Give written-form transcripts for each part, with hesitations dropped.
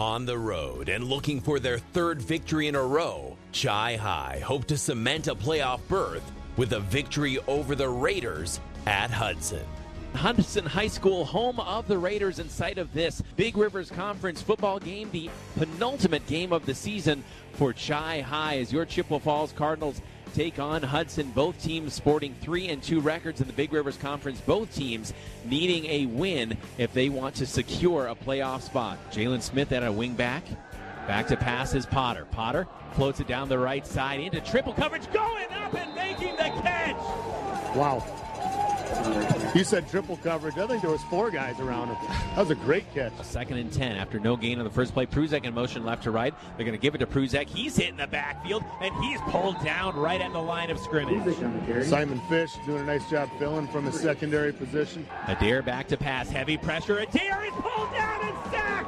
On the road and looking for their third victory in a row, Chi High hope to cement a playoff berth with a victory over the Raiders at Hudson. Hudson High School, home of the Raiders, in sight of this Big Rivers Conference football game, the penultimate game of the season for Chi High, as your Chippewa Falls Cardinals take on Hudson. Both teams sporting 3-2 records in the Big Rivers Conference. Both teams needing a win if they want to secure a playoff spot. Jalen Smith at a wing back. Back to pass is Potter. Potter floats it down the right side into triple coverage, going up and making the catch. Wow. You said triple coverage. I think there was 4 guys around him. That was a great catch. A 2nd and 10 after no gain on the first play. Pruzek in motion left to right. They're going to give it to Pruzek. He's hit in the backfield, and he's pulled down right at the line of scrimmage. Simon Fish doing a nice job filling from his secondary position. Adair back to pass. Heavy pressure. Adair is pulled down and sacked.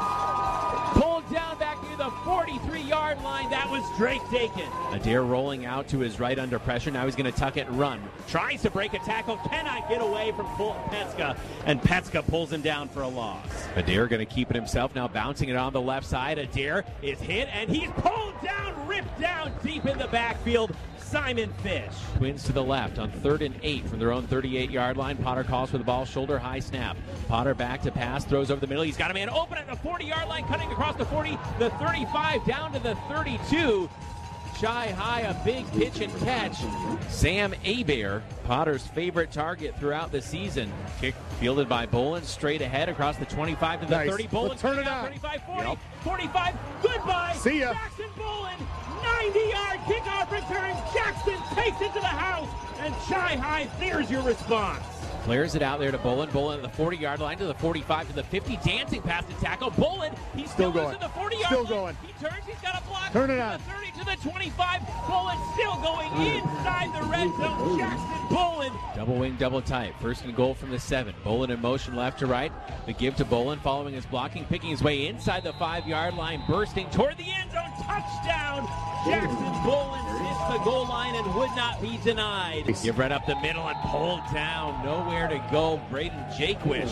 Pulled down back near the 43-yard line. That was Drake Dakin. Adair rolling out to his right under pressure. Now he's going to tuck it and run. Tries to break a tackle. Cannot get away from Petska. And Petska pulls him down for a loss. Adair going to keep it himself. Now bouncing it on the left side. Adair is hit and he's pulled down, ripped down deep in the backfield. Simon Fish. Twins to the left on 3rd and 8 from their own 38-yard line. Potter calls for the ball, shoulder high snap. Potter back to pass, throws over the middle. He's got a man open at the 40-yard line, cutting across the 40, the 35, down to the 32. Chi High, a big pitch and catch. Sam Abair, Potter's favorite target throughout the season. Kick fielded by Bolin, straight ahead across the 25 to the 30. Bolin turn it on. 35, 40, 45, goodbye. See ya. Jackson Bolin, 90-yard kickoff return. Jackson takes it to the house, and Chi High, there's your response. Flares it out there to Bolin. Bolin at the 40-yard line to the 45 to the 50. Dancing past the tackle. Bolin, he's still going to the 40-yard line. He turns, he's got a block. Turn it on. To the 30 to the 25. Bolin still going inside the red zone. Jackson Bolin. Double wing, double tight. 1st and goal from the 7. Bolin in motion left to right. The give to Bolin following his blocking, picking his way inside the 5-yard line, bursting toward the end zone. Touchdown. Jackson Bolin missed the goal line and would not be denied. Give right up the middle and pulled down. Nowhere to go. Braden Jaquish.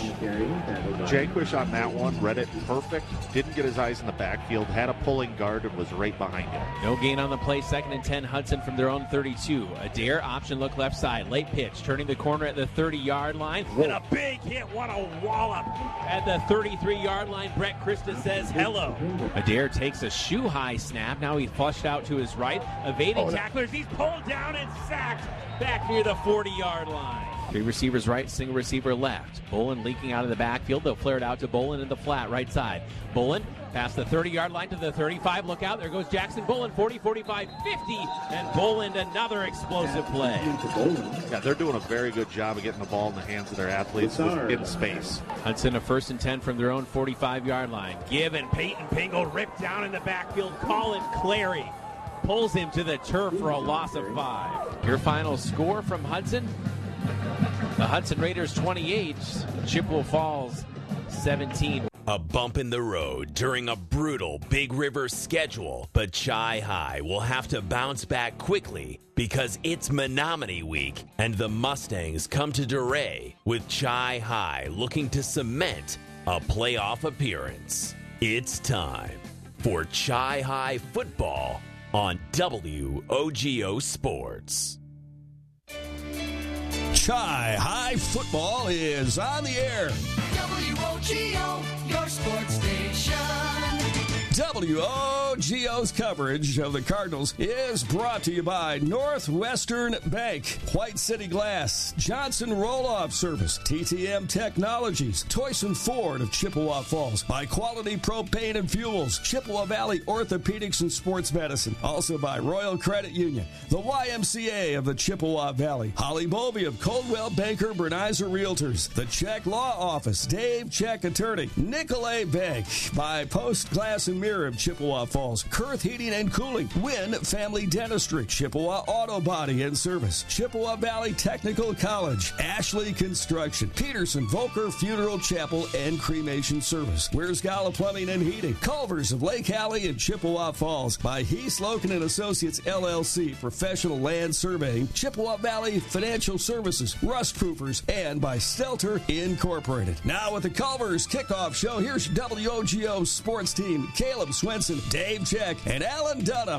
Jaquish on that one read it perfect. Didn't get his eyes in the backfield. Had a pulling guard and was right behind him. No gain on the play. 2nd and 10. Hudson from their own 32. Adair option look left side. Late pitch. Turning the corner at the 30-yard line. Whoa. And a big hit. What a wallop. At the 33-yard line, Brett Christa says hello. Adair takes a shoe-high snap. Now he's flushed out to his right. Evading tacklers. He's pulled down and sacked back near the 40-yard line. 3 receivers right, single receiver left. Bolin leaking out of the backfield. They'll flare it out to Bolin in the flat right side. Bolin past the 30-yard line to the 35. Look out. There goes Jackson Bolin. 40, 45, 50. And Bolin, another explosive play. Yeah, they're doing a very good job of getting the ball in the hands of their athletes in space. Hudson a 1st and 10 from their own 45-yard line. Give and Peyton Pingle ripped down in the backfield. Colin Clary pulls him to the turf for a loss of 5. Your final score from Hudson? The Hudson Raiders 28, Chippewa Falls 17. A bump in the road during a brutal Big River schedule, but Chi High will have to bounce back quickly because it's Menominee Week and the Mustangs come to DeRay with Chi High looking to cement a playoff appearance. It's time for Chi High football on WOGO Sports. Chi High football is on the air. WOGO, your sports station. WOGO's coverage of the Cardinals is brought to you by Northwestern Bank, White City Glass, Johnson Roll-Off Service, TTM Technologies, Toyson Ford of Chippewa Falls, by Quality Propane and Fuels, Chippewa Valley Orthopedics and Sports Medicine, also by Royal Credit Union, the YMCA of the Chippewa Valley, Holly Bovey of Coldwell Banker Bernizer Realtors, the Check Law Office, Dave Check Attorney, Nicolay Bank, by Post Glass and Mirror of Chippewa Falls, Falls, Kurth Heating and Cooling, Wynn Family Dentistry, Chippewa Auto Body and Service, Chippewa Valley Technical College, Ashley Construction, Peterson Volker Funeral Chapel and Cremation Service, Wearsgala Plumbing and Heating, Culver's of Lake Alley and Chippewa Falls, by Heath Loken and Associates LLC, Professional Land Surveying, Chippewa Valley Financial Services, Rust Proofers, and by Stelter Incorporated. Now with the Culver's Kickoff Show, here's your WOGO sports team, Caleb Swenson, Dave Check, and Alan Dunham.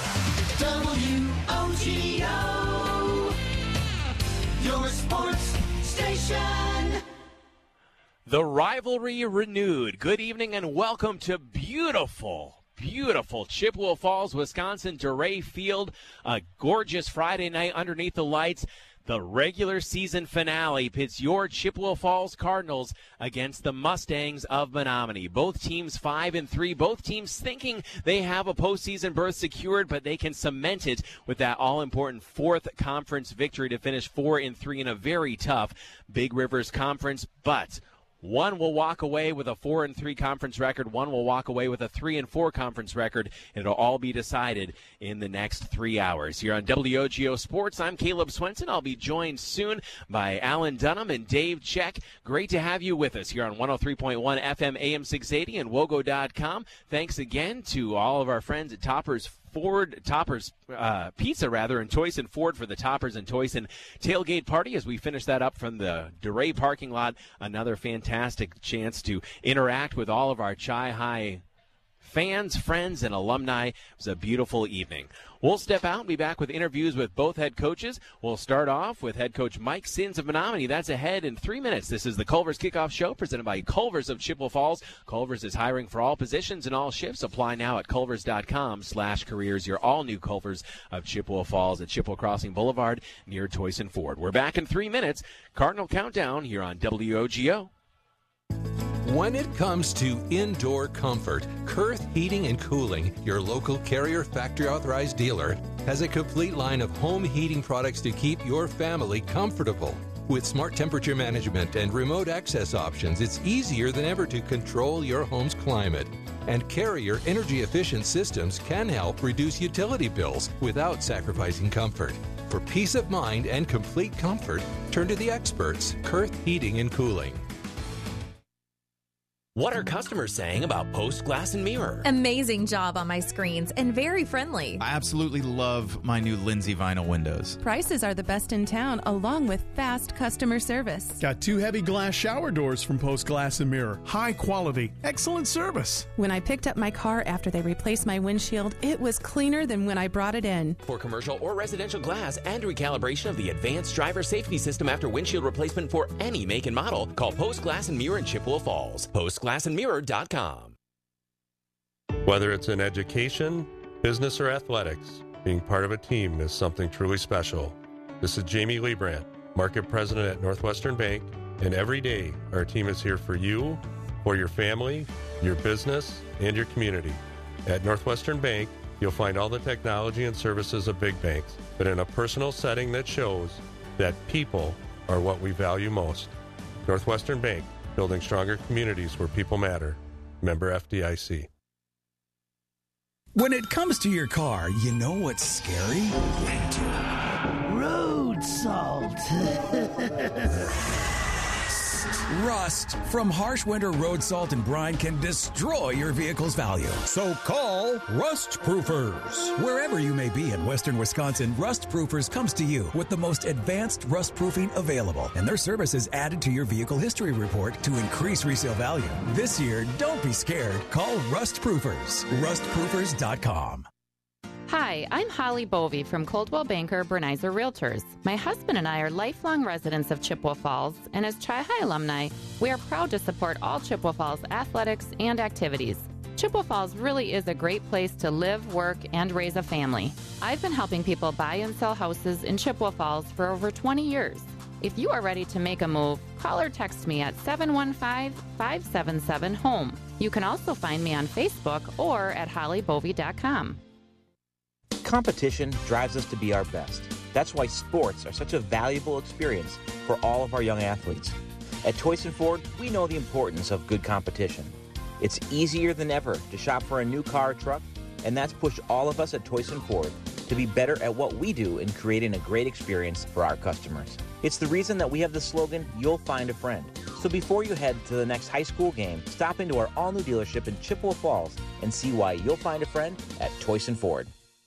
WOGO, your sports station. The rivalry renewed. Good evening and welcome to beautiful Chippewa Falls, Wisconsin, DeRay Field. A gorgeous Friday night underneath the lights. The regular season finale pits your Chippewa Falls Cardinals against the Mustangs of Menominee. Both teams 5-3. Both teams thinking they have a postseason berth secured, but they can cement it with that all-important fourth conference victory to finish 4-3 in a very tough Big Rivers Conference. But one will walk away with a 4-3 conference record. One will walk away with a 3-4 conference record. It'll all be decided in the next 3 hours. Here on WOGO Sports, I'm Caleb Swenson. I'll be joined soon by Alan Dunham and Dave Check. Great to have you with us here on 103.1 FM AM 680 and WOGO.com. Thanks again to all of our friends at Toppers Pizza and Toyson Ford for the Toppers and Toyson tailgate party as we finish that up from the DeRay parking lot. Another fantastic chance to interact with all of our Chi-Hi fans, friends, and alumni. It was a beautiful evening. We'll step out and be back with interviews with both head coaches. We'll start off with head coach Mike Sins of Menominee. That's ahead in 3 minutes. This is the Culver's Kickoff Show presented by Culver's of Chippewa Falls. Culver's is hiring for all positions and all shifts. Apply now at culvers.com/careers. Your all-new Culver's of Chippewa Falls at Chippewa Crossing Boulevard near Toyson Ford. We're back in 3 minutes. Cardinal Countdown here on WOGO. When it comes to indoor comfort, Kurth Heating and Cooling, your local Carrier factory authorized dealer, has a complete line of home heating products to keep your family comfortable. With smart temperature management and remote access options, it's easier than ever to control your home's climate. And Carrier energy-efficient systems can help reduce utility bills without sacrificing comfort. For peace of mind and complete comfort, turn to the experts, Kurth Heating and Cooling. What are customers saying about Post Glass and Mirror? Amazing job on my screens and very friendly. I absolutely love my new Lindsay vinyl windows. Prices are the best in town, along with fast customer service. Got 2 heavy glass shower doors from Post Glass and Mirror. High quality, excellent service. When I picked up my car after they replaced my windshield, it was cleaner than when I brought it in. For commercial or residential glass and recalibration of the advanced driver safety system after windshield replacement for any make and model, call Post Glass and Mirror in Chippewa Falls. PostGlassandMirror.com. Whether it's in education, business, or athletics, being part of a team is something truly special. This is Jamie Liebrandt, Market President at Northwestern Bank, and every day our team is here for you, for your family, your business, and your community. At Northwestern Bank, you'll find all the technology and services of big banks, but in a personal setting that shows that people are what we value most. Northwestern Bank, building stronger communities where people matter. Member FDIC. When it comes to your car, you know what's scary? Road salt. Rust from harsh winter road salt and brine can destroy your vehicle's value. So call Rust Proofers. Wherever you may be in western Wisconsin, Rust Proofers comes to you with the most advanced rust proofing available, and their service is added to your vehicle history report to increase resale value. This year, don't be scared. Call Rust Proofers. RustProofers.com. Hi, I'm Holly Bovey from Coldwell Banker Bernizer Realtors. My husband and I are lifelong residents of Chippewa Falls, and as Chi-Hi alumni, we are proud to support all Chippewa Falls athletics and activities. Chippewa Falls really is a great place to live, work, and raise a family. I've been helping people buy and sell houses in Chippewa Falls for over 20 years. If you are ready to make a move, call or text me at 715-577-HOME. You can also find me on Facebook or at hollybovey.com. Competition drives us to be our best. That's why sports are such a valuable experience for all of our young athletes. At Toyson Ford, we know the importance of good competition. It's easier than ever to shop for a new car or truck and that's pushed all of us at Toyson Ford to be better at what we do in creating a great experience for our customers. It's the reason that we have the slogan, "You'll find a friend." So before you head to the next high school game, stop into our all-new dealership in Chippewa Falls and see why you'll find a friend at Toyson Ford.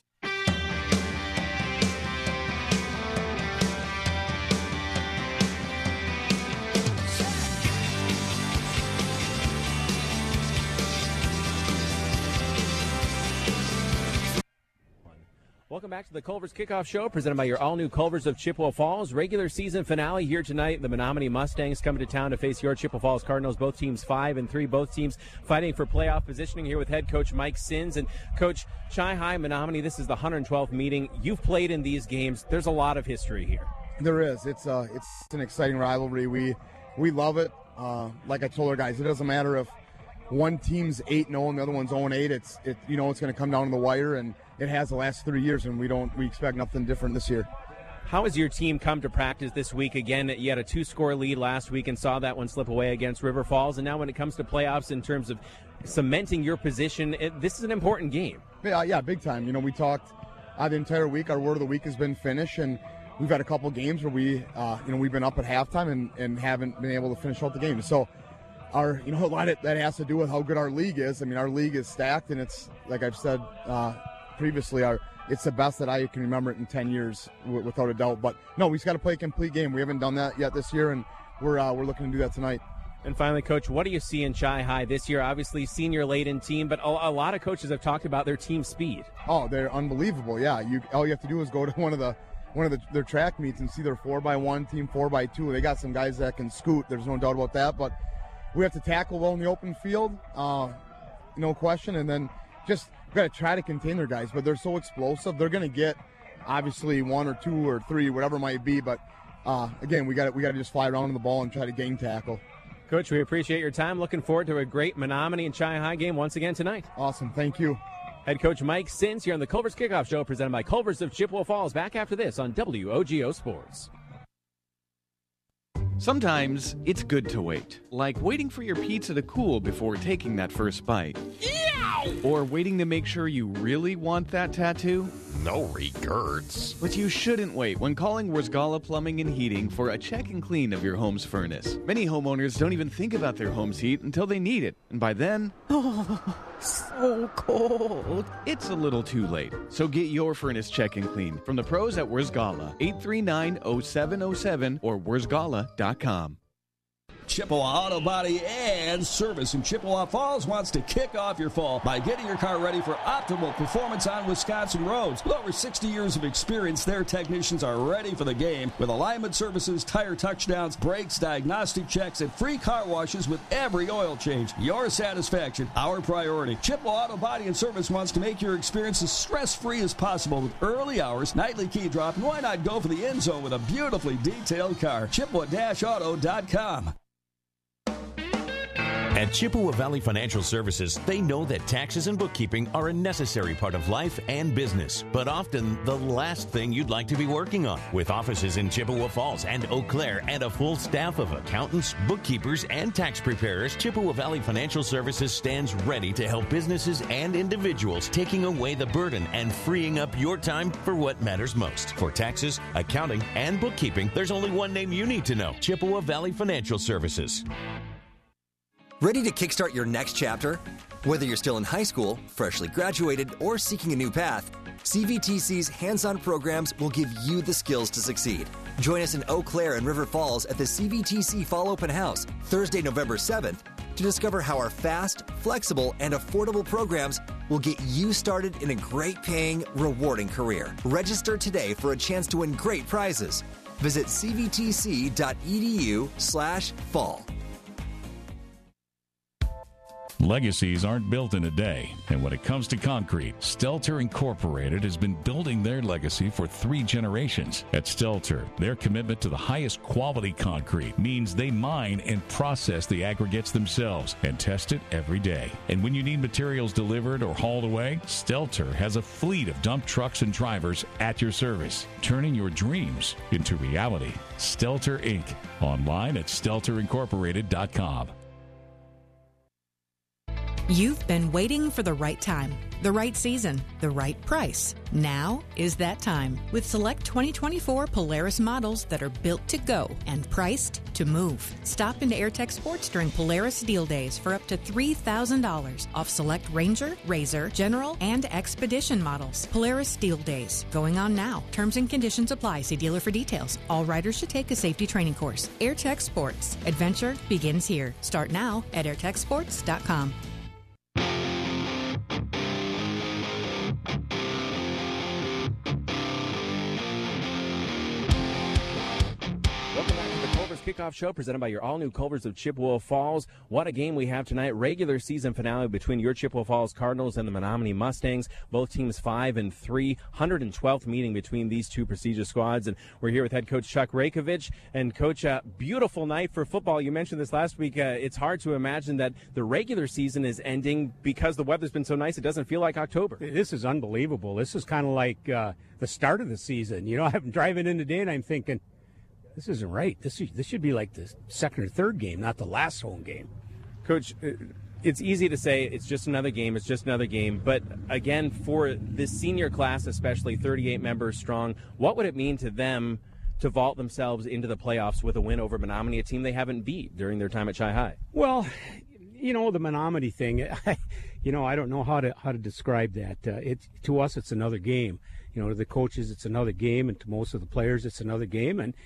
Welcome back to the Culver's Kickoff Show, presented by your all-new Culver's of Chippewa Falls. Regular season finale here tonight. The Menominee Mustangs coming to town to face your Chippewa Falls Cardinals. Both teams 5-3. Both teams fighting for playoff positioning here with head coach Mike Sins. And Coach, Chi-Hi Menominee, this is the 112th meeting. You've played in these games. There's a lot of history here. There is. It's an exciting rivalry. We love it. Like I told our guys, it doesn't matter if one team's 8-0 and the other one's 0-8. It's going to come down to the wire, and it has the last 3 years, and we expect nothing different this year. How has your team come to practice this week? Again, you had a 2-score lead last week and saw that one slip away against River Falls. And now when it comes to playoffs in terms of cementing your position, this is an important game. Yeah, big time. We talked the entire week. Our word of the week has been finish, and we've had a couple games where we've been up at halftime and haven't been able to finish out the game. So a lot of that has to do with how good our league is. I mean, our league is stacked, and it's, like I've said previously, it's the best that I can remember it in 10 years, without a doubt. But no, we've got to play a complete game. We haven't done that yet this year, and we're looking to do that tonight. And finally, Coach, what do you see in Chi-Hi this year? Obviously, senior-laden team, but a lot of coaches have talked about their team speed. Oh, they're unbelievable. Yeah, all you have to do is go to one of their track meets and see their 4x1 team, 4x2. They got some guys that can scoot. There's no doubt about that. But we have to tackle well in the open field, no question, and then just got to try to contain their guys. But they're so explosive. They're going to get obviously 1 or 2 or 3, whatever it might be. But again, we got to just fly around on the ball and try to gang tackle. Coach, we appreciate your time. Looking forward to a great Menominee and Chi-Hi game once again tonight. Awesome. Thank you. Head coach Mike Sins here on the Culver's Kickoff Show, presented by Culver's of Chippewa Falls. Back after this on WOGO Sports. Sometimes it's good to wait, like waiting for your pizza to cool before taking that first bite. Or waiting to make sure you really want that tattoo. No regrets. But you shouldn't wait when calling Wurzgala Plumbing and Heating for a check and clean of your home's furnace. Many homeowners don't even think about their home's heat until they need it. And by then, so cold. It's a little too late. So get your furnace check and clean from the pros at Wurzgala. 839-0707 or wurzgala.com. Chippewa Auto Body and Service in Chippewa Falls wants to kick off your fall by getting your car ready for optimal performance on Wisconsin roads. With over 60 years of experience, their technicians are ready for the game with alignment services, tire touchdowns, brakes, diagnostic checks, and free car washes with every oil change. Your satisfaction, our priority. Chippewa Auto Body and Service wants to make your experience as stress-free as possible with early hours, nightly key drop, and why not go for the end zone with a beautifully detailed car. Chippewa-auto.com. At Chippewa Valley Financial Services, they know that taxes and bookkeeping are a necessary part of life and business, but often the last thing you'd like to be working on. With offices in Chippewa Falls and Eau Claire and a full staff of accountants, bookkeepers, and tax preparers, Chippewa Valley Financial Services stands ready to help businesses and individuals, taking away the burden and freeing up your time for what matters most. For taxes, accounting, and bookkeeping, there's only one name you need to know: Chippewa Valley Financial Services. Ready to kickstart your next chapter? Whether you're still in high school, freshly graduated, or seeking a new path, CVTC's hands-on programs will give you the skills to succeed. Join us in Eau Claire and River Falls at the CVTC Fall Open House, Thursday, November 7th, to discover how our fast, flexible, and affordable programs will get you started in a great-paying, rewarding career. Register today for a chance to win great prizes. Visit cvtc.edu/fall. Legacies aren't built in a day, and when it comes to concrete, Stelter Incorporated has been building their legacy for 3 generations. At Stelter, their commitment to the highest quality concrete means they mine and process the aggregates themselves and test it every day. And when you need materials delivered or hauled away, Stelter has a fleet of dump trucks and drivers at your service, turning your dreams into reality. Stelter Inc. Online at stelterincorporated.com. You've been waiting for the right time. The The right season, the right price. Now is that time with select 2024 Polaris models that are built to go and priced to move. Stop into AirTech Sports during Polaris Deal Days for up to $3,000 off select Ranger, Razor, General, and Expedition models. Polaris Deal Days going on now. Terms and conditions apply. See dealer for details. All riders should take a safety training course. AirTech Sports. Adventure begins here. Start now at airtechsports.com. Kickoff show presented by your all-new Culvers of Chippewa Falls. What a game we have tonight. Regular season finale between your Chippewa Falls Cardinals and the Menominee Mustangs. Both teams 5-3. 112th meeting between these two prestigious squads. And we're here with head coach Chuck Raykovich. And Coach, beautiful night for football. You mentioned this last week. It's hard to imagine that the regular season is ending because the weather's been so nice. It doesn't feel like October. This is unbelievable. This is kind of like the start of the season. You know, I'm driving in today and I'm thinking, this isn't right. This should be like the second or third game, not the last home game. Coach, it's easy to say it's just another game, it's just another game. But again, for this senior class, especially 38 members strong, what would it mean to them to vault themselves into the playoffs with a win over Menominee, a team they haven't beat during their time at Chi-High? Well, you know, the Menominee thing, I don't know how to describe that. To us, it's another game. You know, to the coaches, it's another game, and to most of the players, it's another game. And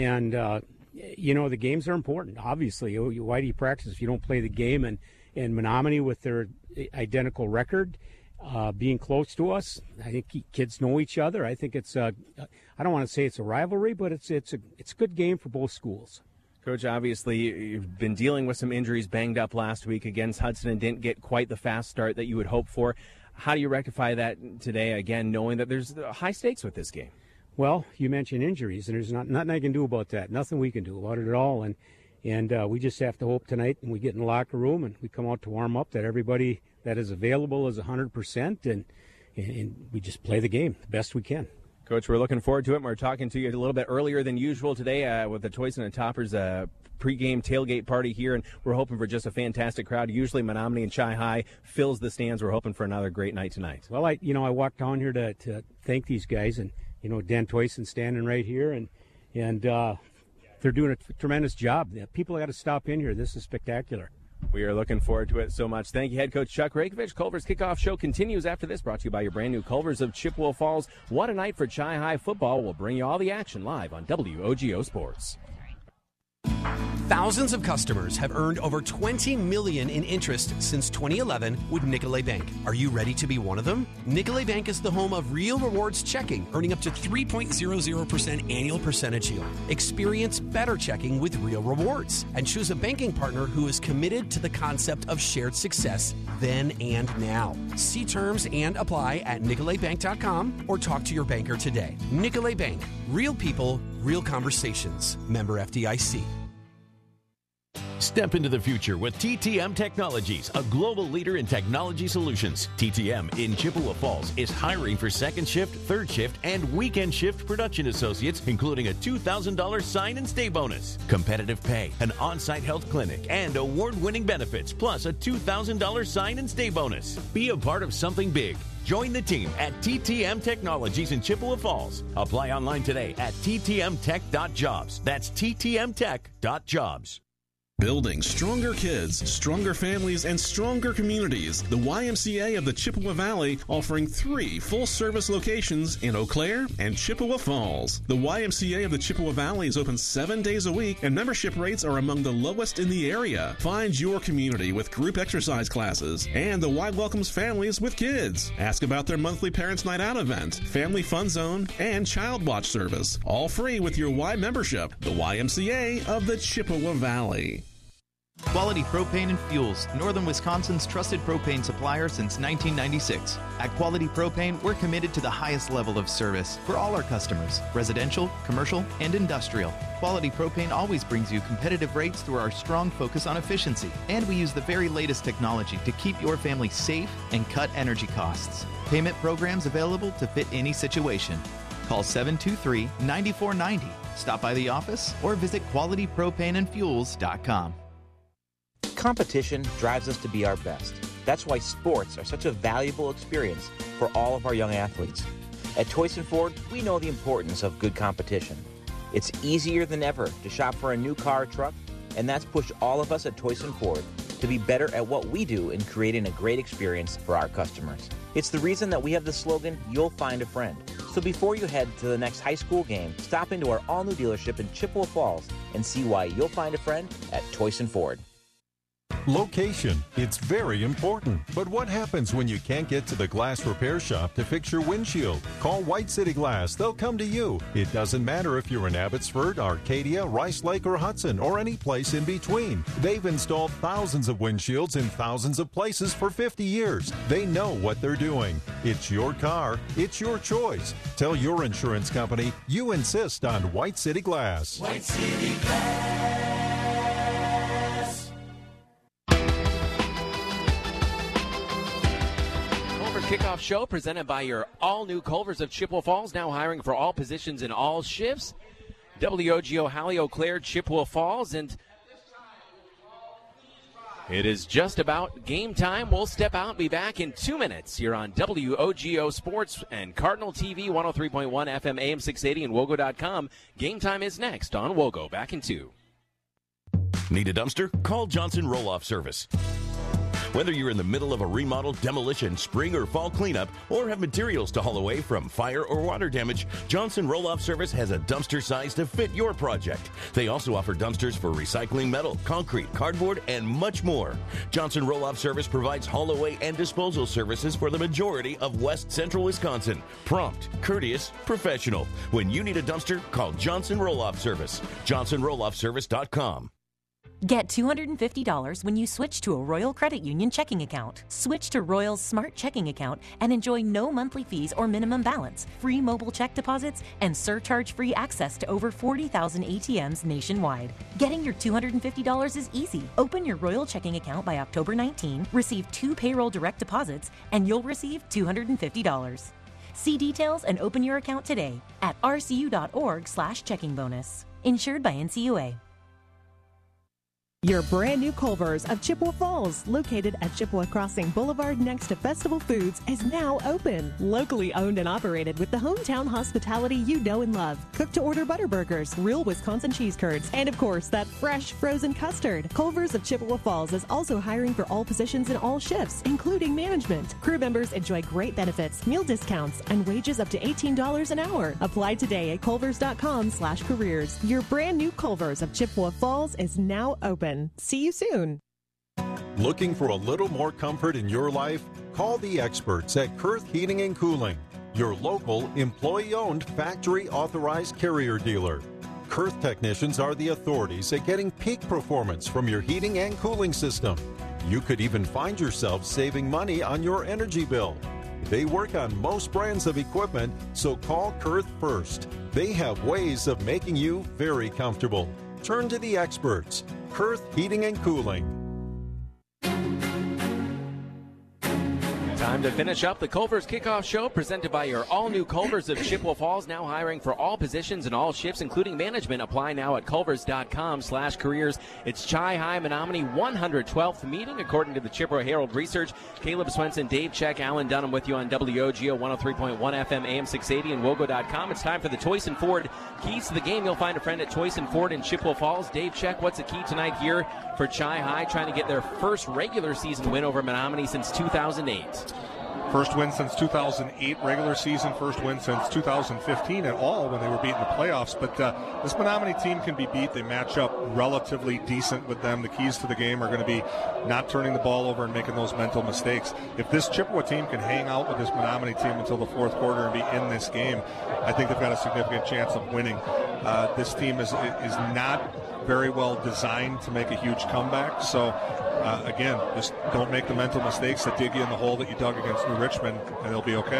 you know, the games are important, obviously. Why do you practice if you don't play the game? And Menominee, with their identical record, being close to us, I think kids know each other. I think it's I don't want to say it's a rivalry, but it's a good game for both schools. Coach, obviously, you've been dealing with some injuries, banged up last week against Hudson and didn't get quite the fast start that you would hope for. How do you rectify that today, again, knowing that there's high stakes with this game? Well, you mentioned injuries, and there's nothing I can do about that. Nothing we can do about it at all. And we just have to hope tonight when we get in the locker room and we come out to warm up that everybody that is available is 100%, and we just play the game the best we can. Coach, we're looking forward to it. We're talking to you a little bit earlier than usual today with the Toyson and Toppers pregame tailgate party here, and we're hoping for just a fantastic crowd. Usually Menominee and Chi-High fills the stands. We're hoping for another great night tonight. Well, I walked down here to thank these guys, and Dan Toyson standing right here, and they're doing a tremendous job. People got to stop in here. This is spectacular. We are looking forward to it so much. Thank you, head coach Chuck Raykovich. Culver's Kickoff Show continues after this, brought to you by your brand new Culver's of Chippewa Falls. What a night for Chi-High football. We'll bring you all the action live on WOGO Sports. Thousands of customers have earned over $20 million in interest since 2011 with Nicolet Bank. Are you ready to be one of them? Nicolet Bank is the home of Real Rewards Checking, earning up to 3.00% annual percentage yield. Experience better checking with Real Rewards and choose a banking partner who is committed to the concept of shared success then and now. See terms and apply at nicoletbank.com or talk to your banker today. Nicolet Bank. Real people, real conversations. Member FDIC. Step into the future with TTM Technologies, a global leader in technology solutions. TTM in Chippewa Falls is hiring for second shift, third shift, and weekend shift production associates, including a $2,000 sign and stay bonus, competitive pay, an on-site health clinic, and award-winning benefits, plus a $2,000 sign and stay bonus. Be a part of something big. Join the team at TTM Technologies in Chippewa Falls. Apply online today at ttmtech.jobs. That's ttmtech.jobs. Building stronger kids, stronger families, and stronger communities. The YMCA of the Chippewa Valley offering 3 full-service locations in Eau Claire and Chippewa Falls. The YMCA of the Chippewa Valley is open 7 days a week, and membership rates are among the lowest in the area. Find your community with group exercise classes, and the Y welcomes families with kids. Ask about their monthly Parents' Night Out event, Family Fun Zone, and Child Watch service. All free with your Y membership. The YMCA of the Chippewa Valley. Quality Propane and Fuels, Northern Wisconsin's trusted propane supplier since 1996. At Quality Propane, we're committed to the highest level of service for all our customers, residential, commercial, and industrial. Quality Propane always brings you competitive rates through our strong focus on efficiency. And we use the very latest technology to keep your family safe and cut energy costs. Payment programs available to fit any situation. Call 723-9490. Stop by the office or visit qualitypropaneandfuels.com. Competition drives us to be our best. That's why sports are such a valuable experience for all of our young athletes. At Toyson Ford, we know the importance of good competition. It's easier than ever to shop for a new car or truck, and that's pushed all of us at Toyson Ford to be better at what we do in creating a great experience for our customers. It's the reason that we have the slogan, "You'll find a friend." So before you head to the next high school game, stop into our all-new dealership in Chippewa Falls and see why you'll find a friend at Toyson Ford. Location, it's very important. But what happens when you can't get to the glass repair shop to fix your windshield? Call White City Glass. They'll come to you. It doesn't matter if you're in Abbotsford, Arcadia, Rice Lake, or Hudson, or any place in between. They've installed thousands of windshields in thousands of places for 50 years. They know what they're doing. It's your car. It's your choice. Tell your insurance company you insist on White City Glass. White City Glass. Kickoff show presented by your all-new Culvers of Chippewa Falls, now hiring for all positions in all shifts. WOGO, Hallie, Eau Claire, Chippewa Falls, and it is just about game time. We'll step out and be back in 2 minutes. You're on WOGO Sports and Cardinal TV, 103.1 FM, AM 680, and WOGO.com. Game time is next on WOGO. Back in 2. Need a dumpster? Call Johnson Roll-Off Service. Whether you're in the middle of a remodel, demolition, spring or fall cleanup, or have materials to haul away from fire or water damage, Johnson Roll-Off Service has a dumpster size to fit your project. They also offer dumpsters for recycling metal, concrete, cardboard, and much more. Johnson Roll-Off Service provides haul away and disposal services for the majority of West Central Wisconsin. Prompt, courteous, professional. When you need a dumpster, call Johnson Roll-Off Service. JohnsonRollOffService.com. Get $250 when you switch to a Royal Credit Union checking account. Switch to Royal's Smart Checking account and enjoy no monthly fees or minimum balance, free mobile check deposits, and surcharge-free access to over 40,000 ATMs nationwide. Getting your $250 is easy. Open your Royal checking account by October 19, receive 2 payroll direct deposits, and you'll receive $250. See details and open your account today at rcu.org/checking bonus. Insured by NCUA. Your brand new Culver's of Chippewa Falls, located at Chippewa Crossing Boulevard next to Festival Foods, is now open. Locally owned and operated with the hometown hospitality you know and love. Cook-to-order butter burgers, real Wisconsin cheese curds, and of course, that fresh frozen custard. Culver's of Chippewa Falls is also hiring for all positions in all shifts, including management. Crew members enjoy great benefits, meal discounts, and wages up to $18 an hour. Apply today at culvers.com/careers. Your brand new Culver's of Chippewa Falls is now open. See you soon. Looking for a little more comfort in your life? Call the experts at Kurth Heating and Cooling, your local, employee-owned, factory-authorized Carrier dealer. Kurth technicians are the authorities at getting peak performance from your heating and cooling system. You could even find yourself saving money on your energy bill. They work on most brands of equipment, so call Kurth first. They have ways of making you very comfortable. Turn to the experts. Kurth Heating and Cooling. Time to finish up the Culver's Kickoff Show, presented by your all-new Culver's of Chippewa Falls, now hiring for all positions and all shifts, including management. Apply now at culvers.com/careers. It's Chi High Menominee 112th meeting, according to the Chippewa Herald Research. Caleb Swenson, Dave Check, Alan Dunham with you on WOGO 103.1 FM, AM 680, and WOGO.com. It's time for the Toyson Ford Keys to the Game. You'll find a friend at Toyson Ford in Chippewa Falls. Dave Check, what's the key tonight here for Chi High, trying to get their first regular season win over Menominee since 2008? First win since 2008, regular season, first win since 2015 at all when they were beaten in the playoffs. But this Menominee team can be beat. They match up relatively decent with them. The keys to the game are going to be not turning the ball over and making those mental mistakes. If this Chippewa team can hang out with this Menominee team until the fourth quarter and be in this game, I think they've got a significant chance of winning. This team is not very well designed to make a huge comeback. So, again, just don't make the mental mistakes that dig you in the hole that you dug against New Richmond, and they'll be okay.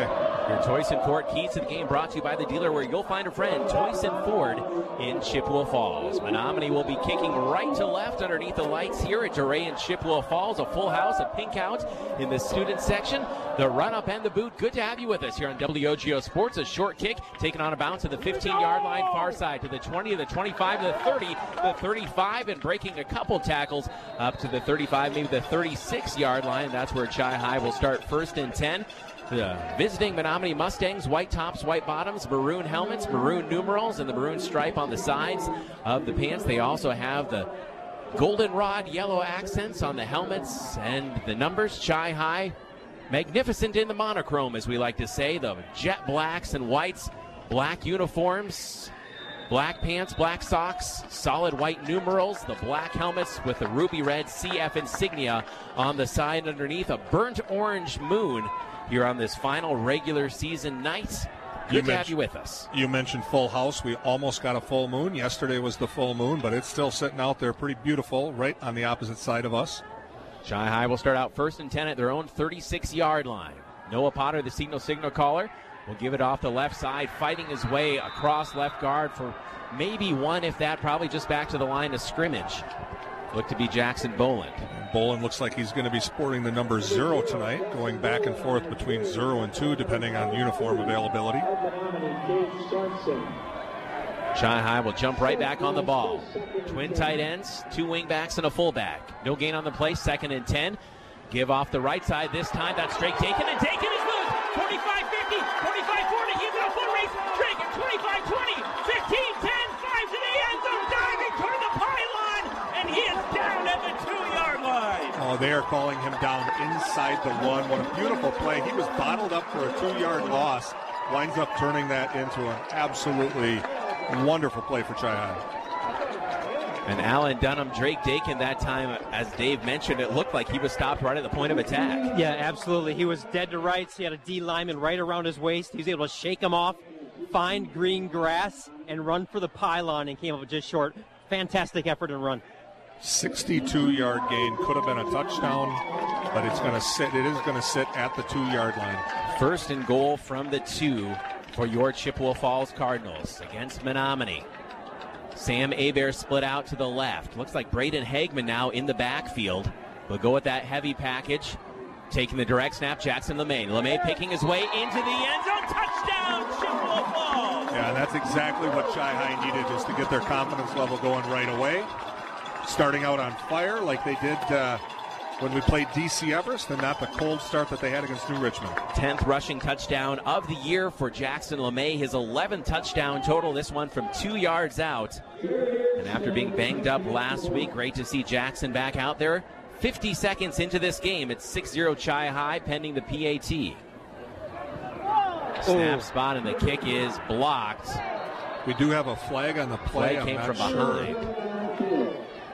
Your Toyson Ford keys to the game brought to you by the dealer where you'll find a friend, Toyson Ford in Chippewa Falls. Menominee will be kicking right to left underneath the lights here at DeRay in Chippewa Falls. A full house, a pink out in the student section. The run-up and the boot. Good to have you with us here on WOGO Sports. A short kick taken on a bounce to the 15-yard line, far side to the 20, to the 25, to the 30, the 35, and breaking a couple tackles up to the 35, maybe the 36-yard line. That's where Chi-Hi will start 1st and 10. The visiting Menominee Mustangs, white tops, white bottoms, maroon helmets, maroon numerals, and the maroon stripe on the sides of the pants. They also have the goldenrod yellow accents on the helmets and the numbers. Chi-Hi, magnificent in the monochrome, as we like to say. The jet blacks and whites, black uniforms, black pants, black socks, solid white numerals, the black helmets with the ruby red CF insignia on the side underneath, a burnt orange moon here on this final regular season night. Good to have you with us. You mentioned full house. We almost got a full moon. Yesterday was the full moon, but it's still sitting out there pretty beautiful right on the opposite side of us. Chi-Hi will start out 1st and 10 at their own 36-yard line. Noah Potter, the signal caller, will give it off the left side, fighting his way across left guard for maybe one, if that, probably just back to the line of scrimmage. Look to be Jackson Boland. Boland looks like he's going to be sporting the number 0 tonight, going back and forth between 0 and 2, depending on uniform availability. Chi-Hi will jump right back on the ball. Twin tight ends, 2 wingbacks and a fullback. No gain on the play, 2nd and 10. Give off the right side this time. That's Drake Dakin, and Dakin is loose. 45-50, 45-40. He's in a full race. Drake at 25-20, 15-10, 5 to the end zone, diving toward the pylon, and he is down at the 2-yard line. Oh, they are calling him down inside the 1. What a beautiful play. He was bottled up for a 2-yard loss. Winds up turning that into an absolutely wonderful play for Chi-Hi. And Alan Dunham, Drake Dakin that time, as Dave mentioned, it looked like he was stopped right at the point of attack. Yeah, absolutely. He was dead to rights. He had a D lineman right around his waist. He was able to shake him off, find green grass, and run for the pylon, and came up just short. Fantastic effort and run. 62-yard gain. Could have been a touchdown, but it's going to sit. It is going to sit at the 2-yard line. 1st and goal from the 2 for your Chippewa Falls Cardinals against Menominee. Sam Hebert split out to the left. Looks like Braden Hagman now in the backfield. We'll go with that heavy package. Taking the direct snap, Jackson LeMay. LeMay picking his way into the end zone. Touchdown, Chippewa Falls! Yeah, that's exactly what Chi-Hi needed, is to get their confidence level going right away. Starting out on fire like they did when we played DC Everest, and not the cold start that they had against New Richmond. 10th rushing touchdown of the year for Jackson LeMay. His 11th touchdown total, this one from 2 yards out. And after being banged up last week, great to see Jackson back out there. 50 seconds into this game, it's 6-0 Chi-Hi pending the PAT. Snap spot, and the kick is blocked. We do have a flag on the play. Flag came from behind.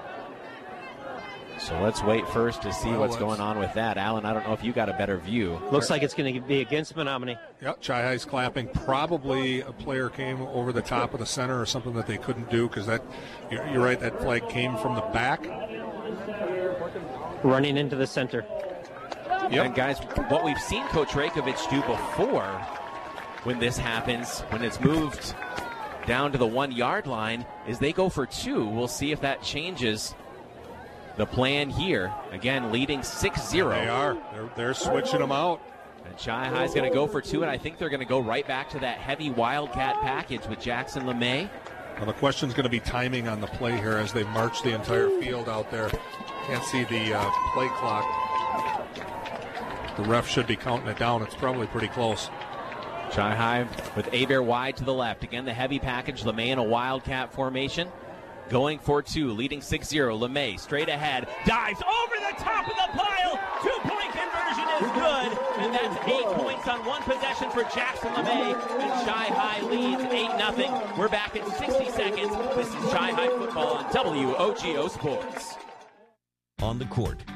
So let's wait first to see what's going on with that. Alan, I don't know if you got a better view. Looks like it's going to be against Menominee. Yep, Chi-Hi's clapping. Probably a player came over the top of the center or something that they couldn't do, because that, you're right, that flag came from the back. Running into the center. Yep. And guys, what we've seen Coach Rajkovic do before when this happens, when it's moved down to the 1-yard line, is they go for 2. We'll see if that changes the plan here. Again, leading 6-0. They are. They're switching them out. And Chi-Hi's going to go for 2, and I think they're going to go right back to that heavy Wildcat package with Jackson LeMay. Well, the question's going to be timing on the play here as they march the entire field out there. Can't see the play clock. The ref should be counting it down. It's probably pretty close. Chi-Hi with Hebert wide to the left. Again, the heavy package. LeMay in a Wildcat formation. Going for 2, leading 6-0. LeMay straight ahead, dives over the top of the pile. 2-point conversion is good, and that's 8 points on one possession for Jackson LeMay. And Chi-Hi leads 8-0. We're back in 60 seconds. This is Chi-Hi football on WOGO Sports. On the court,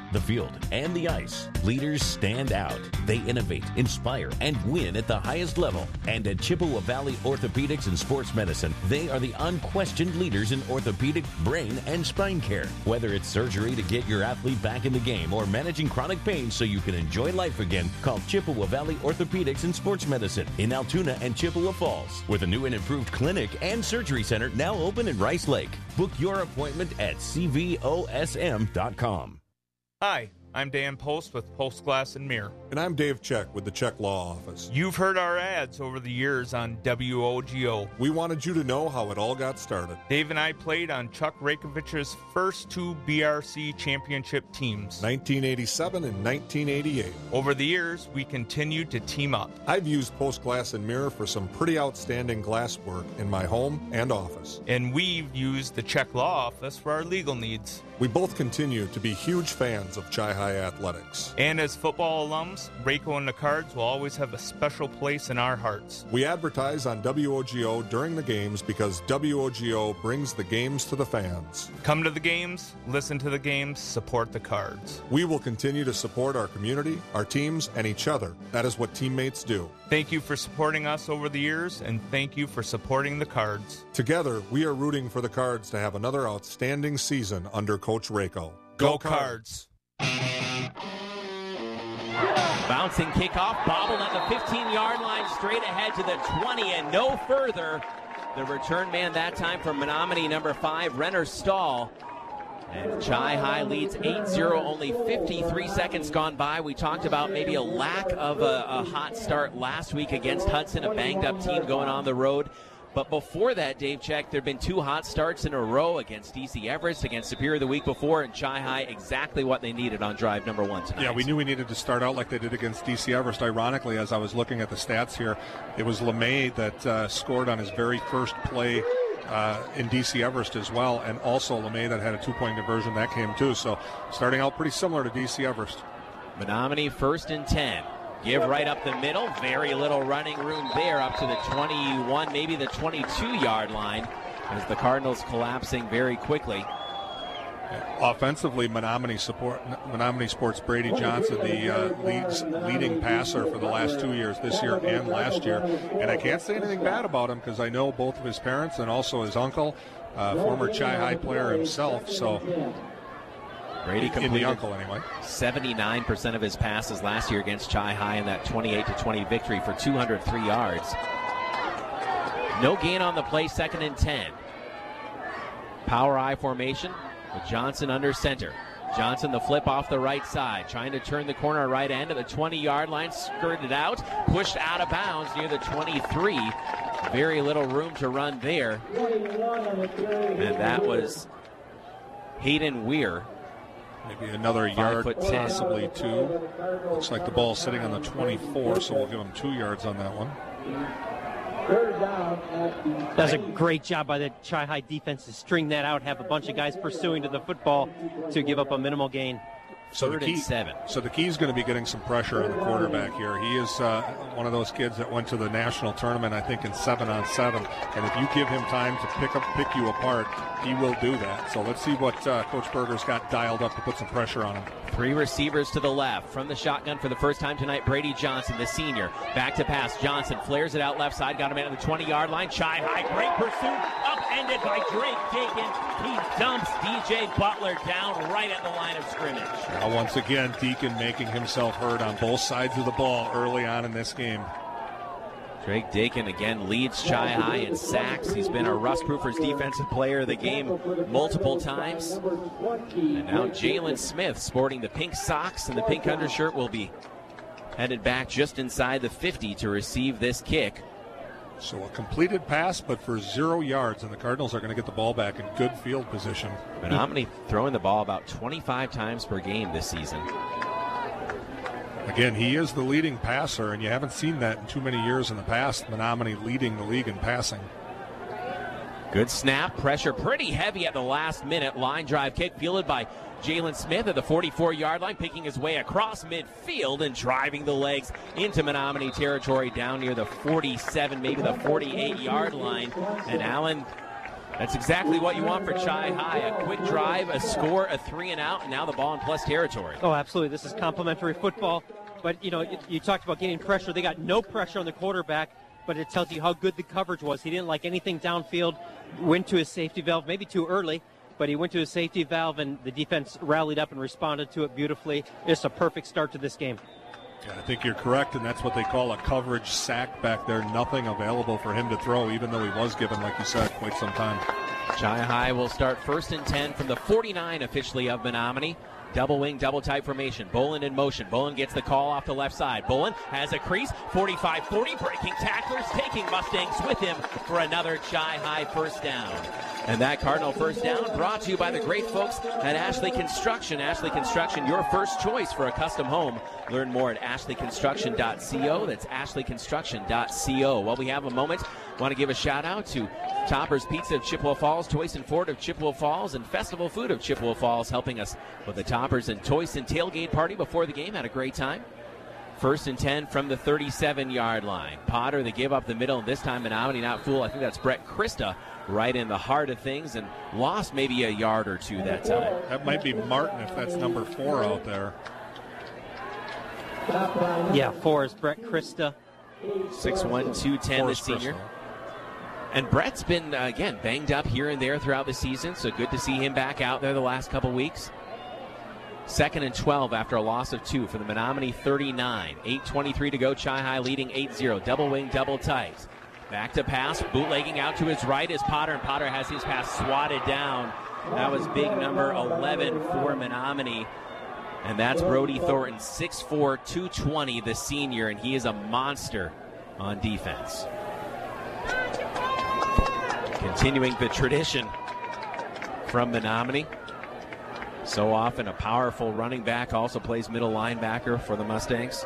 the field, and the ice, leaders stand out. They innovate, inspire, and win at the highest level. And at Chippewa Valley Orthopedics and Sports Medicine, they are the unquestioned leaders in orthopedic, brain, and spine care. Whether it's surgery to get your athlete back in the game or managing chronic pain so you can enjoy life again, call Chippewa Valley Orthopedics and Sports Medicine in Altoona and Chippewa Falls, with a new and improved clinic and surgery center now open in Rice Lake. Book your appointment at cvosm.com. Hi, I'm Dan Post with Post Glass and Mirror. And I'm Dave Check with the Check Law Office. You've heard our ads over the years on WOGO. We wanted you to know how it all got started. Dave and I played on Chuck Rakovich's first 2 BRC championship teams, 1987 and 1988. Over the years, we continued to team up. I've used Post Glass and Mirror for some pretty outstanding glass work in my home and office. And we've used the Check Law Office for our legal needs. We both continue to be huge fans of Chi-Hi Athletics. And as football alums, Rayco and the Cards will always have a special place in our hearts. We advertise on WOGO during the games because WOGO brings the games to the fans. Come to the games, listen to the games, support the Cards. We will continue to support our community, our teams, and each other. That is what teammates do. Thank you for supporting us over the years, and thank you for supporting the Cards. Together, we are rooting for the Cards to have another outstanding season under Coach Rayco. Go Cards! Bouncing kickoff, bobbled at the 15-yard line, straight ahead to the 20 and no further. The return man that time from Menominee, number 5, Renner Stahl. And Chi-Hi leads 8-0, only 53 seconds gone by. We talked about maybe a lack of a hot start last week against Hudson, a banged-up team going on the road. But before that, Dave Check, there have been 2 hot starts in a row against DC Everest, against Superior the week before, and Chi-Hi exactly what they needed on drive number 1 tonight. Yeah, we knew we needed to start out like they did against DC Everest. Ironically, as I was looking at the stats here, it was LeMay that scored on his very first play in DC Everest as well, and also LeMay that had a 2-point conversion that came too. So starting out pretty similar to DC Everest. Menominee 1st and 10. Give right up the middle. Very little running room there up to the 21, maybe the 22-yard line, as the Cardinals collapsing very quickly. Offensively, Menominee Sports Brady Johnson, the leading passer for the last 2 years, this year and last year. And I can't say anything bad about him because I know both of his parents and also his uncle, former Chi-Hi player himself. So Brady completed the uncle anyway. 79% of his passes last year against Chi-Hi in that 28-20 victory for 203 yards. No gain on the play, 2nd and 10. Power I formation with Johnson under center. Johnson the flip off the right side, trying to turn the corner right end of the 20-yard line, skirted out, pushed out of bounds near the 23. Very little room to run there. And that was Hayden Weir. Maybe another yard, possibly 2. Looks like the ball's sitting on the 24, so we'll give him 2 yards on that one. That's a great job by the Chi-Hi defense to string that out, have a bunch of guys pursuing to the football to give up a minimal gain. So the key, 7. So the key is going to be getting some pressure on the quarterback here. He is one of those kids that went to the national tournament, I think, in 7-on-7. And if you give him time to pick you apart, he will do that. So let's see what Coach Berger's got dialed up to put some pressure on him. 3 receivers to the left. From the shotgun for the first time tonight, Brady Johnson, the senior. Back to pass. Johnson flares it out left side. Got him in at the 20-yard line. Chi-Hi, great pursuit. Upended by Drake Dakin. He dumps DJ Butler down right at the line of scrimmage. Now once again, Deacon making himself heard on both sides of the ball early on in this game. Drake Dakin again leads Chi-Hi in sacks. He's been a Russ Proofers Defensive Player of the Game multiple times. And now Jalen Smith, sporting the pink socks and the pink undershirt, will be headed back just inside the 50 to receive this kick. So a completed pass, but for 0 yards, and the Cardinals are going to get the ball back in good field position. Menominee throwing the ball about 25 times per game this season. Again, he is the leading passer, and you haven't seen that in too many years in the past. Menominee leading the league in passing. Good snap, pressure pretty heavy at the last minute. Line drive kick fielded by Jalen Smith at the 44-yard line, picking his way across midfield and driving the legs into Menominee territory down near the 47, maybe the 48-yard line. And Allen That's exactly what you want for Chi High. A quick drive, a score, a 3-and-out, and now the ball in plus territory. Oh, absolutely. This is complimentary football. But, you talked about getting pressure. They got no pressure on the quarterback, but it tells you how good the coverage was. He didn't like anything downfield, went to his safety valve, maybe too early, but he went to his safety valve, and the defense rallied up and responded to it beautifully. It's a perfect start to this game. Yeah, I think you're correct, and that's what they call a coverage sack back there. Nothing available for him to throw, even though he was given, like you said, quite some time. Chi High will start 1st and 10 from the 49 officially of Menominee. Double wing, double tight formation. Bolin in motion. Bolin gets the call off the left side. Bolin has a crease. 45-40, breaking tacklers, taking Mustangs with him for another Chi High first down. And that Cardinal first down brought to you by the great folks at Ashley Construction. Ashley Construction, your first choice for a custom home. Learn more at ashleyconstruction.co. That's ashleyconstruction.co. While we have a moment, want to give a shout out to Topper's Pizza of Chippewa Falls, Toyson Ford of Chippewa Falls, and Festival Food of Chippewa Falls, helping us with the Toppers and Toyson tailgate party before the game. Had a great time. 1st and 10 from the 37-yard line. Potter, they give up the middle, and this time Menominee not fool. I think that's Brett Christa right in the heart of things, and lost maybe a yard or two that time. That might be Martin if that's number 4 out there. Yeah, 4 is Brett Christa. 6'1", 210, the senior. And Brett's been, again, banged up here and there throughout the season, so good to see him back out there the last couple weeks. 2nd and 12 after a loss of 2 for the Menominee 39. 8:23 to go. Chi High leading 8-0. Double wing, double tight. Back to pass. Bootlegging out to his right is Potter, and Potter has his pass swatted down. That was big number 11 for Menominee. And that's Brody Thornton, 6'4", 220, the senior, and he is a monster on defense. Continuing the tradition from Menominee. So often a powerful running back also plays middle linebacker for the Mustangs.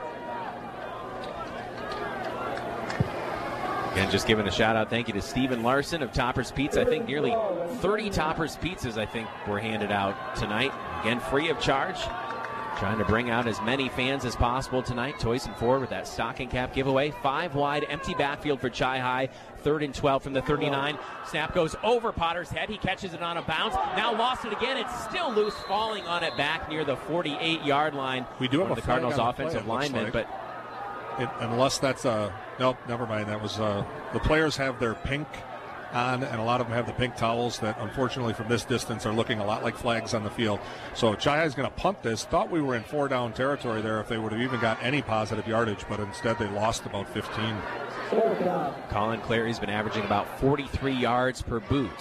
Again, just giving a shout-out, thank you to Stephen Larson of Topper's Pizza. I think nearly 30 Topper's Pizzas, were handed out tonight. Again, free of charge. Trying to bring out as many fans as possible tonight. Toyson Ford with that stocking cap giveaway. 5 wide, empty backfield for Chi High. 3rd and 12 from the 39. Snap goes over Potter's head. He catches it on a bounce. Now lost it again. It's still loose, falling on it back near the 48-yard line. We do have the Cardinals' offensive lineman, but unless that's nope, never mind. That was the players have their pink on, and a lot of them have the pink towels that, unfortunately, from this distance are looking a lot like flags on the field. So Chi High is going to punt this. Thought we were in 4-down territory there if they would have even got any positive yardage, but instead they lost about 15. Colin Clary's been averaging about 43 yards per boot.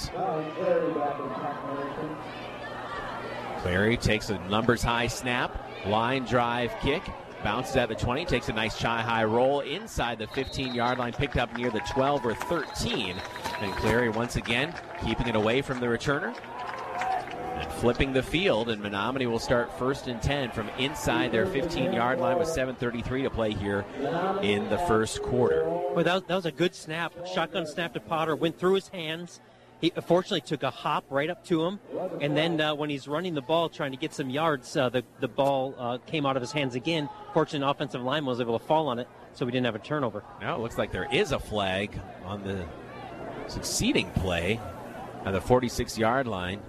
Clary takes a numbers-high snap, line drive kick. Bounces at the 20, takes a nice Chi High roll inside the 15-yard line, picked up near the 12 or 13. And Clary once again keeping it away from the returner and flipping the field. And Menominee will start 1st and 10 from inside their 15-yard line with 7:33 to play here in the first quarter. Well, that was a good snap. Shotgun snap to Potter, went through his hands. He fortunately took a hop right up to him, and then when he's running the ball trying to get some yards, the ball came out of his hands again. Fortunately, an offensive lineman was able to fall on it, so we didn't have a turnover. Now it looks like there is a flag on the succeeding play at the 46-yard line.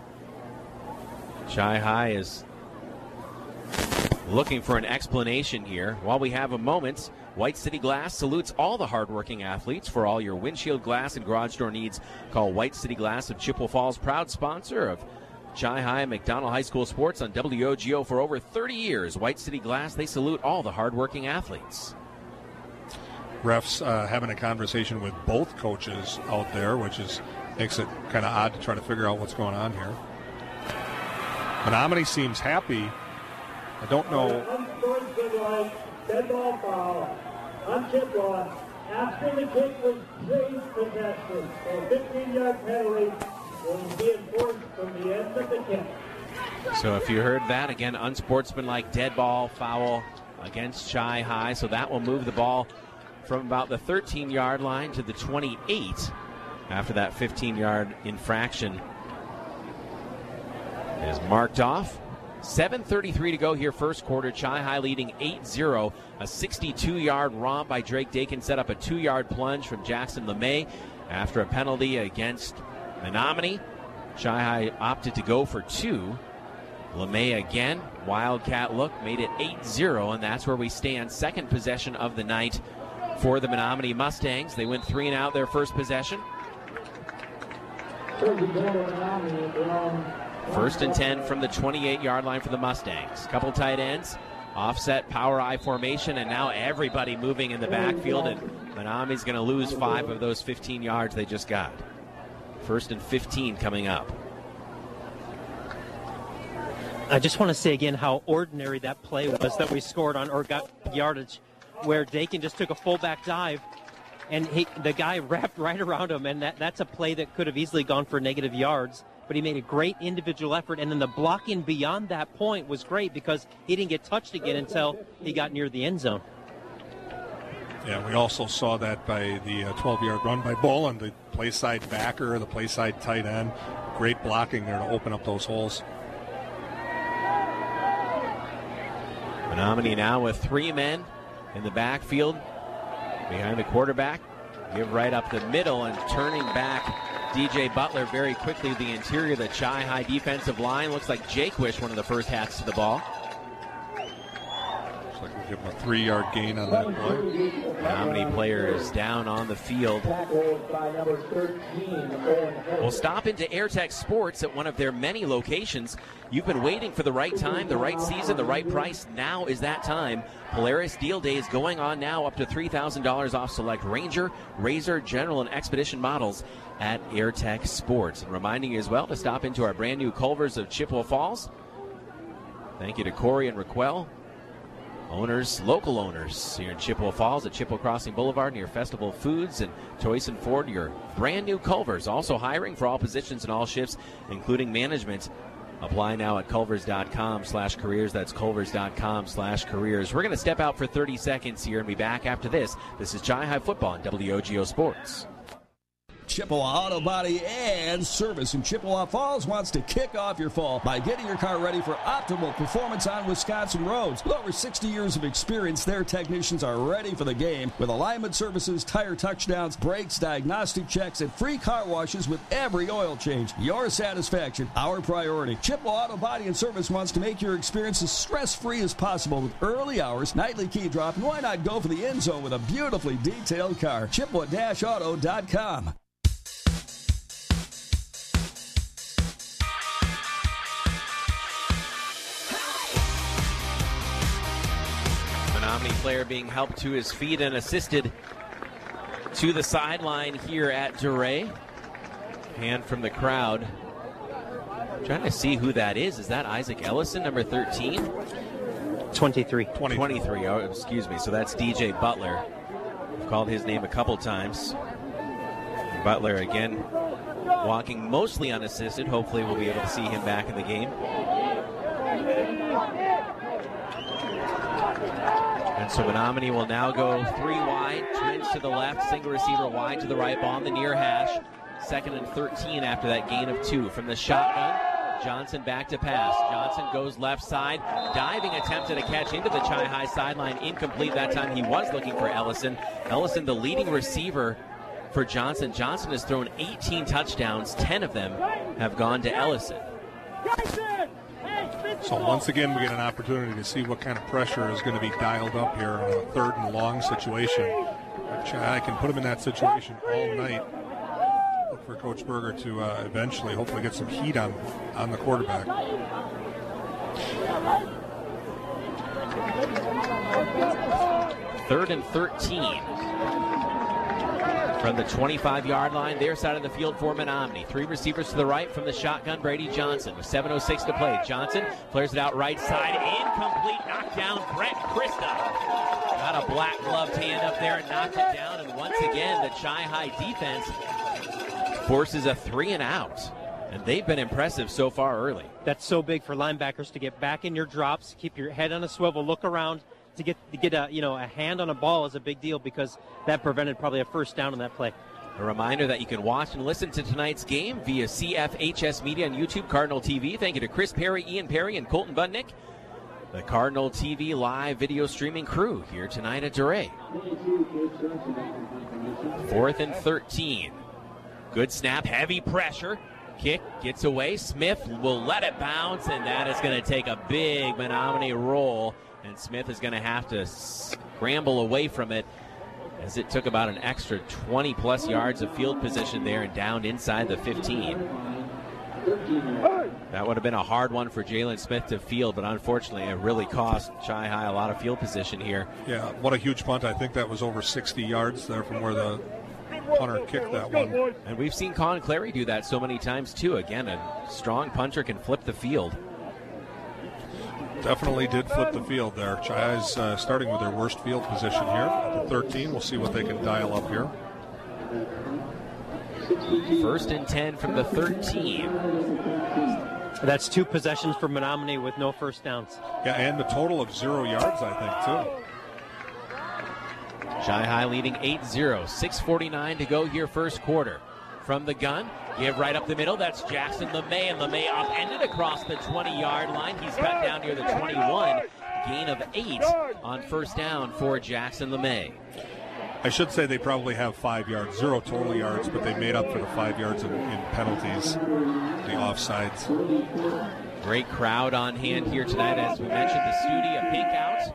Chi High is looking for an explanation here. While we have a moment, White City Glass salutes all the hardworking athletes. For all your windshield glass and garage door needs, call White City Glass of Chippewa Falls, proud sponsor of Chi High and McDonald High School sports on WOGO for over 30 years. White City Glass, they salute all the hardworking athletes. Refs having a conversation with both coaches out there, which makes it kind of odd to try to figure out what's going on here. Menominee seems happy. I don't know. Dead ball foul on Chippewa after the kick was raised possession. So 15-yard penalty will be enforced from the end of the kick. So if you heard that, again, unsportsmanlike dead ball foul against Chi High. So that will move the ball from about the 13-yard line to the 28 after that 15-yard infraction is marked off. 7:33 to go here, first quarter. Chi High leading 8-0. A 62-yard romp by Drake Dakin set up a 2-yard plunge from Jackson LeMay after a penalty against Menominee. Chi-High opted to go for 2. LeMay again, wildcat look, made it 8-0, and that's where we stand. Second possession of the night for the Menominee Mustangs. They went 3 and out their first possession. 1st and 10 from the 28-yard line for the Mustangs. Couple tight ends, offset power I formation, and now everybody moving in the backfield, and Menominee's going to lose 5 of those 15 yards they just got. 1st and 15 coming up. I just want to say again how ordinary that play was that we scored on or got yardage, where Dakin just took a fullback dive, and the guy wrapped right around him, and that's a play that could have easily gone for negative yards, but he made a great individual effort, and then the blocking beyond that point was great because he didn't get touched again until he got near the end zone. Yeah, we also saw that by the 12-yard run by Boland, the play side backer, the play side tight end. Great blocking there to open up those holes. Menominee now with 3 men in the backfield behind the quarterback. Give right up the middle, and turning back DJ Butler very quickly. The interior of the Chi-High defensive line. Looks like Jaquish, one of the first hats to the ball. Looks like we'll give him a 3-yard gain on that play. Menominee player is down on the field. We'll stop into Airtech Sports at one of their many locations. You've been waiting for the right time, the right season, the right price. Now is that time. Polaris Deal Days going on now, up to $3,000 off select Ranger, Razor, General, and Expedition models at Airtech Sports. And reminding you as well to stop into our brand new Culver's of Chippewa Falls. Thank you to Corey and Raquel, owners, local owners here in Chippewa Falls at Chippewa Crossing Boulevard near Festival Foods, and Toyson Ford, your brand new Culver's. Also hiring for all positions and all shifts, including management. Apply now at culvers.com/careers. That's culvers.com/careers. We're going to step out for 30 seconds here and be back after this. This is Chi-High Football on WOGO Sports. Chippewa Auto Body and Service in Chippewa Falls wants to kick off your fall by getting your car ready for optimal performance on Wisconsin roads. With over 60 years of experience, their technicians are ready for the game with alignment services, tire touchdowns, brakes, diagnostic checks, and free car washes with every oil change. Your satisfaction, our priority. Chippewa Auto Body and Service wants to make your experience as stress-free as possible with early hours, nightly key drop, and why not go for the end zone with a beautifully detailed car. Chippewa-auto.com. Menominee player being helped to his feet and assisted to the sideline here at DeRay. Hand from the crowd. Trying to see who that is. Is that Isaac Ellison, number 13? 23. 23, oh, excuse me. So that's DJ Butler. I've called his name a couple times. Butler again walking mostly unassisted. Hopefully we'll be able to see him back in the game. And so Menominee will now go 3 wide, twins to the left, single receiver wide to the right, ball on the near hash. 2nd and 13 after that gain of 2 from the shotgun. Johnson back to pass. Johnson goes left side. Diving attempt at a catch into the Chi-High sideline. Incomplete that time. He was looking for Ellison. Ellison, the leading receiver for Johnson. Johnson has thrown 18 touchdowns. 10 of them have gone to Ellison. So once again, we get an opportunity to see what kind of pressure is going to be dialed up here in a 3rd and long situation. I can put him in that situation all night. Look for Coach Berger to eventually, hopefully, get some heat on the quarterback. 3rd and 13 from the 25-yard line, their side of the field for Menominee. 3 receivers to the right from the shotgun, Brady Johnson with 7:06 to play. Johnson flares it out right side, incomplete, knocked down Brett Christa. Got a black gloved hand up there and knocked it down, and once again the Chi-High defense forces a 3 and out. And they've been impressive so far early. That's so big for linebackers to get back in your drops, keep your head on a swivel, look around. To get a hand on a ball is a big deal because that prevented probably a first down on that play. A reminder that you can watch and listen to tonight's game via CFHS Media on YouTube, Cardinal TV. Thank you to Chris Perry, Ian Perry, and Colton Budnick, the Cardinal TV live video streaming crew here tonight at DeRay. 4th and 13 Good snap, heavy pressure. Kick gets away. Smith will let it bounce, and that is going to take a big Menominee roll. And Smith is going to have to scramble away from it, as it took about an extra 20-plus yards of field position there and down inside the 15. That would have been a hard one for Jalen Smith to field, but unfortunately it really cost Chi-Hi a lot of field position here. Yeah, what a huge punt. I think that was over 60 yards there from where the punter kicked that one. And we've seen Colin Clary do that so many times too. Again, a strong punter can flip the field. Definitely did flip the field there. Chi-Hi's starting with their worst field position here at the 13. We'll see what they can dial up here. 1st and 10 from the 13. That's 2 possessions for Menominee with no first downs. Yeah, and a total of 0 yards, I think, too. Chi-Hi leading 8-0. 6:49 to go here first quarter. From the gun, give right up the middle. That's Jackson LeMay, and LeMay upended across the 20-yard line. He's got down near the 21. Gain of 8 on first down for Jackson LeMay. I should say they probably have 5 yards, 0 total yards, but they made up for the 5 yards in penalties, the offsides. Great crowd on hand here tonight. As we mentioned, the Studi, a pink out.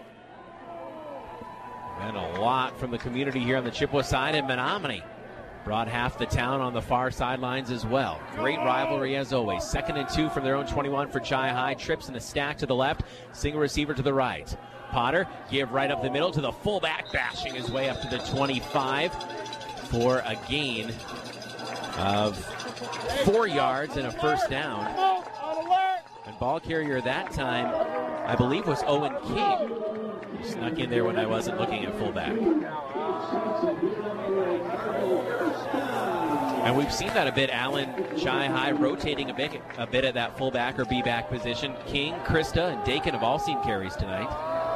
And a lot from the community here on the Chippewa side, and Menominee brought half the town on the far sidelines as well. Great rivalry as always. 2nd and 2 from their own 21 for Chi-Hi. Trips in a stack to the left, single receiver to the right. Potter, give right up the middle to the fullback, bashing his way up to the 25 for a gain of 4 yards and a first down. And ball carrier that time, I believe, was Owen King. He snuck in there when I wasn't looking at fullback. And we've seen that a bit, Alan. Chi-Hi rotating a bit at that fullback or B-back position. King, Krista, and Dakin have all seen carries tonight.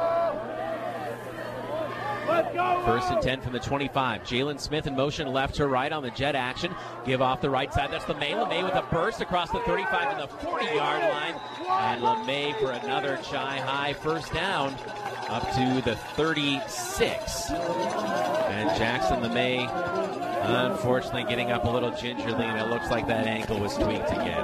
1st and 10 from the 25. Jalen Smith in motion left to right on the jet action. Give off the right side. That's LeMay. LeMay with a burst across the 35 and the 40-yard line. And LeMay for another Chi-Hi first down up to the 36. And Jackson LeMay, unfortunately, getting up a little gingerly, and it looks like that ankle was tweaked again.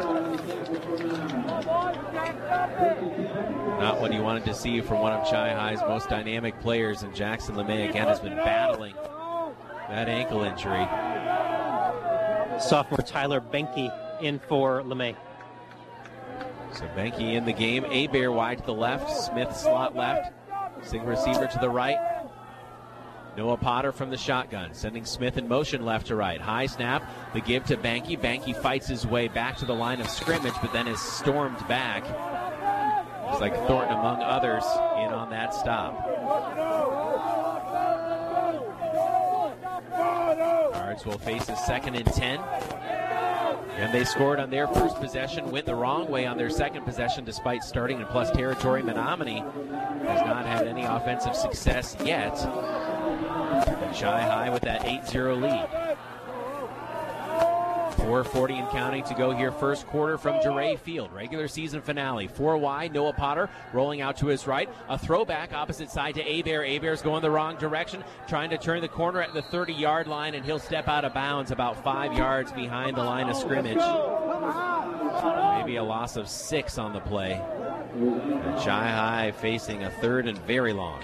Not what he wanted to see from one of Chi-Hi's most dynamic players, and Jackson LeMay again has been battling that ankle injury. Sophomore Tyler Benke in for LeMay. So Benke in the game. Abear wide to the left. Smith slot left. Single receiver to the right. Noah Potter from the shotgun, sending Smith in motion left to right. High snap, the give to Benke. Benke fights his way back to the line of scrimmage, but then is stormed back. Looks like Thornton, among others, in on that stop. Cards will face a 2nd and 10. And they scored on their first possession, went the wrong way on their second possession despite starting in plus territory. Menominee has not had any offensive success yet. And Chi-Hi with that 8-0 lead. 4:40 and counting to go here first quarter from DeRay Field. Regular season finale. 4 wide, Noah Potter rolling out to his right. A throwback opposite side to Abear. Abear's going the wrong direction, trying to turn the corner at the 30-yard line, and he'll step out of bounds about 5 yards behind the line of scrimmage. Maybe a loss of 6 on the play. And Chi-Hi facing a 3rd and very long.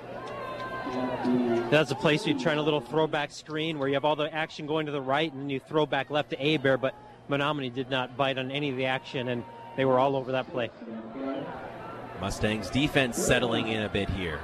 That's a place you're trying a little throwback screen where you have all the action going to the right, and then you throw back left to Abear, but Menominee did not bite on any of the action, and they were all over that play. Mustangs defense settling in a bit here.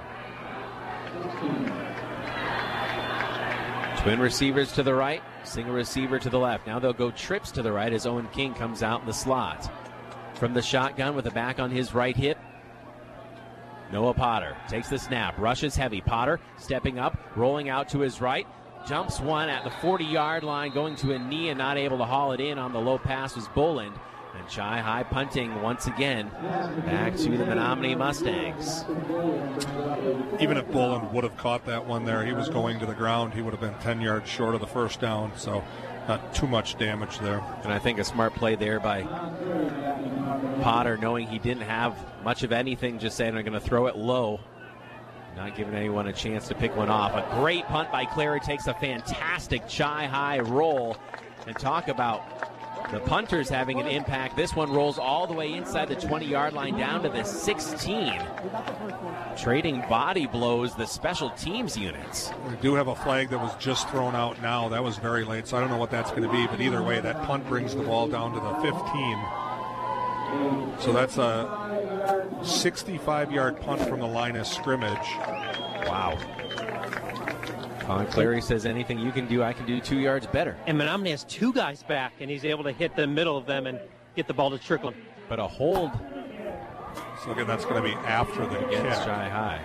Twin receivers to the right, single receiver to the left. Now they'll go trips to the right as Owen King comes out in the slot. From the shotgun with a back on his right hip, Noah Potter takes the snap, rushes heavy. Potter stepping up, rolling out to his right, jumps one at the 40-yard line, going to a knee and not able to haul it in on the low pass was Boland. And Chi-Hi punting once again back to the Menominee Mustangs. Even if Boland would have caught that one there, he was going to the ground. He would have been 10 yards short of the first down, so not too much damage there. And I think a smart play there by Potter, knowing he didn't have much of anything, just saying, I'm going to throw it low. Not giving anyone a chance to pick one off. A great punt by Clary, takes a fantastic Chi-Hi roll And talk about the punters having an impact. This one rolls all the way inside the 20-yard line down to the 16. Trading body blows the special teams units. We do have a flag that was just thrown out now. That was very late, so I don't know what that's going to be. But either way, that punt brings the ball down to the 15. So that's a 65-yard punt from the line of scrimmage. Wow. Con Clary says anything you can do, I can do 2 yards better. And Menominee has 2 guys back, and he's able to hit the middle of them and get the ball to trickle. But a hold. So again, that's going to be after the Against catch. Shy High.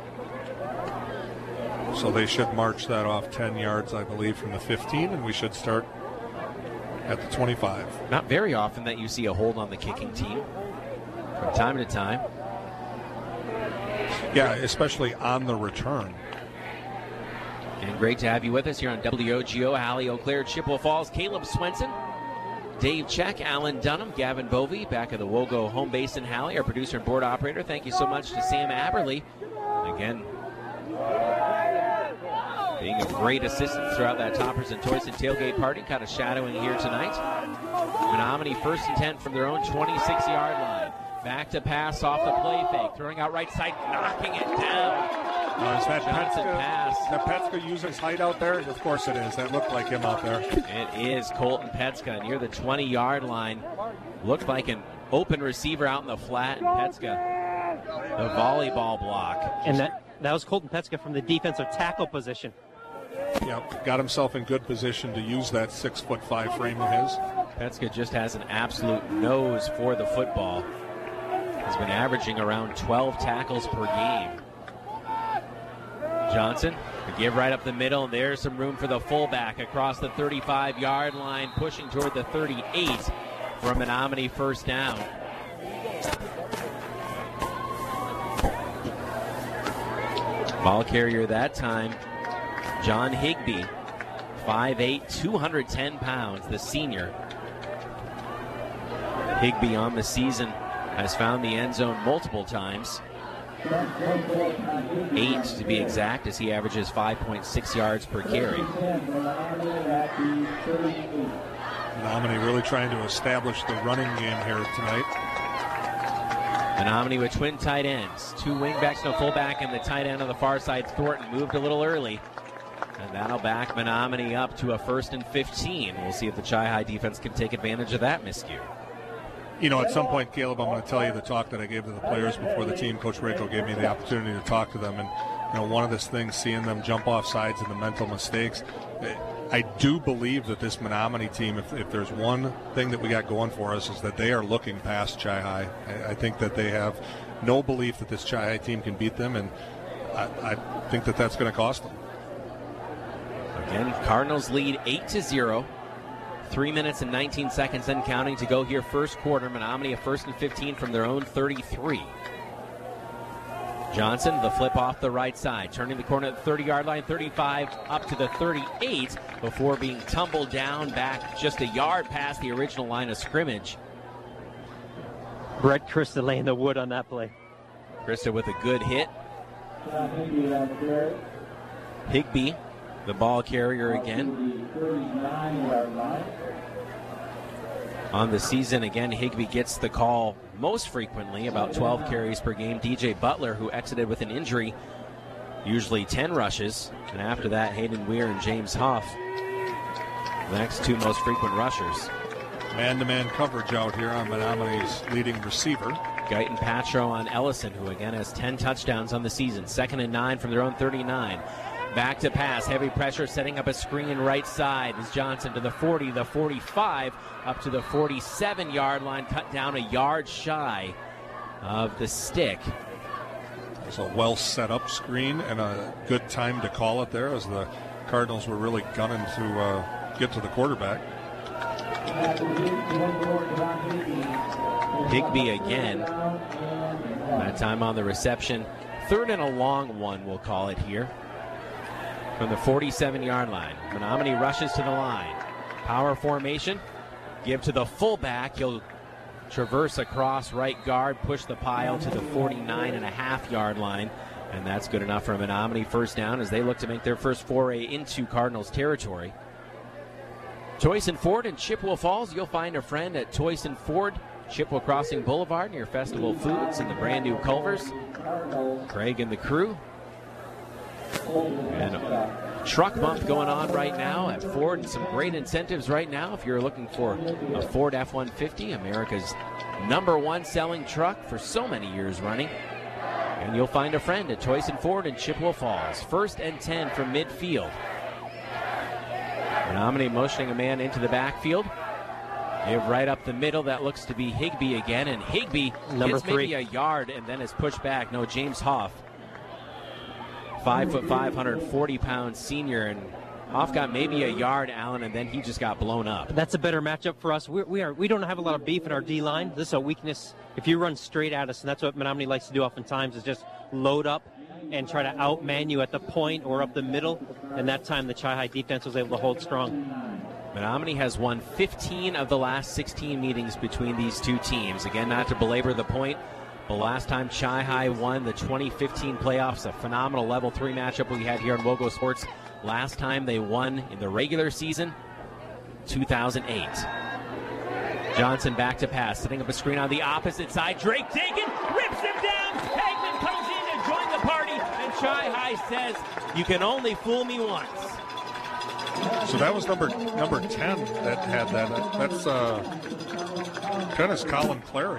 So they should march that off 10 yards, I believe, from the 15, and we should start at the 25. Not very often that you see a hold on the kicking team. From time to time. Yeah, especially on the return. And great to have you with us here on WOGO. Hallie Eau Claire, Chippewa Falls, Caleb Swenson, Dave Check, Alan Dunham, Gavin Bovey, back at the Wogo home base in Hallie, our producer and board operator. Thank you so much to Sam Aberly. Again, being a great assistant throughout that Toppers and Toys and tailgate party, kind of shadowing here tonight. Menominee 1st and 10 from their own 26-yard line. Back to pass off the play fake, throwing out right side, knocking it down. Is that Johnson pass? Is that Petska using his height out there? Of course it is. That looked like him out there. It is Colton Petska near the 20-yard line. Looked like an open receiver out in the flat, and Petska, the volleyball block. And that was Colton Petska from the defensive tackle position. Yep, got himself in good position to use that 6'5" frame of his. Petska just has an absolute nose for the football. He's been averaging around 12 tackles per game. Johnson, the give right up the middle, and there's some room for the fullback across the 35-yard line, pushing toward the 38 for a Menominee first down. Ball carrier that time, John Higbee, 5'8", 210 pounds, the senior. Higbee on the season has found the end zone multiple times. 8 to be exact, as he averages 5.6 yards per carry. Menominee really trying to establish the running game here tonight. Menominee with twin tight ends. 2 wingbacks, no fullback, and the tight end on the far side, Thornton, moved a little early. And that'll back Menominee up to a 1st and 15. We'll see if the Chi-High defense can take advantage of that miscue. You know, at some point, Caleb, I'm going to tell you the talk that I gave to the players before the team. Coach Rako gave me the opportunity to talk to them. And, you know, one of those things, seeing them jump off sides and the mental mistakes, I do believe that this Menominee team, if there's one thing that we got going for us, is that they are looking past Chi-High. I think that they have no belief that this Chi-High team can beat them, and I think that that's going to cost them. Again, Cardinals lead 8-0. 3 minutes and 19 seconds and counting to go here first quarter. Menominee a 1st and 15 from their own 33. Johnson, the flip off the right side, turning the corner at the 30-yard line, 35 up to the 38 before being tumbled down back just a yard past the original line of scrimmage. Brett Christa laying the wood on that play. Christa with a good hit. Higbee, the ball carrier again. On the season, again, Higbee gets the call most frequently, about 12 carries per game. DJ Butler, who exited with an injury, usually 10 rushes. And after that, Hayden Weir and James Huff, the next 2 most frequent rushers. Man-to-man coverage out here on Menominee's leading receiver. Guyton Patro on Ellison, who again has 10 touchdowns on the season. 2nd and 9 from their own 39. Back to pass, heavy pressure, setting up a screen right side is Johnson to the 40, the 45, up to the 47-yard line, cut down a yard shy of the stick. It's a well set up screen and a good time to call it there, as the Cardinals were really gunning to get to the quarterback. Higbee again, that time on the reception. 3rd and a long one, we'll call it here. From the 47-yard line. Menominee rushes to the line. Power formation. Give to the fullback. He'll traverse across right guard, push the pile to the 49.5-yard line. And that's good enough for a Menominee first down as they look to make their first foray into Cardinals territory. Toyson Ford in Chippewa Falls. You'll find a friend at Toyson Ford, Chippewa Crossing Boulevard near Festival Foods and the brand new Culvers. Craig and the crew. And a truck month going on right now at Ford, and some great incentives right now if you're looking for a Ford F-150, America's #1 selling truck for so many years running. And you'll find a friend at Toyson Ford in Chippewa Falls. 1st and 10 from midfield. Menominee motioning a man into the backfield. Give right up the middle. That looks to be Higbee again, and Higbee gets maybe a yard and then is pushed back. No, James Hoff. 5'5", 140-pound senior, and Hoff got maybe a yard, Allen, and then he just got blown up. That's a better matchup for us. We don't have a lot of beef in our D-line. This is a weakness. If you run straight at us, and that's what Menominee likes to do oftentimes, is just load up and try to outman you at the point or up the middle, and that time the Chi-Hi defense was able to hold strong. Menominee has won 15 of the last 16 meetings between these two teams. Again, not to belabor the point, the last time Chi-Hi won the 2015 playoffs, a phenomenal level 3 matchup we had here on Wogo Sports. Last time they won in the regular season, 2008. Johnson back to pass, setting up a screen on the opposite side. Drake Dakin rips him down. Hagman comes in to join the party, and Chi-Hi says, "You can only fool me once." So that was number 10 that had that. That's 10 is Colin Clary.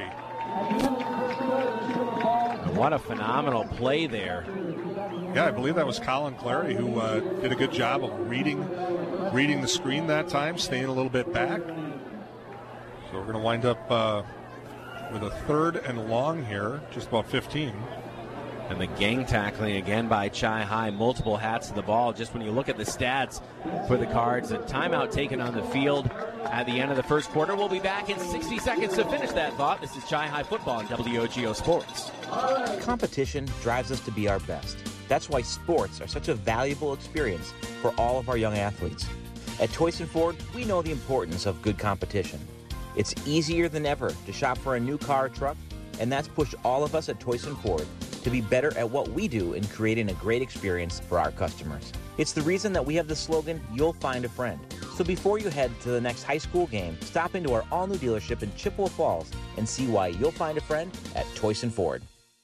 What a phenomenal play there. Yeah, I believe that was Colin Clary who did a good job of reading the screen that time, staying a little bit back. So we're going to wind up with a 3rd and long here, just about 15. And the gang tackling again by Chi-Hi, multiple hats to the ball. Just when you look at the stats for the Cards, a timeout taken on the field at the end of the first quarter. We'll be back in 60 seconds to finish that thought. This is Chi-Hi football on WOGO Sports. Competition drives us to be our best. That's why sports are such a valuable experience for all of our young athletes. At Toyson Ford, we know the importance of good competition. It's easier than ever to shop for a new car or truck, and that's pushed all of us at Toyson Ford to be better at what we do in creating a great experience for our customers. It's the reason that we have the slogan, "You'll find a friend." So before you head to the next high school game, stop into our all-new dealership in Chippewa Falls and see why you'll find a friend at Toyson Ford.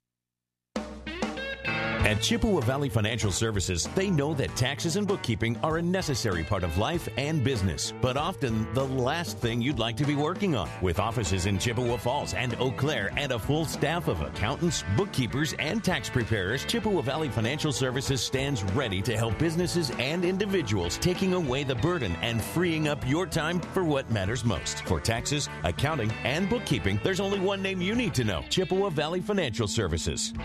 At Chippewa Valley Financial Services, they know that taxes and bookkeeping are a necessary part of life and business, but often the last thing you'd like to be working on. With offices in Chippewa Falls and Eau Claire and a full staff of accountants, bookkeepers, and tax preparers, Chippewa Valley Financial Services stands ready to help businesses and individuals, taking away the burden and freeing up your time for what matters most. For taxes, accounting, and bookkeeping, there's only one name you need to know: Chippewa Valley Financial Services.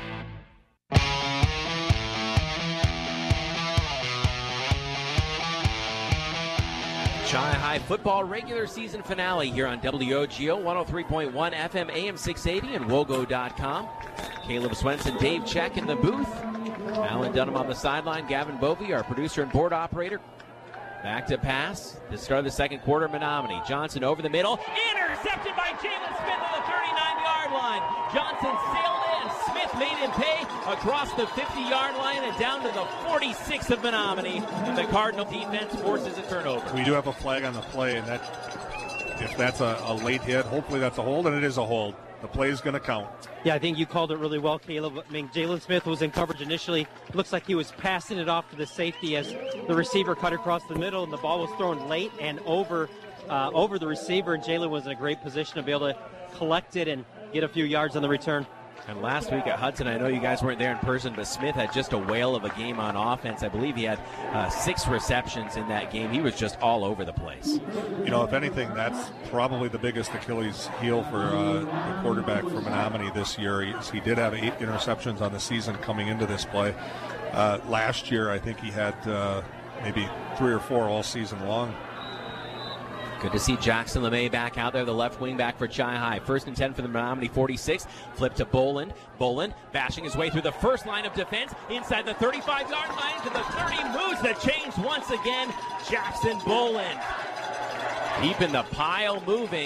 Chi-Hi football regular season finale here on WOGO 103.1 FM AM 680 and Wogo.com. Caleb Swenson, Dave Check in the booth. Alan Dunham on the sideline. Gavin Bovey, our producer and board operator. Back to pass. To start the second quarter, Menominee. Johnson over the middle. Intercepted by Jalen Smith on the 39-yard line. Johnson sailed in. Smith made him pay across the 50-yard line and down to the 46 of Menominee. And the Cardinal defense forces a turnover. We do have a flag on the play, and that if that's a late hit, hopefully that's a hold, and it is a hold. The play is going to count. Yeah, I think you called it really well, Caleb. I mean, Jalen Smith was in coverage initially. Looks like he was passing it off to the safety as the receiver cut across the middle, and the ball was thrown late and over the receiver, and Jalen was in a great position to be able to collect it and get a few yards on the return. And last week at Hudson, I know you guys weren't there in person, but Smith had just a whale of a game on offense. I believe he had 6 receptions in that game. He was just all over the place. You know, if anything, that's probably the biggest Achilles heel for the quarterback for Menominee this year. He did have 8 interceptions on the season coming into this play. Last year, I think he had maybe 3 or 4 all season long. Good to see Jackson LeMay back out there, the left wing back for Chi-Hi. 1st and 10 for the Menominee 46. Flip to Boland. Boland bashing his way through the first line of defense. Inside the 35-yard line to the 30. Moves the chains once again. Jackson Boland. Keeping the pile moving.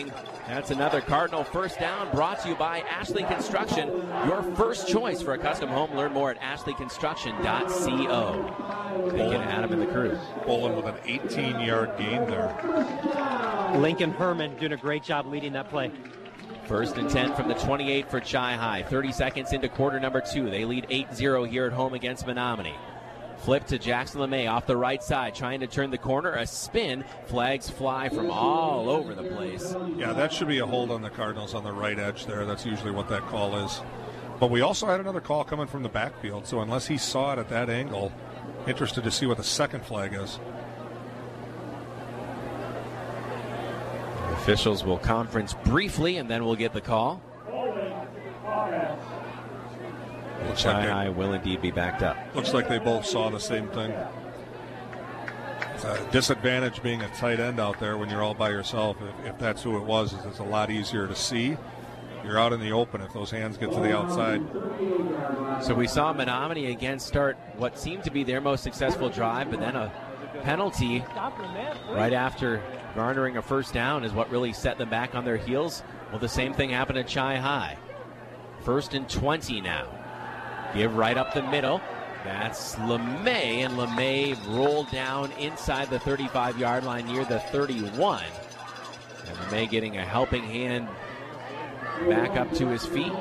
That's another Cardinal first down brought to you by Ashley Construction, your first choice for a custom home. Learn more at ashleyconstruction.co. They get Adam and the crew. Bolin with an 18-yard gain there. Lincoln Herman doing a great job leading that play. First and 10 from the 28 for Chi-High. 30 seconds into quarter number 2. They lead 8-0 here at home against Menominee. Flip to Jackson LeMay off the right side, trying to turn the corner. A spin. Flags fly from all over the place. Yeah, that should be a hold on the Cardinals on the right edge there. That's usually what that call is. But we also had another call coming from the backfield, so unless he saw it at that angle, interested to see what the second flag is. The officials will conference briefly, and then we'll get the call. Chi-High will indeed be backed up. Looks like they both saw the same thing. It's a disadvantage being a tight end out there when you're all by yourself. If that's who it was, it's a lot easier to see. You're out in the open if those hands get to the outside. So we saw Menominee again start what seemed to be their most successful drive, but then a penalty right after garnering a first down is what really set them back on their heels. Well, the same thing happened at Chi-High. 1st and 20 now. Give right up the middle. That's LeMay, and LeMay rolled down inside the 35-yard line near the 31. And LeMay getting a helping hand back up to his feet.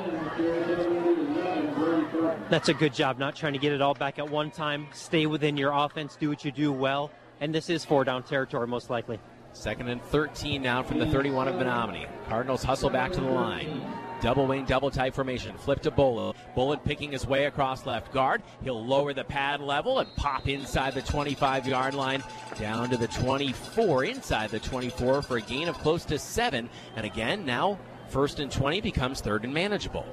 That's a good job, not trying to get it all back at one time. Stay within your offense, do what you do well. And this is 4-down territory, most likely. 2nd and 13 now from the 31 of Menominee. Cardinals hustle back to the line. Double wing, double tight formation. Flip to Bolin. Bolin picking his way across left guard. He'll lower the pad level and pop inside the 25-yard line down to the 24, inside the 24 for a gain of close to 7. And again, now 1st and 20 becomes 3rd and manageable.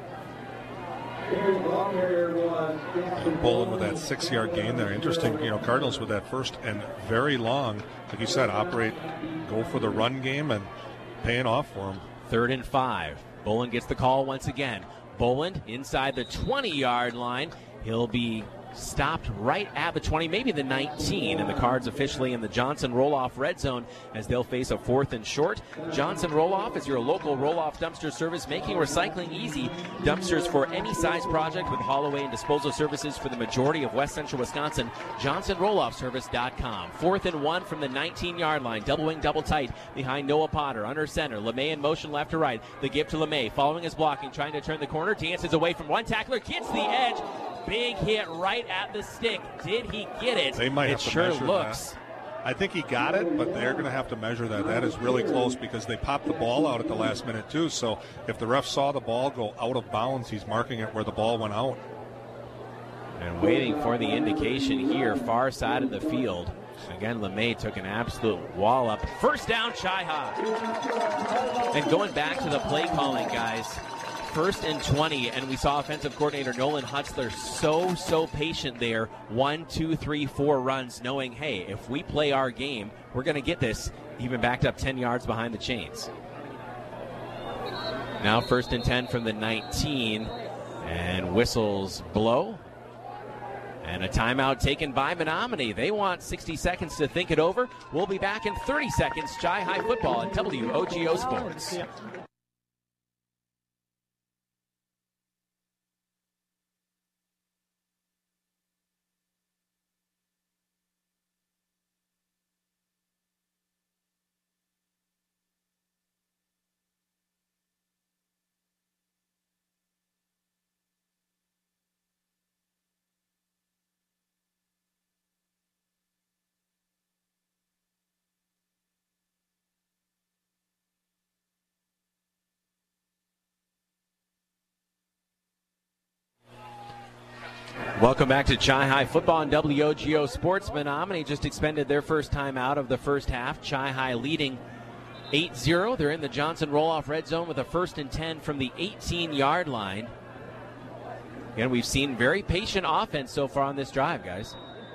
Bolin with that 6-yard gain there. Interesting, Cardinals with that first and very long, like you said, operate, go for the run game and paying off for them. 3rd and 5. Bolin gets the call once again. Bolin inside the 20-yard line. He'll be stopped right at the 20, maybe the 19, and the Cards officially in the Johnson Roll-Off red zone as they'll face a 4th and short. Johnson Roll-Off is your local roll-off dumpster service, making recycling easy. Dumpsters for any size project with haul-away and disposal services for the majority of west central Wisconsin. JohnsonRolloffService.com. 4th and 1 from the 19-yard line. Double wing, double tight behind Noah Potter. Under center, LeMay in motion left to right. The give to LeMay, following his blocking, trying to turn the corner. Dances away from one tackler, gets the edge. Big hit right at the stick. Did he get it? They might have it to sure measure looks. That. I think he got it, but they're going to have to measure that. That is really close because they popped the ball out at the last minute too. So if the ref saw the ball go out of bounds, he's marking it where the ball went out. And waiting for the indication here, far side of the field. Again, LeMay took an absolute wall up. First down, Chi-High. And going back to the play calling, guys. 1st and 20, and we saw offensive coordinator Nolan Hutzler so patient there. 1, 2, 3, 4 runs, knowing, hey, if we play our game, we're going to get this, even backed up 10 yards behind the chains. Now 1st and 10 from the 19, and whistles blow. And a timeout taken by Menominee. They want 60 seconds to think it over. We'll be back in 30 seconds. Chi-High football at WOGO Sports. Welcome back to Chi-High football and WOGO Sports. Menominee just expended their first time out of the first half. Chi-High leading 8-0. They're in the Johnson roll-off red zone with a 1st and 10 from the 18-yard line. And we've seen very patient offense so far on this drive, guys.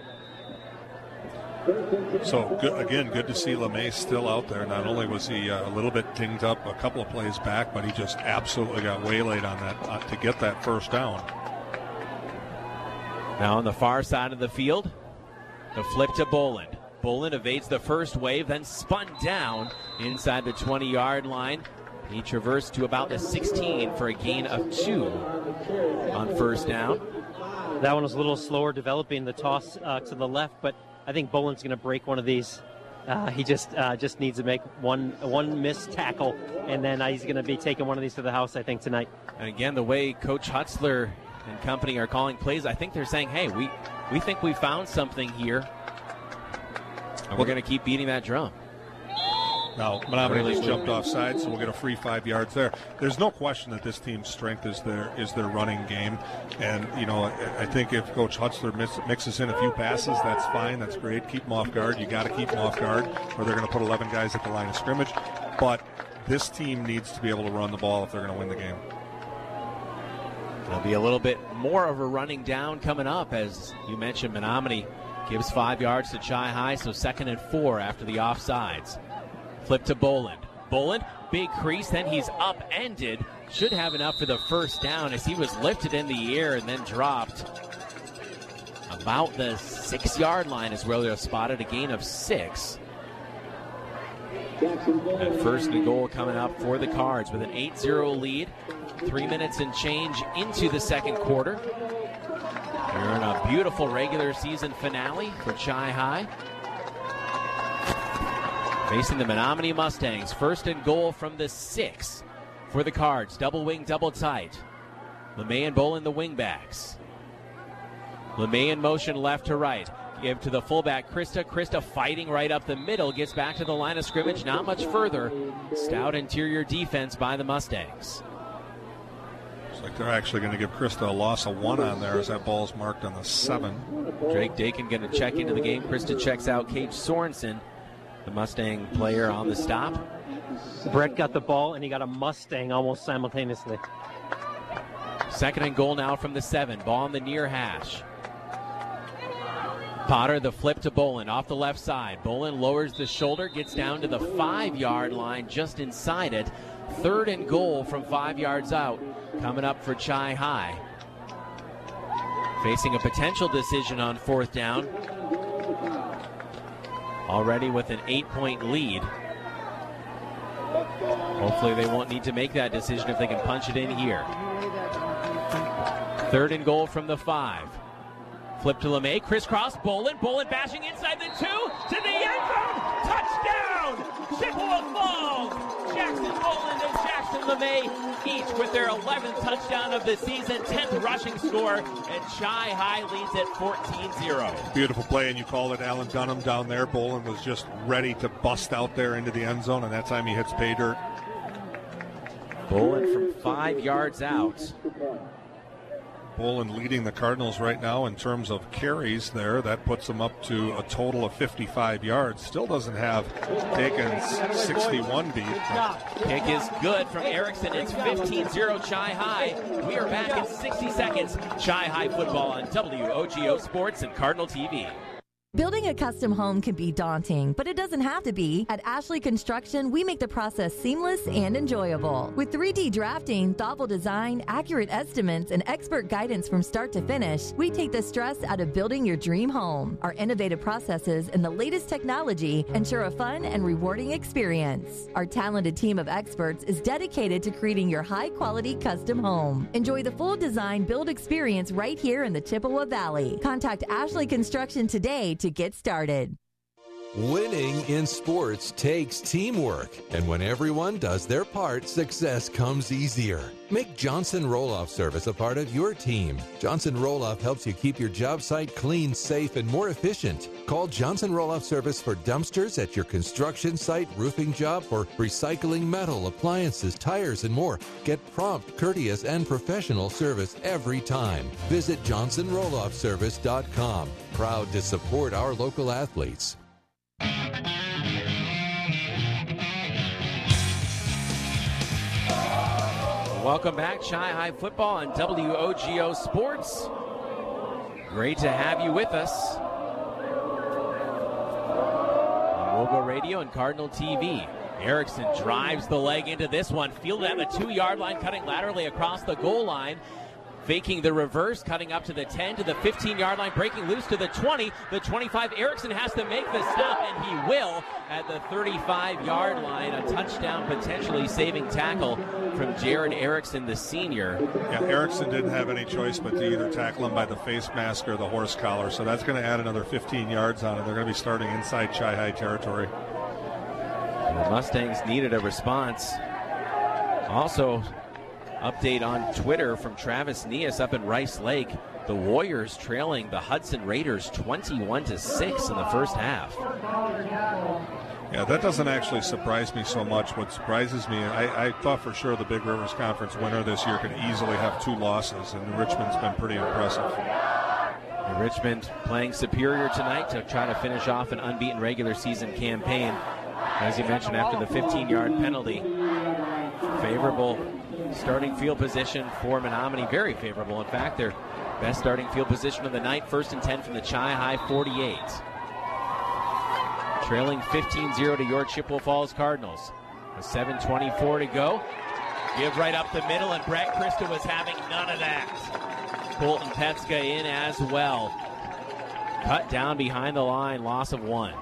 So, good to see LeMay still out there. Not only was he a little bit dinged up a couple of plays back, but he just absolutely got waylaid on that to get that first down. Now on the far side of the field, the flip to Bolin. Bolin evades the first wave, then spun down inside the 20-yard line. He traversed to about the 16 for a gain of 2 on first down. That one was a little slower developing, the toss to the left, but I think Bolin's going to break one of these. He just needs to make one missed tackle, and then he's going to be taking one of these to the house, I think, tonight. And again, the way Coach Hutzler and company are calling plays, I think they're saying, hey, we think we found something here, and we're going to keep beating that drum. Now, Menominee just jumped offside, so we'll get a free 5 yards there. There's no question that this team's strength is their running game. And, I think if Coach Hutzler mixes in a few passes, that's fine. That's great. Keep them off guard. You got to keep them off guard, or they're going to put 11 guys at the line of scrimmage. But this team needs to be able to run the ball if they're going to win the game. There'll be a little bit more of a running down coming up, as you mentioned. Menominee gives 5 yards to Chi High, so 2nd and 4 after the offsides. Flip to Boland. Boland, big crease, then he's upended. Should have enough for the first down as he was lifted in the air and then dropped. About the 6-yard line is where they're spotted, a gain of 6. And first and goal coming up for the Cards with an 8-0 lead. 3 minutes and change into the second quarter. We're in a beautiful regular season finale for Chi High. Facing the Menominee Mustangs. First and goal from the 6 for the Cards. Double wing, double tight. LeMay and Bolin the wingbacks. LeMay in motion left to right. Give to the fullback, Krista. Krista fighting right up the middle. Gets back to the line of scrimmage. Not much further. Stout interior defense by the Mustangs. Looks like they're actually going to give Krista a loss of 1 on there as that ball's marked on the 7. Drake Dakin going to check into the game. Krista checks out Cage Sorensen, the Mustang player on the stop. Brett got the ball, and he got a Mustang almost simultaneously. 2nd and goal now from the 7. Ball on the near hash. Potter, the flip to Bolin off the left side. Bolin lowers the shoulder, gets down to the 5-yard line, just inside it. 3rd and goal from 5 yards out, coming up for Chi High. Facing a potential decision on 4th down. Already with an 8-point lead. Hopefully they won't need to make that decision if they can punch it in here. 3rd and goal from the 5. Flip to LeMay, crisscross, Bolin bashing inside the 2, to the end zone, touchdown, Chippewa Falls. Jackson Bolin and Jackson LeMay, each with their 11th touchdown of the season, 10th rushing score, and Chi High leads at 14-0. Beautiful play, and you called it. Alan Dunham down there. Bolin was just ready to bust out there into the end zone, and that time he hits pay dirt. Bolin from 5 yards out. Bolin leading the Cardinals right now in terms of carries there. That puts them up to a total of 55 yards. Still doesn't have Dakin's 61 beat. Kick is good from Erickson. It's 15-0 Chi High. We are back in 60 seconds. Chi High football on WOGO Sports and Cardinal TV. Building a custom home can be daunting, but it doesn't have to be. At Ashley Construction, we make the process seamless and enjoyable. With 3D drafting, thoughtful design, accurate estimates, and expert guidance from start to finish, we take the stress out of building your dream home. Our innovative processes and the latest technology ensure a fun and rewarding experience. Our talented team of experts is dedicated to creating your high-quality custom home. Enjoy the full design build experience right here in the Chippewa Valley. Contact Ashley Construction today to get started. Winning in sports takes teamwork, and when everyone does their part, success comes easier. Make Johnson Roll-Off Service a part of your team. Johnson Roll-Off helps you keep your job site clean, safe, and more efficient. Call Johnson Roll-Off Service for dumpsters at your construction site, roofing job, for recycling metal, appliances, tires, and more. Get prompt, courteous, and professional service every time. Visit JohnsonRollOffService.com. Proud to support our local athletes. Welcome back, Chi High football on WOGO Sports. Great to have you with us on WOGO Radio and Cardinal TV. Erickson drives the leg into this one, fielded at the 2-yard line, cutting laterally across the goal line. faking the reverse, cutting up to the 10, to the 15-yard line, breaking loose to the 20, the 25. Erickson has to make the stop, and he will at the 35-yard line. A touchdown, potentially saving tackle from Jared Erickson, the senior. Yeah, Erickson didn't have any choice but to either tackle him by the face mask or the horse collar, so that's going to add another 15 yards on it. They're going to be starting inside Chi-High territory. The Mustangs needed a response. Also, update on Twitter from Travis Neas up in Rice Lake. The Warriors trailing the Hudson Raiders 21-6 in the first half. Yeah, that doesn't actually surprise me so much. What surprises me, I thought for sure the Big Rivers Conference winner this year could easily have 2 losses, and Richmond's been pretty impressive. And Richmond playing superior tonight to try to finish off an unbeaten regular season campaign. As you mentioned, after the 15-yard penalty, favorable starting field position for Menominee, very favorable. In fact, their best starting field position of the night, 1st and 10 from the Chi-High 48. Trailing 15-0 to your Chippewa Falls Cardinals. With 7:24 to go. Give right up the middle, and Brett Christa was having none of that. Colton Petska in as well. Cut down behind the line, loss of 1.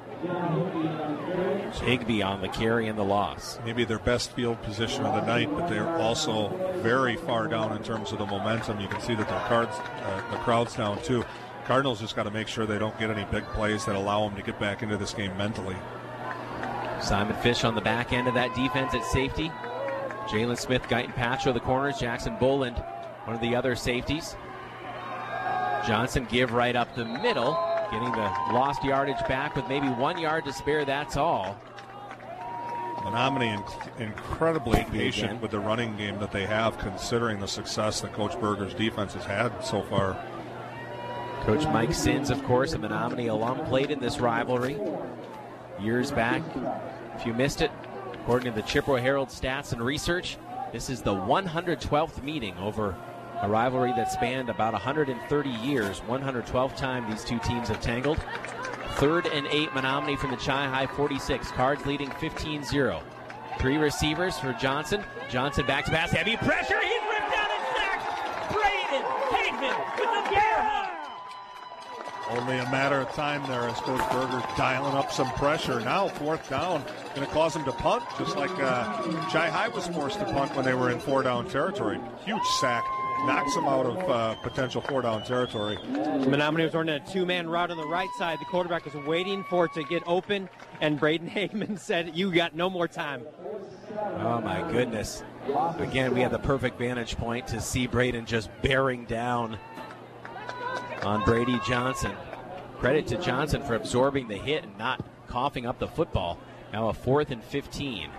Higby on the carry and the loss. Maybe their best field position of the night, but they're also very far down in terms of the momentum. You can see that the crowd's down too. Cardinals just got to make sure they don't get any big plays that allow them to get back into this game mentally. Simon Fish on the back end of that defense at safety. Jalen Smith, Guyton Patro the corners. Jackson Boland, one of the other safeties. Johnson give right up the middle, getting the lost yardage back with maybe 1 yard to spare, that's all. Menominee incredibly patient with the running game that they have, considering the success that Coach Berger's defense has had so far. Coach Mike Sins, of course, a Menominee alum, played in this rivalry years back. If you missed it, according to the Chippewa Herald stats and research, this is the 112th meeting over a rivalry that spanned about 130 years. 112th time these two teams have tangled. 3rd and 8, Menominee from the Chi-High 46. Cards leading 15-0. 3 receivers for Johnson. Johnson back to pass, heavy pressure. He's ripped down and sacked. Braden Hagman with the bear hug. Only a matter of time there as Coach Berger dialing up some pressure. Now 4th down, going to cause him to punt, just like Chi-High was forced to punt when they were in 4-down territory. Huge sack. Knocks them out of potential 4-down territory. Menominee was running a 2-man route on the right side. The quarterback was waiting for it to get open, and Braden Hagman said, "You got no more time." Oh, my goodness. Again, we had the perfect vantage point to see Braden just bearing down on Brady Johnson. Credit to Johnson for absorbing the hit and not coughing up the football. Now a 4th and 15.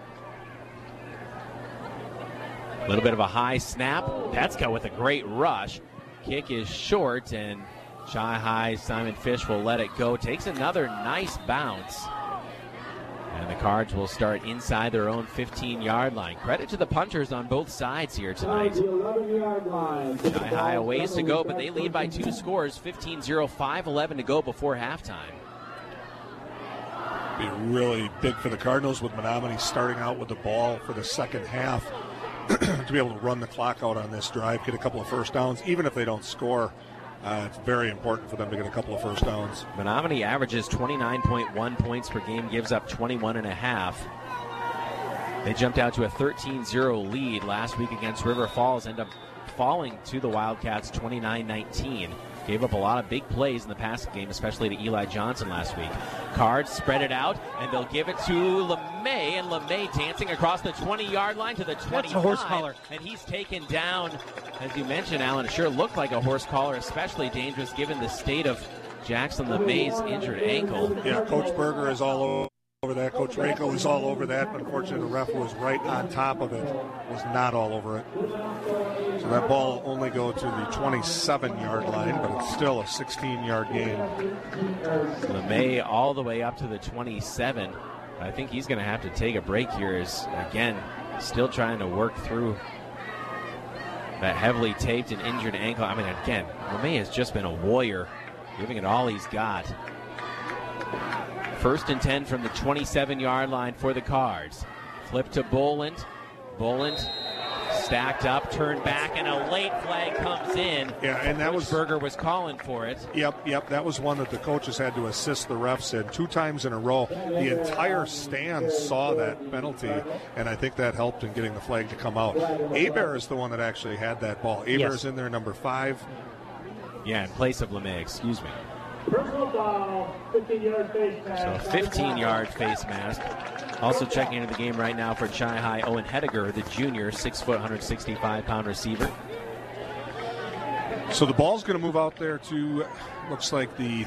A little bit of a high snap. Petska with a great rush. Kick is short, and Chi-High Simon Fish will let it go. Takes another nice bounce. And the Cards will start inside their own 15-yard line. Credit to the punters on both sides here tonight. Chi-High a ways to go, but they lead by 2 scores. 15-0, 5:11 to go before halftime. Be really big for the Cardinals with Menominee starting out with the ball for the second half. To be able to run the clock out on this drive, get a couple of first downs, even if they don't score, it's very important for them to get a couple of first downs. Menominee averages 29.1 points per game, gives up 21.5. They jumped out to a 13-0 lead last week against River Falls, end up falling to the Wildcats 29-19. Gave up a lot of big plays in the passing game, especially to Eli Johnson last week. Cards spread it out, and they'll give it to LeMay, and LeMay dancing across the 20-yard line to the 25. That's a horse collar. And he's taken down, as you mentioned, Alan. It sure looked like a horse collar, especially dangerous given the state of Jackson LeMay's injured ankle. Yeah, Coach Berger is all over that. Coach Rako is all over that. Unfortunately, the ref was right on top of it, was not all over it. So that ball will only go to the 27-yard line, but it's still a 16-yard gain. LeMay all the way up to the 27. I think he's going to have to take a break here as, again, still trying to work through that heavily taped and injured ankle. I mean, again, LeMay has just been a warrior, giving it all he's got. 1st and 10 from the 27-yard line for the Cards. Flip to Boland. Boland backed up, turned back, and a late flag comes in. Yeah, and that was Berger was calling for it. Yep. That was one that the coaches had to assist the refs in 2 times in a row. The entire stand saw that penalty, and I think that helped in getting the flag to come out. Hebert is the one that actually had that ball. Hebert is in there, number 5. Yeah, in place of LeMay, excuse me. Personal foul, 15-yard face mask. So 15-yard face mask. Also checking into the game right now for Chi High, Owen Hediger, the junior, 6 foot, 165-pound receiver. So the ball's going to move out there to, looks like the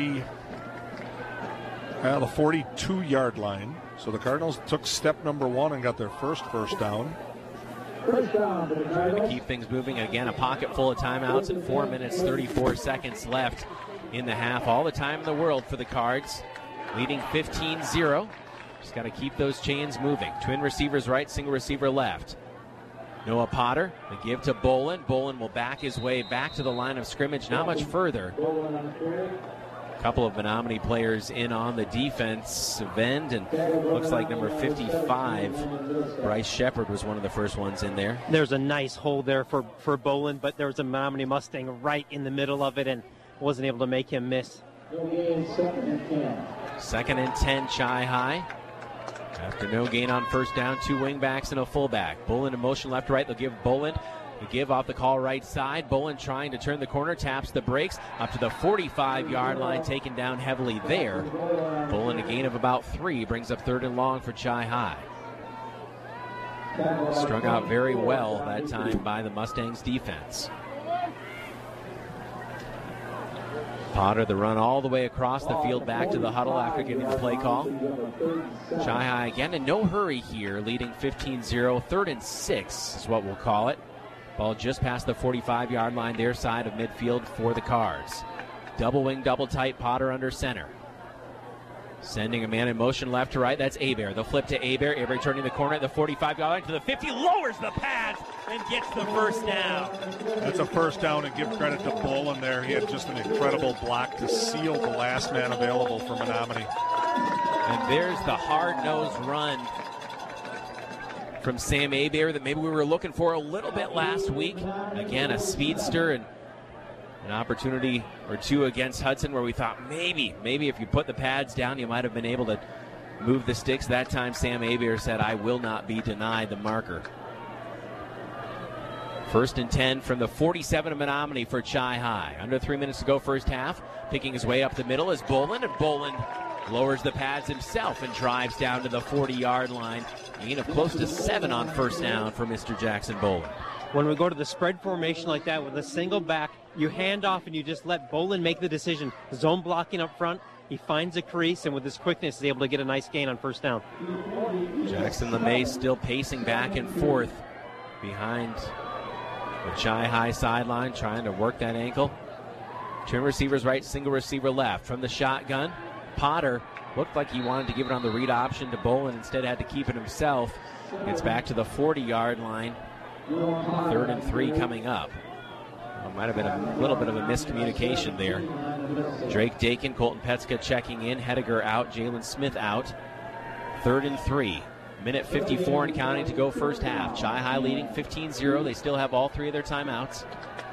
42-yard line. So the Cardinals took step number 1 and got their first down. Trying to keep things moving. Again, a pocket full of timeouts and 4 minutes, 34 seconds left in the half. All the time in the world for the Cards, leading 15-0. Just got to keep those chains moving. Twin receivers right, single receiver left. Noah Potter, the give to Bolin. Bolin will back his way back to the line of scrimmage, not much further. A couple of Menominee players in on the defense end, and looks like number 55, Bryce Shepard, was one of the first ones in there. There's a nice hole there for Bolin, but there was a Menominee Mustang right in the middle of it and wasn't able to make him miss. 2nd and 10, Chi High. After no gain on first down, 2 wingbacks and a fullback. Bolin in motion left to right. They'll give Bolin the give off the call right side. Bolin trying to turn the corner, taps the brakes up to the 45-yard line, taken down heavily there. Bolin a gain of about 3, brings up 3rd and long for Chi High. Strung out very well that time by the Mustangs defense. Potter the run all the way across the field back to the huddle after getting the play call. Chi High again in no hurry here, leading 15-0. 3rd and 6 is what we'll call it. Ball just past the 45-yard line, their side of midfield for the Cards. Double wing, double tight, Potter under center. Sending a man in motion left to right, that's Hebert. The flip to Hebert. Hebert turning the corner at the 45-yard line to the 50, lowers the pads and gets the first down. That's a first down, and give credit to Bolin there. He had just an incredible block to seal the last man available for Menominee. And there's the hard-nosed run from Sam Hebert that maybe we were looking for a little bit last week. Again, a speedster and an opportunity or two against Hudson where we thought maybe if you put the pads down, you might have been able to move the sticks. That time, Sam Hebert said, I will not be denied the marker. 1st and 10 from the 47 of Menominee for Chi High. Under 3 minutes to go first half. Picking his way up the middle is Bolin, and Bolin lowers the pads himself and drives down to the 40-yard line. Gain of close to 7 on first down for Mr. Jackson Bolin. When we go to the spread formation like that with a single back, you hand off and you just let Bolin make the decision. Zone blocking up front, he finds a crease, and with his quickness is able to get a nice gain on first down. Jackson LeMay still pacing back and forth behind the Chi High sideline, trying to work that ankle. 2 receivers right, single receiver left. From the shotgun, Potter looked like he wanted to give it on the read option to Bolin, instead had to keep it himself. Gets back to the 40-yard line. 3rd and 3 coming up. Might have been a little bit of a miscommunication there. Drake Dakin, Colton Petska checking in. Hediger out, Jalen Smith out. 3rd and 3. Minute 54 and counting to go first half. Chi High leading 15-0. They still have all 3 of their timeouts.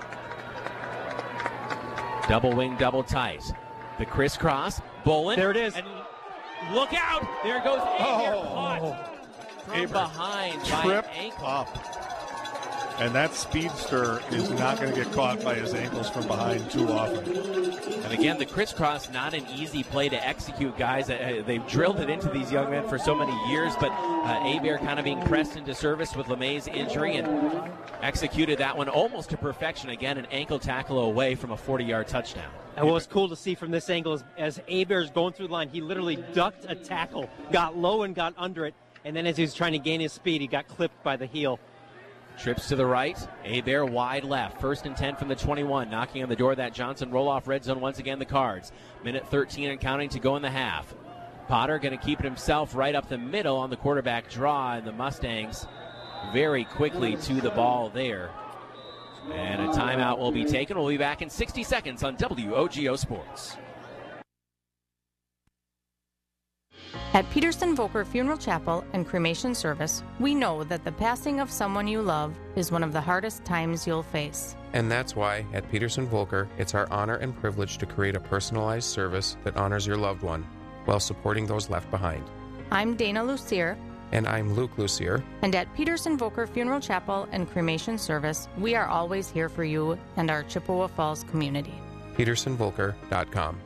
Double wing, double tight. The crisscross. Bolin. There it is. And look out. There goes Hebert, caught from behind by an ankle. Up. And that speedster is not going to get caught by his ankles from behind too often. And again, the crisscross, not an easy play to execute, guys. They've drilled it into these young men for so many years, but Hebert kind of being pressed into service with LeMay's injury and executed that one almost to perfection. Again, an ankle tackle away from a 40-yard touchdown. And what was cool to see from this angle is as Hebert's going through the line, he literally ducked a tackle, got low and got under it, and then as he was trying to gain his speed, he got clipped by the heel. Trips to the right, Hebert wide left. 1st and 10 from the 21. Knocking on the door of that Johnson roll-off red zone once again, the Cards. Minute 13 and counting to go in the half. Potter going to keep it himself right up the middle on the quarterback draw, and the Mustangs very quickly to the ball there. And a timeout will be taken. We'll be back in 60 seconds on WOGO Sports. At Peterson Volker Funeral Chapel and Cremation Service, we know that the passing of someone you love is one of the hardest times you'll face. And that's why, at Peterson Volker, it's our honor and privilege to create a personalized service that honors your loved one while supporting those left behind. I'm Dana Lucier. And I'm Luke Lucier. And at Peterson Volker Funeral Chapel and Cremation Service, we are always here for you and our Chippewa Falls community. PetersonVolker.com.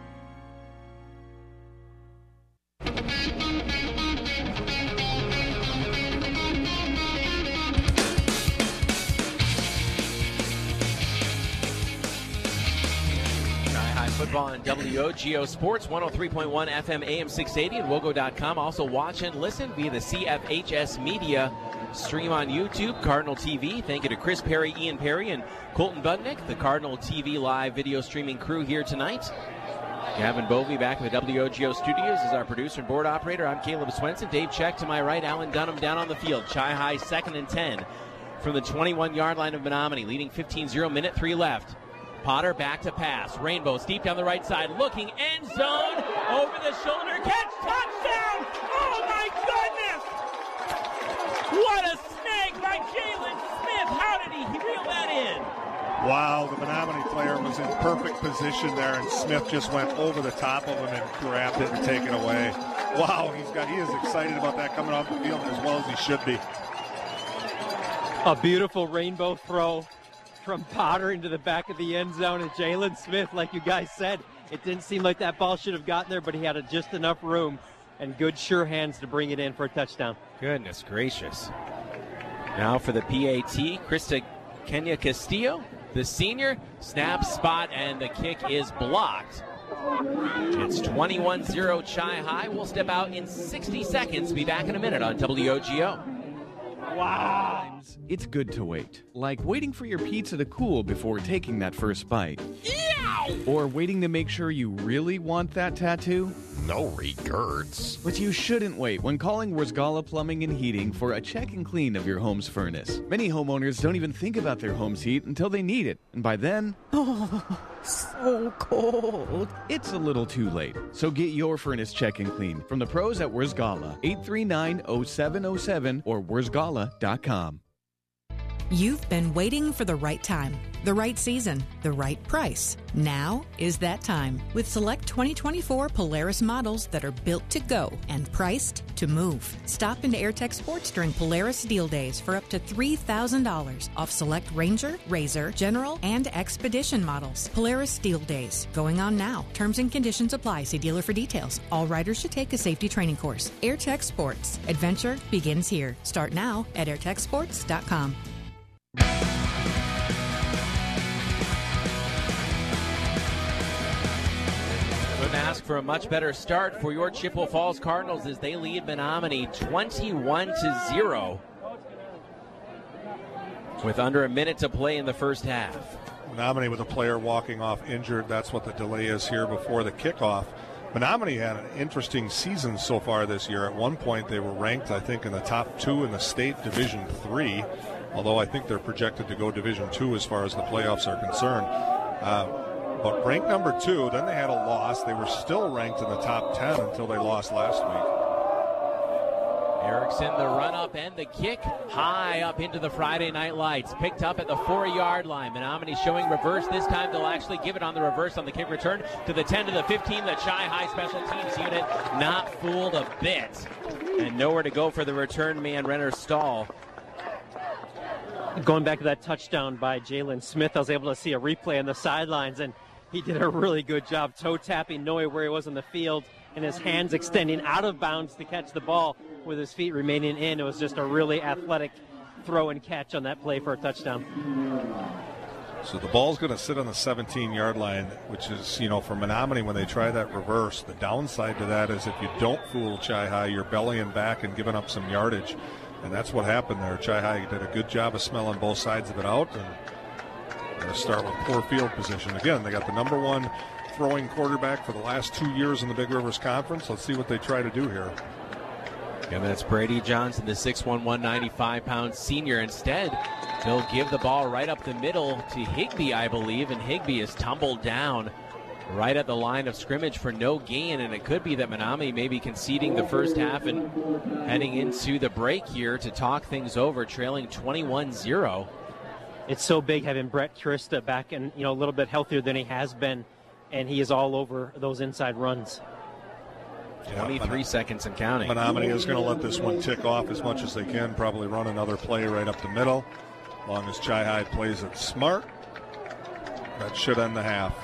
Football on WOGO Sports, 103.1 FM AM 680 and wogo.com. Also watch and listen via the CFHS Media stream on YouTube, Cardinal TV. Thank you to Chris Perry, Ian Perry, and Colton Budnick, the Cardinal TV live video streaming crew here tonight. Gavin Bovey back in the WOGO studios is our producer and board operator. I'm Caleb Swenson. Dave Check to my right. Alan Dunham down on the field. Chi High 2nd and 10 from the 21-yard line of Menominee, leading 15-0, minute 3 left. Potter back to pass. Rainbow deep down the right side, looking end zone, over the shoulder, catch, touchdown! Oh my goodness! What a snag by Jalen Smith! How did he reel that in? Wow, the Menominee player was in perfect position there, and Smith just went over the top of him and grabbed it and taken it away. Wow, he is excited about that coming off the field as well as he should be. A beautiful rainbow throw from Potter into the back of the end zone, and Jalen Smith, like you guys said, it didn't seem like that ball should have gotten there, but he had just enough room and good sure hands to bring it in for a touchdown. Goodness gracious. Now for the PAT, Krista Kenya Castillo, the senior, snap, spot, and the kick is blocked. It's 21-0 Chi High. We'll step out in 60 seconds. Be back in a minute on WOGO. Wow. It's good to wait. Like waiting for your pizza to cool before taking that first bite. Ew! Or waiting to make sure you really want that tattoo. No regrets. But you shouldn't wait when calling Wurzgala Plumbing and Heating for a check and clean of your home's furnace. Many homeowners don't even think about their home's heat until they need it. And by then, so cold. It's a little too late. So get your furnace check and clean from the pros at Wurzgala. 839-0707 or wurzgala.com. You've been waiting for the right time, the right season, the right price. Now is that time with select 2024 Polaris models that are built to go and priced to move. Stop into Airtech Sports during Polaris Deal Days for up to $3,000 off select Ranger, Razor, General, and Expedition models. Polaris Deal Days going on now. Terms and conditions apply. See dealer for details. All riders should take a safety training course. Airtech Sports. Adventure begins here. Start now at airtechsports.com. Couldn't ask for a much better start for your Chippewa Falls Cardinals as they lead Menominee 21-0 with under a minute to play in the first half. Menominee with a player walking off injured. That's what the delay is here before the kickoff. Menominee had an interesting season so far this year. At one point, they were ranked, I think, in the top 2 in the state, Division III, although I think they're projected to go Division II as far as the playoffs are concerned. But ranked number 2, then they had a loss. They were still ranked in the top 10 until they lost last week. Erickson, the run-up and the kick high up into the Friday Night Lights. Picked up at the 4-yard line. Menominee showing reverse. This time they'll actually give it on the reverse on the kick return to the 10 to the 15. The Chi High special teams unit not fooled a bit. And nowhere to go for the return man, Renner Stahl. Going back to that touchdown by Jalen Smith, I was able to see a replay on the sidelines, and he did a really good job toe tapping, knowing where he was on the field, and his hands extending out of bounds to catch the ball with his feet remaining in. It was just a really athletic throw and catch on that play for a touchdown. So the ball's going to sit on the 17-yard line, which is, for Menominee, when they try that reverse, the downside to that is if you don't fool Chi High, you're bellying back and giving up some yardage. And that's what happened there. Chi High did a good job of smelling both sides of it out. And they're going to start with poor field position. Again, they got the number 1 throwing quarterback for the last 2 years in the Big Rivers Conference. Let's see what they try to do here. And that's Brady Johnson, the 6'1", 195-pound senior. Instead, they'll give the ball right up the middle to Higbee, I believe, and Higbee is tumbled down right at the line of scrimmage for no gain, and it could be that Menominee may be conceding the first half and heading into the break here to talk things over, trailing 21-0. It's so big having Brett Turista back and, a little bit healthier than he has been, and he is all over those inside runs. 23 seconds and counting. Menominee is going to let this one tick off as much as they can, probably run another play right up the middle. As long as Chi-Hi plays it smart, that should end the half.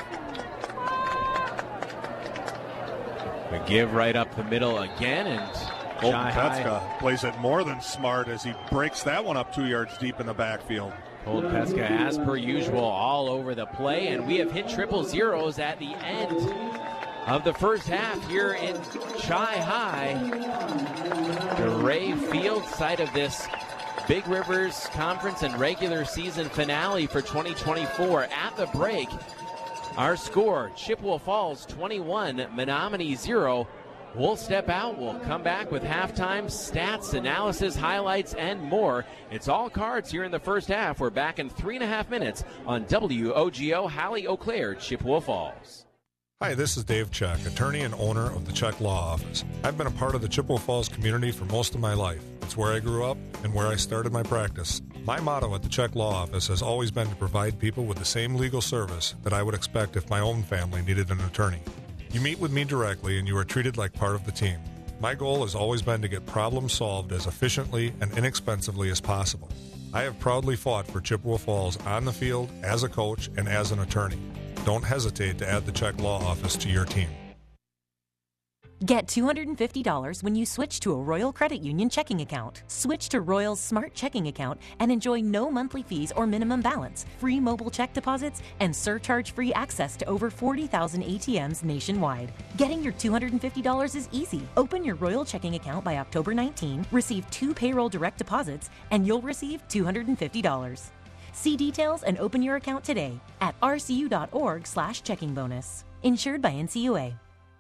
A give right up the middle again, and Colton Petzka plays it more than smart as he breaks that one up 2 yards deep in the backfield. Colton Petzka, as per usual, all over the play, and we have hit triple zeros at the end of the first half here in Chi-Hi. The Ray Field site of this Big Rivers Conference and regular season finale for 2024. At the break, our score, Chippewa Falls 21, Menominee 0. We'll step out. We'll come back with halftime stats, analysis, highlights, and more. It's all cards here in the first half. We're back in 3.5 minutes on WOGO, Hallie Eau Claire, Chippewa Falls. Hi, this is Dave Check, attorney and owner of the Check Law Office. I've been a part of the Chippewa Falls community for most of my life. It's where I grew up and where I started my practice. My motto at the Check Law Office has always been to provide people with the same legal service that I would expect if my own family needed an attorney. You meet with me directly and you are treated like part of the team. My goal has always been to get problems solved as efficiently and inexpensively as possible. I have proudly fought for Chippewa Falls on the field, as a coach, and as an attorney. Don't hesitate to add the Check Law Office to your team. Get $250 when you switch to a Royal Credit Union checking account. Switch to Royal's Smart Checking Account and enjoy no monthly fees or minimum balance, free mobile check deposits, and surcharge-free access to over 40,000 ATMs nationwide. Getting your $250 is easy. Open your Royal checking account by October 19, receive 2 payroll direct deposits, and you'll receive $250. See details and open your account today at rcu.org/checking bonus. Insured by NCUA.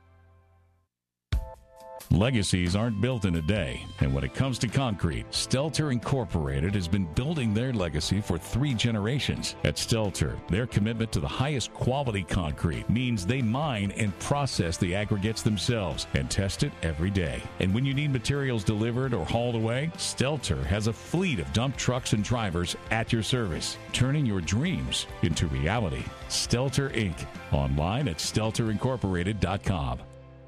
Legacies aren't built in a day, and when it comes to concrete, Stelter Incorporated has been building their legacy for 3 generations. At Stelter, their commitment to the highest quality concrete means they mine and process the aggregates themselves and test it every day. And when you need materials delivered or hauled away, Stelter has a fleet of dump trucks and drivers at your service, turning your dreams into reality. Stelter Inc. Online at stelterincorporated.com.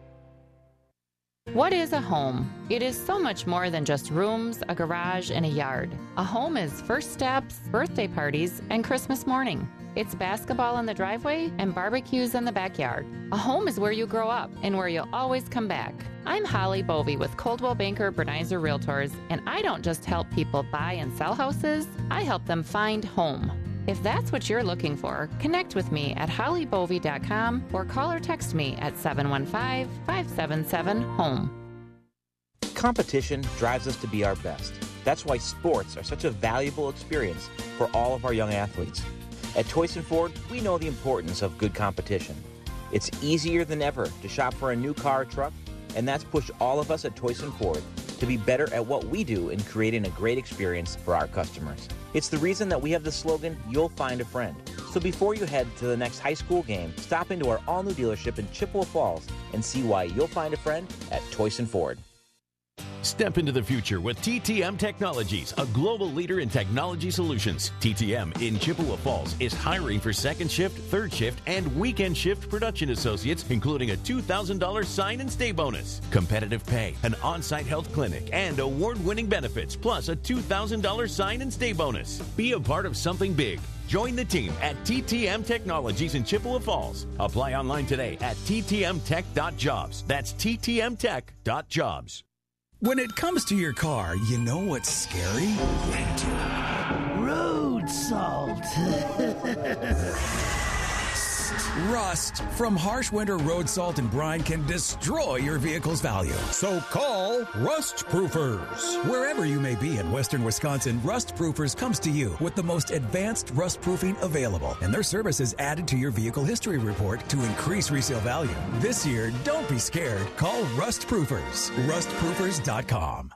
What is a home? It is so much more than just rooms, a garage, and a yard. A home is first steps, birthday parties, and Christmas morning. It's basketball in the driveway and barbecues in the backyard. A home is where you grow up and where you'll always come back. I'm Holly Bovey with Coldwell Banker Bernizer Realtors, and I don't just help people buy and sell houses, I help them find home. If that's what you're looking for, connect with me at hollybovey.com or call or text me at 715-577-HOME. Competition drives us to be our best. That's why sports are such a valuable experience for all of our young athletes. At Toyson Ford, we know the importance of good competition. It's easier than ever to shop for a new car or truck, and that's pushed all of us at Toyson Ford to be better at what we do in creating a great experience for our customers. It's the reason that we have the slogan, "You'll find a friend." So before you head to the next high school game, stop into our all-new dealership in Chippewa Falls and see why you'll find a friend at Toyson Ford. Step into the future with TTM Technologies, a global leader in technology solutions. TTM in Chippewa Falls is hiring for second shift, third shift, and weekend shift production associates, including a $2,000 sign and stay bonus, competitive pay, an on-site health clinic, and award-winning benefits, plus a $2,000 sign and stay bonus. Be a part of something big. Join the team at TTM Technologies in Chippewa Falls. Apply online today at ttmtech.jobs. That's ttmtech.jobs. When it comes to your car, you know what's scary? Road salt. Rust from harsh winter road salt and brine can destroy your vehicle's value. So call Rust Proofers. Wherever you may be in western Wisconsin, Rust Proofers comes to you with the most advanced rust proofing available. And their service is added to your vehicle history report to increase resale value. This year, don't be scared. Call Rust Proofers. RustProofers.com.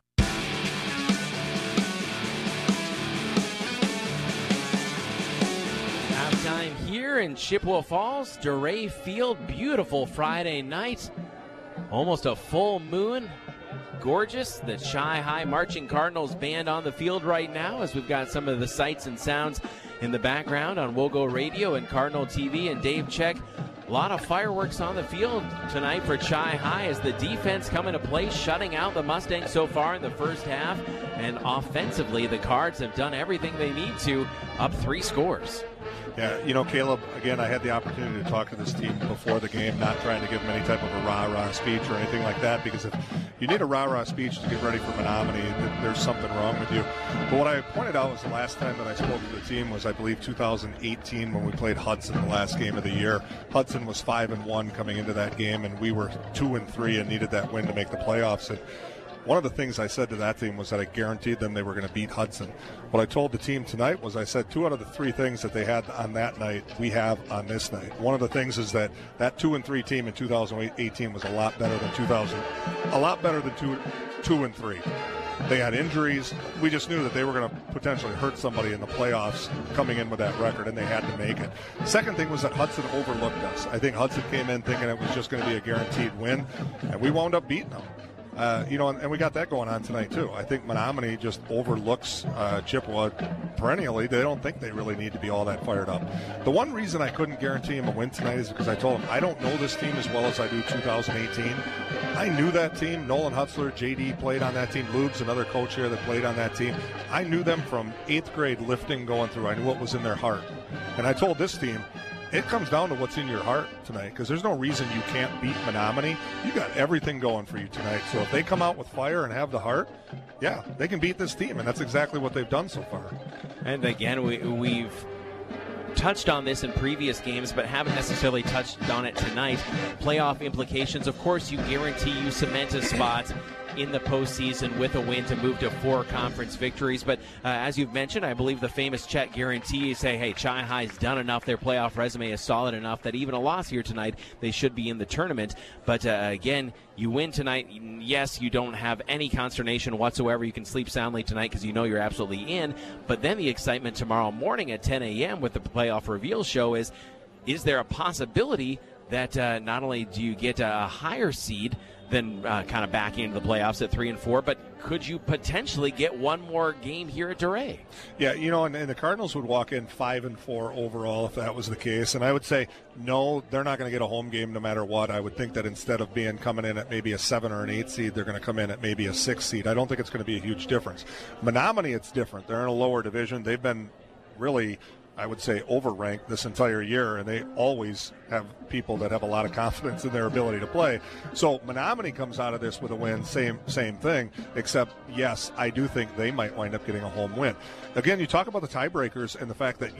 Halftime here here in Chippewa Falls, DeRay Field. Beautiful Friday night. Almost a full moon. Gorgeous. The Chi-Hi Marching Cardinals band on the field right now as we've got some of the sights and sounds in the background on Wogo Radio and Cardinal TV. And Dave Check, a lot of fireworks on the field tonight for Chi-Hi as the defense come into play, shutting out the Mustangs so far in the first half. And offensively, the Cards have done everything they need to, up 3 scores. Yeah, Caleb, again, I had the opportunity to talk to this team before the game, not trying to give them any type of a rah-rah speech or anything like that, because if you need a rah-rah speech to get ready for Menominee, there's something wrong with you. But what I pointed out was the last time that I spoke to the team was, I believe, 2018 when we played Hudson the last game of the year. Hudson was 5-1 coming into that game, and we were 2-3 and needed that win to make the playoffs. And one of the things I said to that team was that I guaranteed them they were going to beat Hudson. What I told the team tonight was I said 2 out of the 3 things that they had on that night, we have on this night. One of the things is that 2-3 team in 2018 was a lot better than 2-3. They had injuries. We just knew that they were going to potentially hurt somebody in the playoffs coming in with that record, and they had to make it. Second thing was that Hudson overlooked us. I think Hudson came in thinking it was just going to be a guaranteed win, and we wound up beating them. And we got that going on tonight, too. I think Menominee just overlooks Chippewa perennially. They don't think they really need to be all that fired up. The one reason I couldn't guarantee him a win tonight is because I told him I don't know this team as well as I do 2018. I knew that team. Nolan Hutzler, JD played on that team. Lubes, another coach here that played on that team. I knew them from 8th grade lifting going through. I knew what was in their heart. And I told this team, it comes down to what's in your heart tonight, because there's no reason you can't beat Menominee. You got everything going for you tonight. So if they come out with fire and have the heart, yeah, they can beat this team, and that's exactly what they've done so far. And again, we've touched on this in previous games, but haven't necessarily touched on it tonight. Playoff implications, of course, you guarantee you cement a spot in the postseason with a win to move to 4 conference victories. But as you've mentioned, I believe the famous check guarantee, you say, hey, Chi-Hi's done enough, their playoff resume is solid enough that even a loss here tonight, they should be in the tournament. But again, you win tonight. Yes, you don't have any consternation whatsoever. You can sleep soundly tonight because you know you're absolutely in. But then the excitement tomorrow morning at 10 a.m. with the playoff reveal show is there a possibility that not only do you get a higher seed than kind of back into the playoffs at 3 and 4, but could you potentially get one more game here at DeRay? Yeah, and the Cardinals would walk in 5-4 overall if that was the case. And I would say, no, they're not going to get a home game no matter what. I would think that instead of coming in at maybe a 7 or an 8 seed, they're going to come in at maybe a 6 seed. I don't think it's going to be a huge difference. Menominee, it's different. They're in a lower division. They've been really, I would say, overranked this entire year, and they always have people that have a lot of confidence in their ability to play. So Menominee comes out of this with a win, same thing, except, yes, I do think they might wind up getting a home win. Again, you talk about the tiebreakers and the fact that,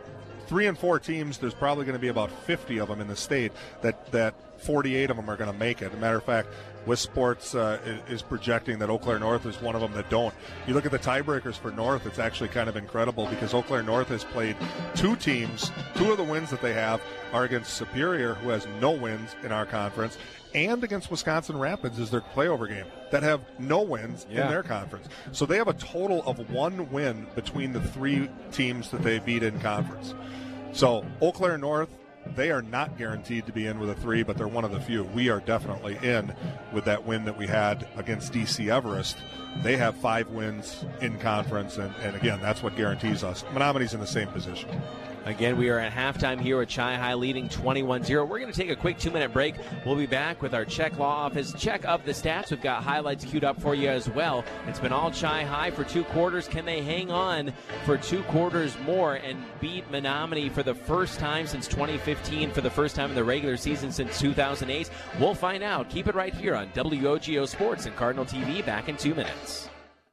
3 and 4 teams, there's probably going to be about 50 of them in the state that 48 of them are going to make it. As a matter of fact, West Sports is projecting that Eau Claire North is one of them that don't. You look at the tiebreakers for North, it's actually kind of incredible because Eau Claire North has played 2 teams. 2 of the wins that they have are against Superior, who has no wins in our conference, and against Wisconsin Rapids is their playover game, that have no wins in their conference. So they have a total of 1 win between the 3 teams that they beat in conference. So Eau Claire North, they are not guaranteed to be in with a 3, but they're one of the few. We are definitely in with that win that we had against DC Everest. They have 5 wins in conference, and again, that's what guarantees us. Menominee's in the same position. Again, we are at halftime here at Chi-Hi leading 21-0. We're going to take a quick 2-minute break. We'll be back with our Czech Law Office check of the stats. We've got highlights queued up for you as well. It's been all Chi-Hi for 2 quarters. Can they hang on for 2 quarters more and beat Menominee for the first time since 2015, for the first time in the regular season since 2008? We'll find out. Keep it right here on WOGO Sports and Cardinal TV. Back in 2 minutes.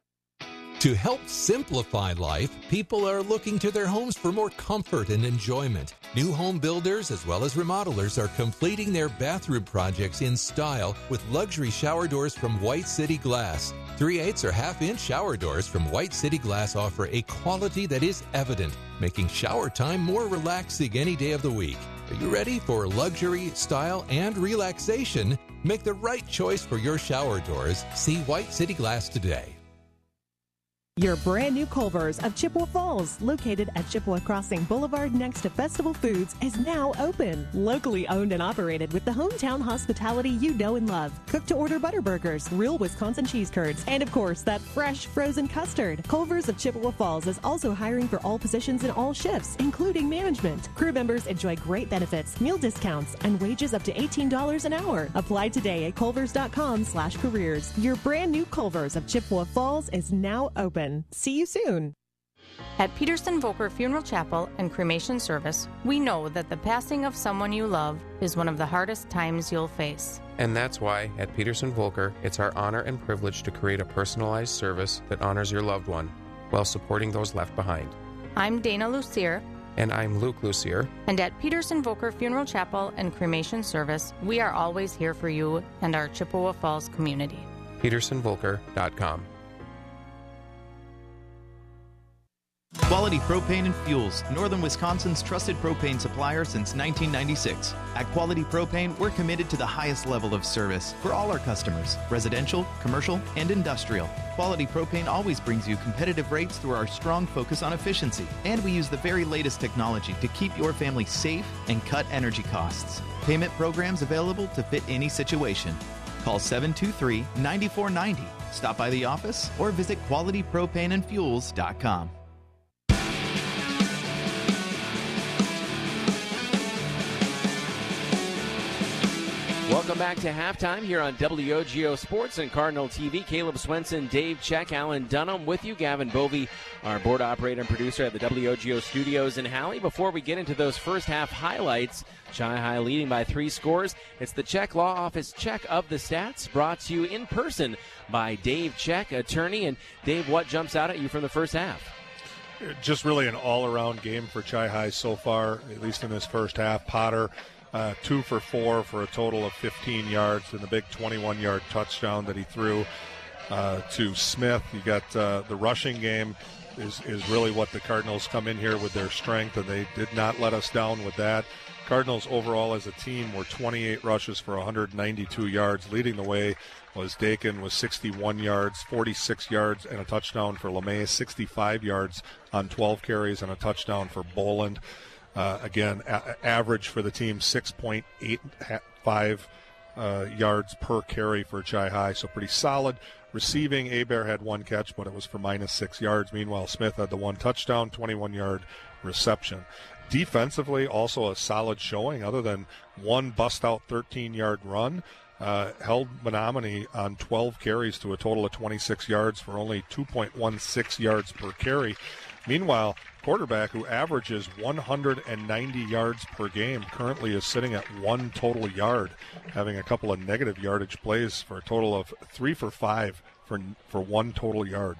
To help simplify life, people are looking to their homes for more comfort and enjoyment. New home builders as well as remodelers are completing their bathroom projects in style with luxury shower doors from White City Glass. 3/8 or half-inch shower doors from White City Glass offer a quality that is evident, making shower time more relaxing any day of the week. Are you ready for luxury, style, and relaxation? Make the right choice for your shower doors. See White City Glass today. Your brand new Culver's of Chippewa Falls, located at Chippewa Crossing Boulevard next to Festival Foods, is now open. Locally owned and operated with the hometown hospitality you know and love. Cook-to-order butter burgers, real Wisconsin cheese curds, and of course, that fresh frozen custard. Culver's of Chippewa Falls is also hiring for all positions in all shifts, including management. Crew members enjoy great benefits, meal discounts, and wages up to $18 an hour. Apply today at culvers.com/careers. Your brand new Culver's of Chippewa Falls is now open. See you soon. At Peterson Volker Funeral Chapel and Cremation Service, we know that the passing of someone you love is one of the hardest times you'll face. And that's why, at Peterson Volker, it's our honor and privilege to create a personalized service that honors your loved one while supporting those left behind. I'm Dana Lucier. And I'm Luke Lucier. And at Peterson Volker Funeral Chapel and Cremation Service, we are always here for you and our Chippewa Falls community. PetersonVolker.com. Quality Propane and Fuels, Northern Wisconsin's trusted propane supplier since 1996. At Quality Propane, we're committed to the highest level of service for all our customers, residential, commercial, and industrial. Quality Propane always brings you competitive rates through our strong focus on efficiency. And we use the very latest technology to keep your family safe and cut energy costs. Payment programs available to fit any situation. Call 723-9490. Stop by the office or visit qualitypropaneandfuels.com. Welcome back to halftime here on WOGO Sports and Cardinal TV. Caleb Swenson, Dave Check, Alan Dunham with you. Gavin Bovey, our board operator and producer at the WOGO studios in Halley. Before we get into those first half highlights, Chi High leading by 3 scores. It's the Check Law Office Check of the Stats, brought to you in person by Dave Check, attorney. And Dave, what jumps out at you from the first half? Just really an all-around game for Chi High so far, at least in this first half. Potter 2 for 4 for a total of 15 yards and the big 21-yard touchdown that he threw to Smith. You got the rushing game is really what the Cardinals come in here with their strength, and they did not let us down with that. Cardinals overall as a team were 28 rushes for 192 yards. Leading the way was Dakin with 61 yards, 46 yards, and a touchdown for LeMay, 65 yards on 12 carries and a touchdown for Boland. Again, average for the team, 6.85 yards per carry for Chi High, so pretty solid. Receiving, Hebert had 1 catch, but it was for -6 yards. Meanwhile, Smith had the 1 touchdown, 21-yard reception. Defensively, also a solid showing, other than 1 bust-out 13-yard run. Held Menominee on 12 carries to a total of 26 yards for only 2.16 yards per carry. Meanwhile, quarterback who averages 190 yards per game currently is sitting at 1 total yard, having a couple of negative yardage plays for a total of 3 for 5 for 1 total yard.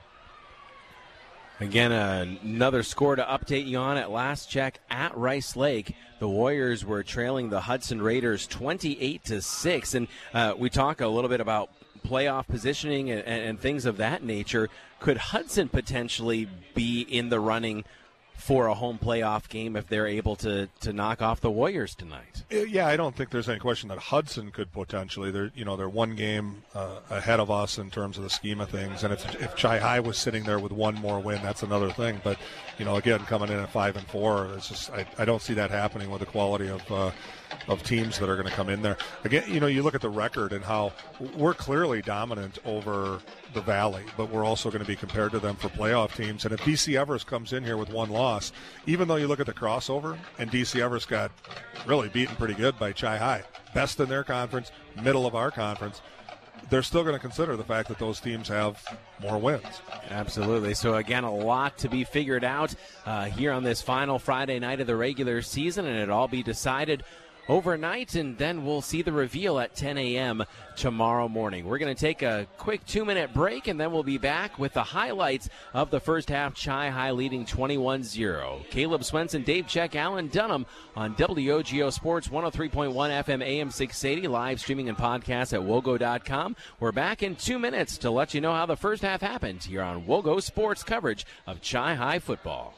Again, another score to update you on at last check at Rice Lake. The Warriors were trailing the Hudson Raiders 28-6, and we talk a little bit about playoff positioning and things of that nature. Could Hudson potentially be in the running for a home playoff game if they're able to knock off the Warriors tonight? Yeah, I don't think there's any question that Hudson could potentially. They're 1 game ahead of us in terms of the scheme of things. And if Chi High was sitting there with 1 more win, that's another thing. But again, coming in at 5-4, it's just I don't see that happening with the quality of teams that are going to come in there. Again, you look at the record and how we're clearly dominant over the Valley, but we're also going to be compared to them for playoff teams. And if DC Everest comes in here with 1 loss, even though you look at the crossover, and DC Everest got really beaten pretty good by Chi High, best in their conference, middle of our conference, they're still going to consider the fact that those teams have more wins. Absolutely. So, again, a lot to be figured out here on this final Friday night of the regular season, and it'll all be decided overnight, and then we'll see the reveal at 10 a.m. tomorrow morning. We're going to take a quick 2-minute break, and then we'll be back with the highlights of the first half. Chi High leading 21-0. Caleb Swenson, Dave Check, Alan Dunham on WOGO Sports 103.1 FM AM 680, live streaming and podcast at wogo.com. We're back in 2 minutes to let you know how the first half happened here on WOGO Sports coverage of Chi High football.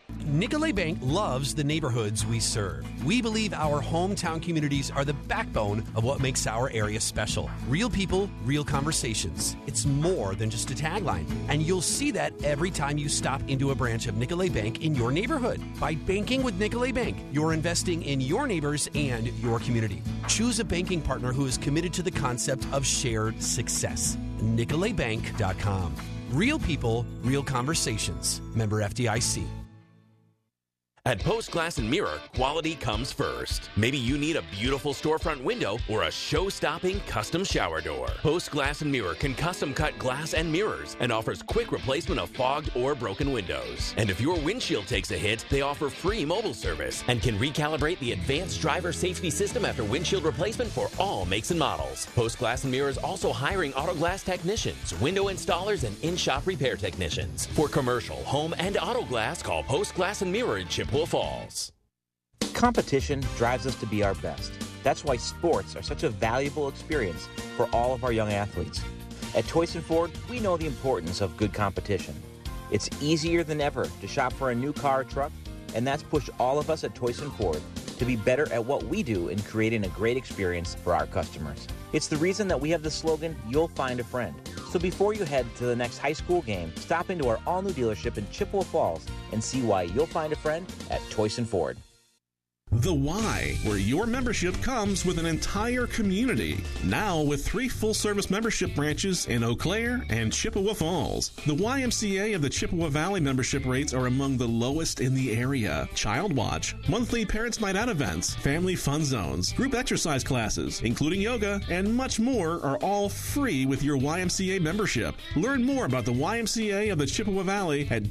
Nicolet Bank loves the neighborhoods we serve. We believe our hometown communities are the backbone of what makes our area special. Real people, real conversations. It's more than just a tagline. And you'll see that every time you stop into a branch of Nicolet Bank in your neighborhood. By banking with Nicolet Bank, you're investing in your neighbors and your community. Choose a banking partner who is committed to the concept of shared success. NicoletBank.com. Real people, real conversations. Member FDIC. At Post Glass and Mirror, quality comes first. Maybe you need a beautiful storefront window or a show-stopping custom shower door. Post Glass and Mirror can custom cut glass and mirrors and offers quick replacement of fogged or broken windows. And if your windshield takes a hit, they offer free mobile service and can recalibrate the advanced driver safety system after windshield replacement for all makes and models. Post Glass and Mirror is also hiring auto glass technicians, window installers, and in-shop repair technicians. For commercial, home, and auto glass, call Post Glass and Mirror in Chippewa Falls. Competition drives us to be our best. That's why sports are such a valuable experience for all of our young athletes. At Toyson Ford, we know the importance of good competition. It's easier than ever to shop for a new car or truck, and that's pushed all of us at Toyson Ford to be better at what we do in creating a great experience for our customers. It's the reason that we have the slogan, "You'll find a friend." So before you head to the next high school game, stop into our all-new dealership in Chippewa Falls and see why you'll find a friend at Toyson Ford. The Y, where your membership comes with an entire community. Now with 3 full-service membership branches in Eau Claire and Chippewa Falls. The YMCA of the Chippewa Valley membership rates are among the lowest in the area. Child Watch, monthly Parents Night Out events, family fun zones, group exercise classes, including yoga, and much more are all free with your YMCA membership. Learn more about the YMCA of the Chippewa Valley at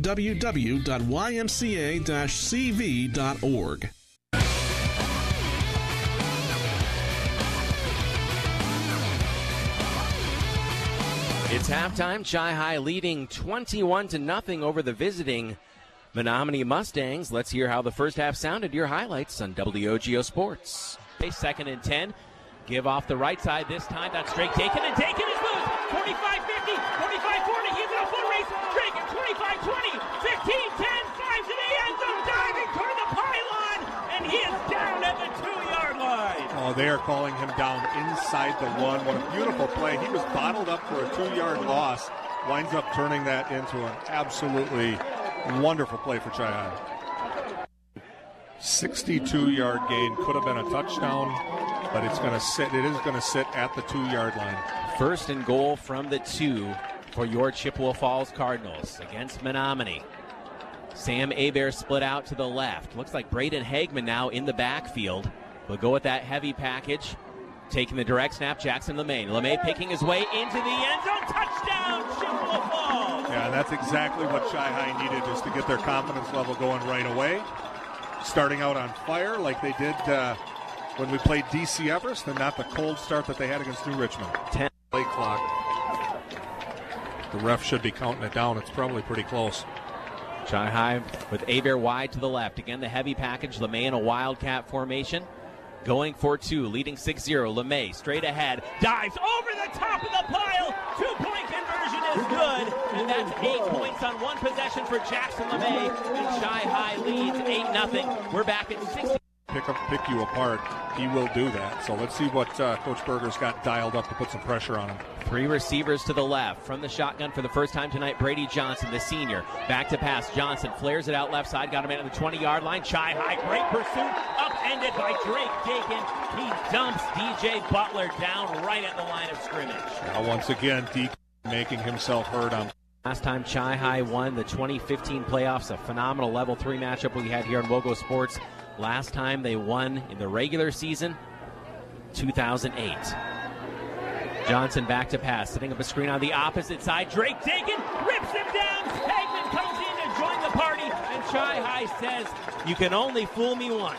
www.ymca-cv.org. It's halftime. Chi-Hi leading 21-0 over the visiting Menominee Mustangs. Let's hear how the first half sounded. Your highlights on WOGO Sports. 2nd and 10. Give off the right side this time. That's Drake taken, and taken is loose. 45-50, 45-40. He's in a foot race. Drake at 25-20, 15-10. 5 to the end zone. Diving toward the pylon, and he is down at the 2-yard line. Oh, they are calling him down inside the 1. What a beautiful play. He was bottled up for a 2-yard loss. Winds up turning that into an absolutely wonderful play for Chi-Hi. 62-yard gain. Could have been a touchdown, but it's going to sit. It is going to sit at the 2-yard line. 1st and goal from the 2 for your Chippewa Falls Cardinals against Menominee. Sam Hebert split out to the left. Looks like Braden Hagman now in the backfield. We'll go with that heavy package. Taking the direct snap, Jackson LeMay. LeMay picking his way into the end zone. Touchdown, Chippewa Falls! Yeah, that's exactly what Chi-Hi needed, just to get their confidence level going right away. Starting out on fire like they did when we played DC Everest, and not the cold start that they had against New Richmond. 10 play clock. The ref should be counting it down. It's probably pretty close. Chi-Hi with Hebert wide to the left. Again, the heavy package. LeMay in a wildcat formation. Going for 2, leading 6-0. LeMay straight ahead, dives over the top of the pile. 2-point conversion is good, and that's 8 points on one possession for Jackson LeMay. And Chi-Hi leads 8-0. We're back at 60. Pick you apart. He will do that. So let's see what Coach Berger's got dialed up to put some pressure on him. 3 receivers to the left. From the shotgun for the first time tonight, Brady Johnson, the senior. Back to pass. Johnson flares it out left side. Got him in at the 20-yard line. Chi-Hi, great pursuit. Upended by Drake Dakin. He dumps DJ Butler down right at the line of scrimmage. Now once again, Deacon making himself heard on. Last time Chi-Hi won the 2015 playoffs, a phenomenal level 3 matchup we had here on WOGO Sports. Last time they won in the regular season, 2008. Johnson back to pass, setting up a screen on the opposite side. Drake Dakin rips him down. Hagman comes in to join the party, and Chi-Hi says, "You can only fool me once."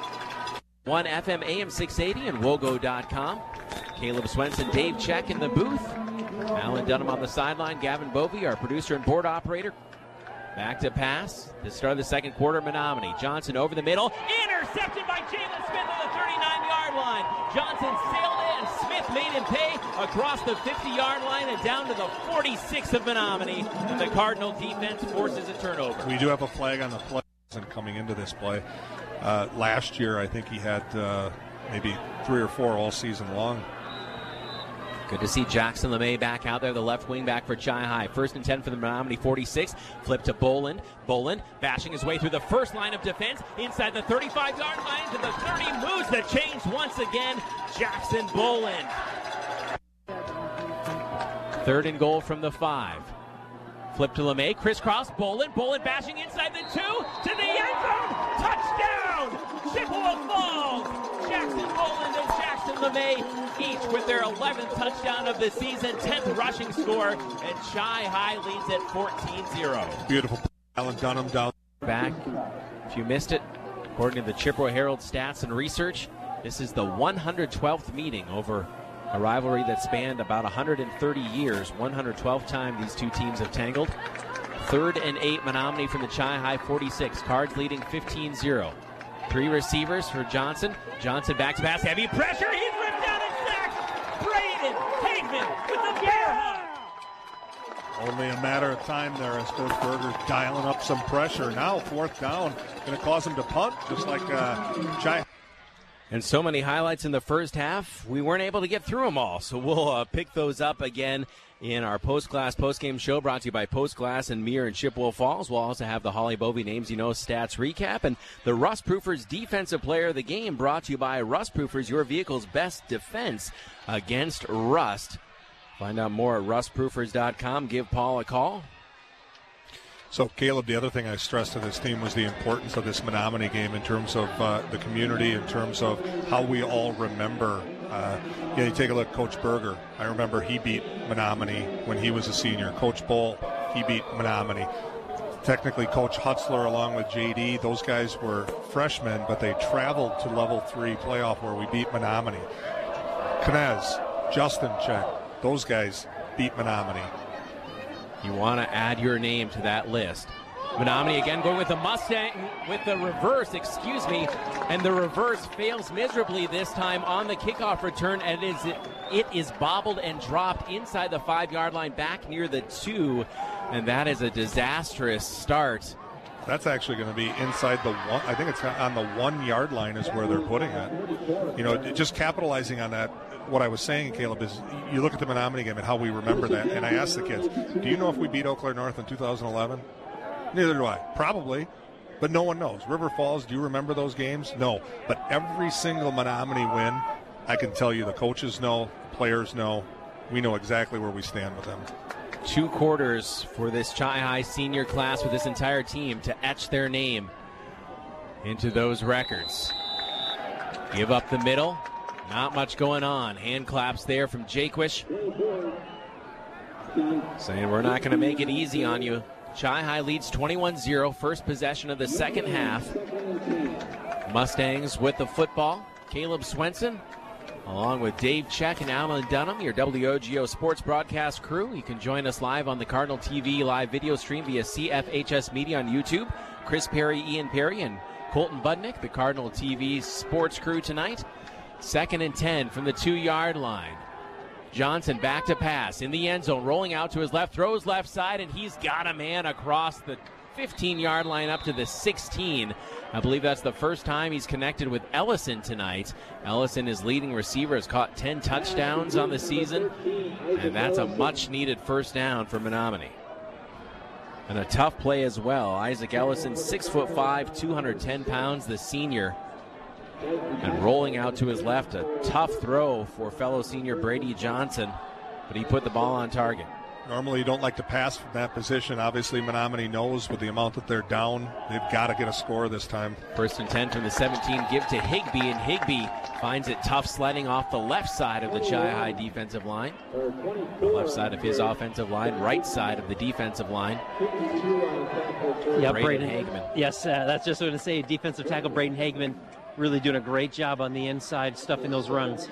1 FM AM 680 and WOGO.com. Caleb Swenson, Dave Check in the booth. Alan Dunham on the sideline. Gavin Bovey, our producer and board operator. Back to pass. To start the second quarter, Menominee. Johnson over the middle. Intercepted by Jalen Smith on the 39-yard line. Johnson sailed in. Smith made him pay. A across the 50-yard line and down to the 46 of Menominee. And the Cardinal defense forces a turnover. We do have a flag on the play coming into this play. Last year, I think he had maybe 3 or 4 all season long. Good to see Jackson LeMay back out there, the left wing back for Chi High. 1st and 10 for the Menominee 46. Flip to Boland. Boland bashing his way through the first line of defense. Inside the 35-yard line to the 30. Moves the chains once again. Jackson Boland. 3rd and goal from the 5. Flip to LeMay. Crisscross. Boland. Boland bashing inside the 2. To the end zone. Touchdown! Chippewa Falls. Jackson Boland and Jackson LeMay each with their 11th touchdown of the season, 10th rushing score, and Chi High leads at 14-0. Beautiful. Alan Dunham down back. If you missed it, according to the Chippewa Herald stats and research, this is the 112th meeting over a rivalry that spanned about 130 years. 112th time these two teams have tangled. 3rd and 8 Menominee from the Chi High 46. Cards leading 15-0. 3 receivers for Johnson. Johnson back to pass. Heavy pressure. He's ripped down and sacked. Braden Hagman with the bear hug. Only a matter of time there as Coach Berger's dialing up some pressure. Now 4th down. Going to cause him to punt just like Chi. And so many highlights in the first half, we weren't able to get through them all. So we'll pick those up again in our post-game show brought to you by Post Glass and Mirror in Chippewa Falls. We'll also have the Holly Bovey Names You Know stats recap and the Rust Proofers Defensive Player of the Game brought to you by Rust Proofers, your vehicle's best defense against rust. Find out more at rustproofers.com. Give Paul a call. So, Caleb, the other thing I stressed to this team was the importance of this Menominee game in terms of the community, in terms of how we all remember. You take a look at Coach Berger. I remember he beat Menominee when he was a senior. Coach Bull, he beat Menominee. Technically, Coach Hutzler along with JD, those guys were freshmen, but they traveled to Level 3 playoff where we beat Menominee. Knez, Justin Check, those guys beat Menominee. You want to add your name to that list. Menominee again going with the Mustang, with the reverse, and the reverse fails miserably this time on the kickoff return, and it is bobbled and dropped inside the 5-yard line back near the 2, and that is a disastrous start. That's actually going to be inside the 1. I think it's on the 1-yard line is where they're putting it. You know, just capitalizing on that. What I was saying, Caleb, is you look at the Menominee game and how we remember that. And I asked the kids, do you know if we beat Eau Claire North in 2011? Neither do I. Probably. But no one knows. River Falls, do you remember those games? No. But every single Menominee win, I can tell you the coaches know, the players know. We know exactly where we stand with them. 2 quarters for this Chi High senior class with this entire team to etch their name into those records. Give up the middle. Not much going on. Hand claps there from Jaquish. Saying we're not going to make it easy on you. Chi High leads 21-0. First possession of the second half. Mustangs with the football. Caleb Swenson along with Dave Check and Alan Dunham, your WOGO sports broadcast crew. You can join us live on the Cardinal TV live video stream via CFHS Media on YouTube. Chris Perry, Ian Perry, and Colton Budnick, the Cardinal TV sports crew tonight. 2nd and 10 from the 2-yard line. Johnson back to pass in the end zone, rolling out to his left, throws left side, and he's got a man across the 15-yard line up to the 16. I believe that's the first time he's connected with Ellison tonight. Ellison, his leading receiver, has caught 10 touchdowns on the season, and that's a much-needed first down for Menominee. And a tough play as well. Isaac Ellison, 6'5", 210 pounds, the senior. And rolling out to his left, a tough throw for fellow senior Brady Johnson, but he put the ball on target. Normally you don't like to pass from that position. Obviously Menominee knows with the amount that they're down, they've got to get a score this time. 1st and 10 from the 17, give to Higbee, and Higbee finds it tough sledding off the left side of the Chi High defensive line. The left side of his offensive line, right side of the defensive line. Yeah, Braden Hagman. Yes, that's just what I was going to say. Defensive tackle Braden Hagman really doing a great job on the inside, stuffing those runs.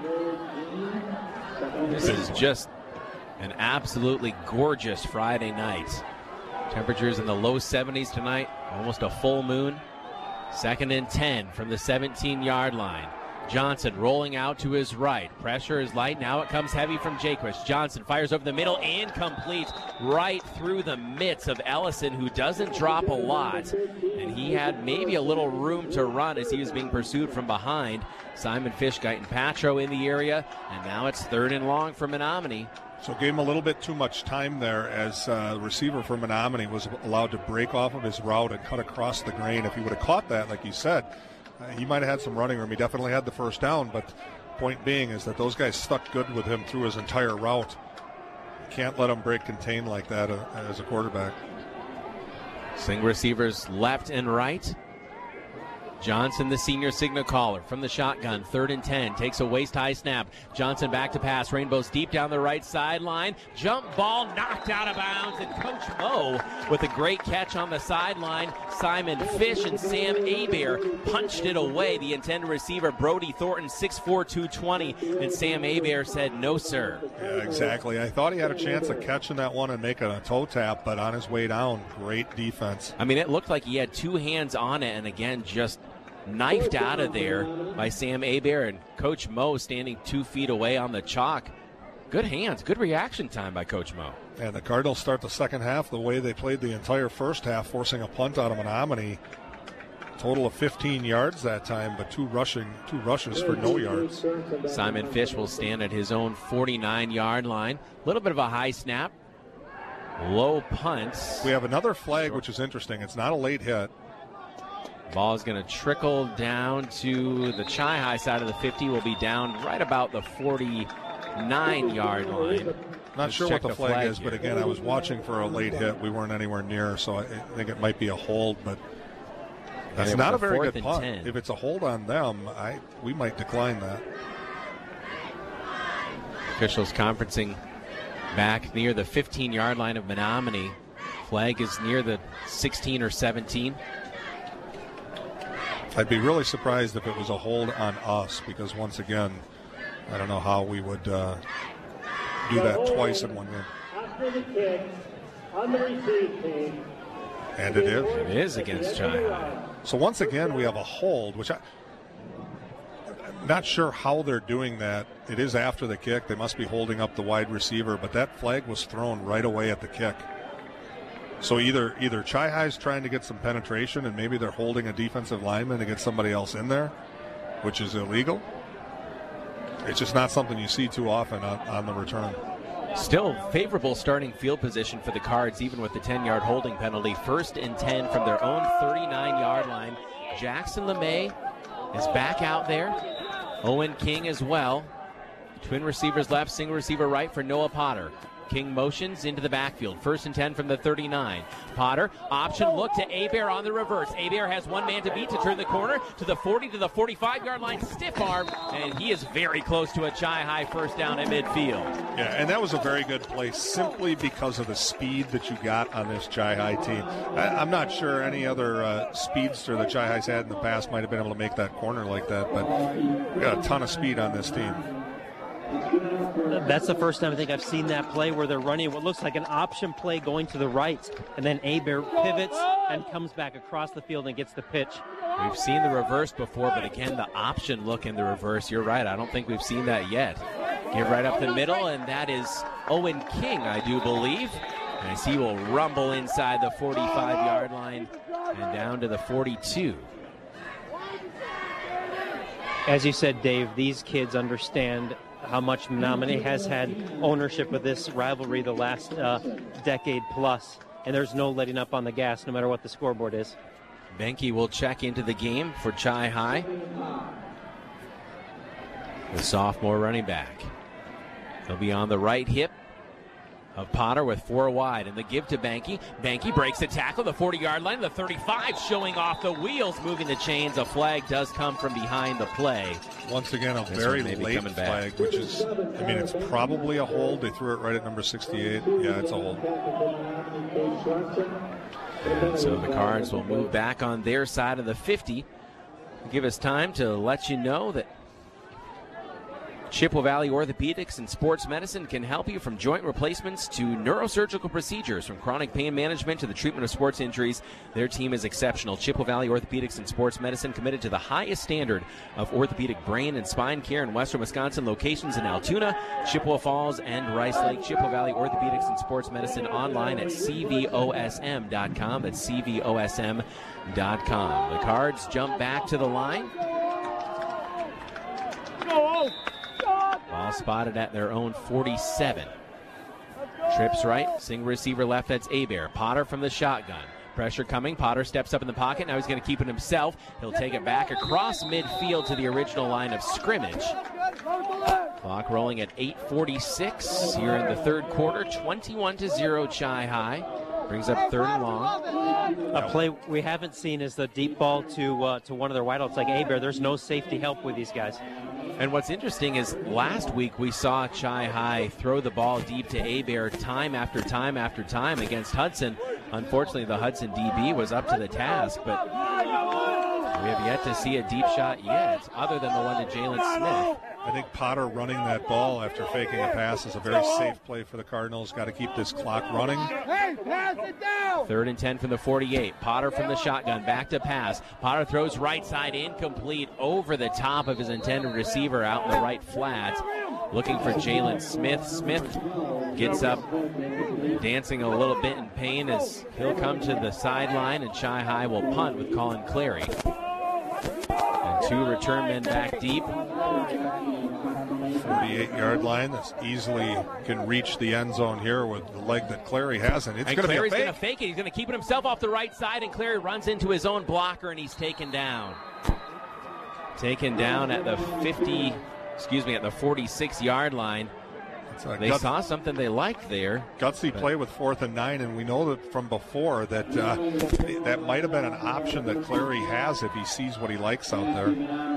This is just an absolutely gorgeous Friday night. Temperatures in the low 70s tonight, almost a full moon. 2nd and 10 from the 17-yard line. Johnson rolling out to his right. Pressure is light. Now it comes heavy from Jaquist. Johnson fires over the middle and completes right through the mitts of Ellison, who doesn't drop a lot. And he had maybe a little room to run as he was being pursued from behind. Simon Fish, Guyton Patro in the area. And now it's 3rd and long for Menominee. So gave him a little bit too much time there as the receiver for Menominee was allowed to break off of his route and cut across the grain. If he would have caught that, like you said, he might have had some running room. He definitely had the first down, but point being is that those guys stuck good with him through his entire route. Can't let him break contain like that as a quarterback. Swing receivers left and right. Johnson, the senior signal caller from the shotgun. 3rd and 10. Takes a waist-high snap. Johnson back to pass. Rainbows deep down the right sideline. Jump ball knocked out of bounds. And Coach Moe with a great catch on the sideline. Simon Fish and Sam Hebert punched it away. The intended receiver, Brody Thornton, 6'4", 220. And Sam Hebert said, no, sir. Yeah, exactly. I thought he had a chance of catching that one and making a toe tap, but on his way down, great defense. I mean, it looked like he had 2 hands on it, and again, just knifed out of there by Sam Hebert, and Coach Moe standing 2 feet away on the chalk. Good hands, good reaction time by Coach Moe. And the Cardinals start the second half the way they played the entire first half, forcing a punt out of Menominee. Total of 15 yards that time, but two rushes for no yards. Simon Fish will stand at his own 49-yard line. A little bit of a high snap. Low punt. We have another flag, which is interesting. It's not a late hit. Ball is going to trickle down to the Chi-High side of the 50. Will be down right about the 49-yard line. Not sure what the flag is, but again, I was watching for a late hit. We weren't anywhere near, so I think it might be a hold, but that's not a very good punt. If it's a hold on them, we might decline that. Officials conferencing back near the 15-yard line of Menominee. Flag is near the 16 or 17. I'd be really surprised if it was a hold on us, because once again, I don't know how we would do that twice in one game. And it is. It is against Chi-High. So once again, we have a hold, which I'm not sure how they're doing that. It is after the kick. They must be holding up the wide receiver, but that flag was thrown right away at the kick. So either Chi-High's trying to get some penetration, and maybe they're holding a defensive lineman to get somebody else in there, which is illegal. It's just not something you see too often on the return. Still favorable starting field position for the Cards, even with the 10-yard holding penalty. 1st and 10 from their own 39-yard line. Jackson LeMay is back out there. Owen King as well. Twin receivers left, single receiver right for Noah Potter. King motions into the backfield. 1st and 10 from the 39. Potter, option look to Hebert on the reverse. Hebert has one man to beat to turn the corner to the 40 to the 45-yard line. Stiff arm, and he is very close to a Chi-High first down at midfield. Yeah, and that was a very good play simply because of the speed that you got on this Chi-High team. I'm not sure any other speedster that Chi-High's had in the past might have been able to make that corner like that, but we got a ton of speed on this team. That's the first time I think I've seen that play where they're running what looks like an option play going to the right, and then Hebert pivots and comes back across the field and gets the pitch. We've seen the reverse before, but again, the option look in the reverse. You're right. I don't think we've seen that yet. Give right up the middle, and that is Owen King, I do believe. As he will rumble inside the 45-yard line and down to the 42. As you said, Dave, these kids understand how much Menominee has had ownership of this rivalry the last decade plus, and there's no letting up on the gas no matter what the scoreboard is. Benke will check into the game for Chi-High. The sophomore running back. He'll be on the right hip of Potter with 4 wide, and the give to Benke. Benke breaks the tackle, the 40-yard line, the 35 showing off the wheels, moving the chains. A flag does come from behind the play. Once again, a very late flag, which is, I mean, it's probably a hold. They threw it right at number 68. Yeah, it's a hold. And so the Cards will move back on their side of the 50. Give us time to let you know that Chippewa Valley Orthopedics and Sports Medicine can help you from joint replacements to neurosurgical procedures, from chronic pain management to the treatment of sports injuries. Their team is exceptional. Chippewa Valley Orthopedics and Sports Medicine, committed to the highest standard of orthopedic brain and spine care in western Wisconsin. Locations in Altoona, Chippewa Falls, and Rice Lake. Chippewa Valley Orthopedics and Sports Medicine, online at cvosm.com. That's cvosm.com. The Cards jump back to the line. Ball spotted at their own 47. Trips right, single receiver left, that's Hebert. Potter from the shotgun. Pressure coming. Potter steps up in the pocket. Now he's going to keep it himself. He'll take it back across midfield to the original line of scrimmage. Clock rolling at 8:46 here in the third quarter. 21-0 Chi-Hi. Brings up third and long. A play we haven't seen is the deep ball to one of their wideouts like Hebert. There's no safety help with these guys. And what's interesting is last week we saw Chi-Hi throw the ball deep to Hebert time after time after time against Hudson. Unfortunately, the Hudson DB was up to the task, but we have yet to see a deep shot yet, other than the one to Jalen Smith. I think Potter running that ball after faking a pass is a very safe play for the Cardinals. Got to keep this clock running. Third and 10 from the 48. Potter from the shotgun, back to pass. Potter throws right side, incomplete, over the top of his intended receiver out in the right flat. Looking for Jalen Smith. Smith gets up, dancing a little bit in pain as he'll come to the sideline, and Chi-Hi will punt with Colin Clary. And two return men back deep. 48-yard line that's easily can reach the end zone here with the leg that Clary has, and it's going to be a Clary's fake. going to fake it. He's going to keep it himself off the right side, and Clary runs into his own blocker, and he's taken down. Taken down at the 46-yard line. They saw something they liked there. Gutsy play with 4th and 9, and we know that from before that that might have been an option that Clary has if he sees what he likes out there.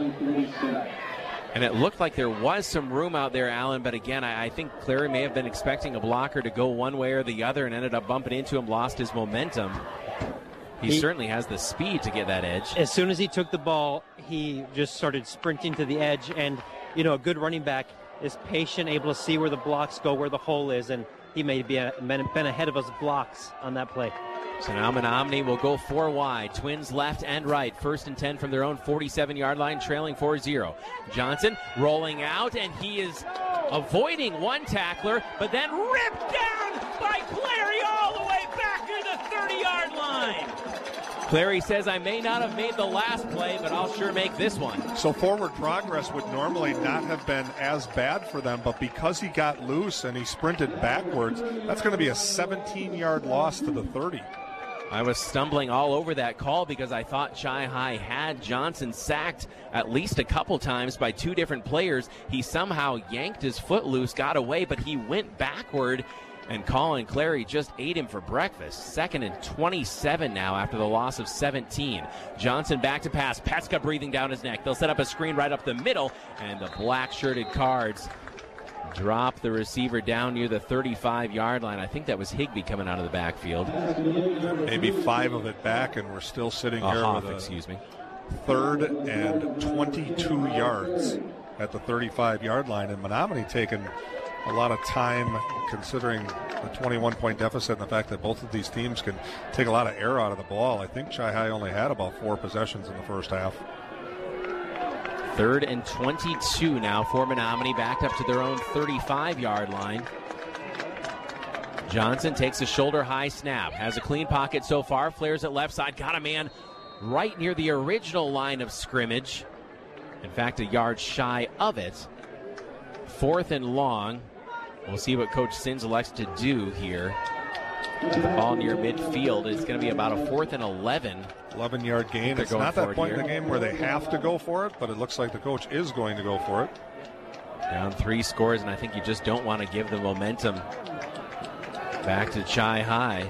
And it looked like there was some room out there, Alan, but again, I think Clary may have been expecting a blocker to go one way or the other and ended up bumping into him, lost his momentum. He certainly has the speed to get that edge. As soon as he took the ball, he just started sprinting to the edge, and, a good running back is patient, able to see where the blocks go, where the hole is, and he may be been ahead of his blocks on that play. So now Menominee will go 4 wide. Twins left and right. 1st and 10 from their own 47-yard line, trailing 4-0. Johnson rolling out, and he is avoiding one tackler, but then ripped down by Clary all the way back to the 30-yard line. Clary says, I may not have made the last play, but I'll sure make this one. So forward progress would normally not have been as bad for them, but because he got loose and he sprinted backwards, that's going to be a 17-yard loss to the 30. I was stumbling all over that call because I thought Chi-Hi had Johnson sacked at least a couple times by two different players. He somehow yanked his foot loose, got away, but he went backward, and Colin Clary just ate him for breakfast. 2nd and 27 now after the loss of 17. Johnson back to pass. Peska breathing down his neck. They'll set up a screen right up the middle, and the black-shirted Cards drop the receiver down near the 35-yard line. I think that was Higbee coming out of the backfield. Maybe 5 of it back, and we're still sitting here with a 3rd and 22 yards at the 35-yard line, and Menominee taking a lot of time considering the 21-point deficit and the fact that both of these teams can take a lot of air out of the ball. I think Chi-Hi only had about 4 possessions in the first half. 3rd and 22 now for Menominee, backed up to their own 35-yard line. Johnson takes a shoulder-high snap, has a clean pocket so far, flares it left side, got a man right near the original line of scrimmage. In fact, a yard shy of it. 4th and long. We'll see what Coach Sins elects to do here. The ball near midfield. It's going to be about a 4th and 11. 11-yard gain. It's not that point in the game where they have to go for it, but it looks like the coach is going to go for it. Down 3 scores, and I think you just don't want to give the momentum back to Chi-Hi.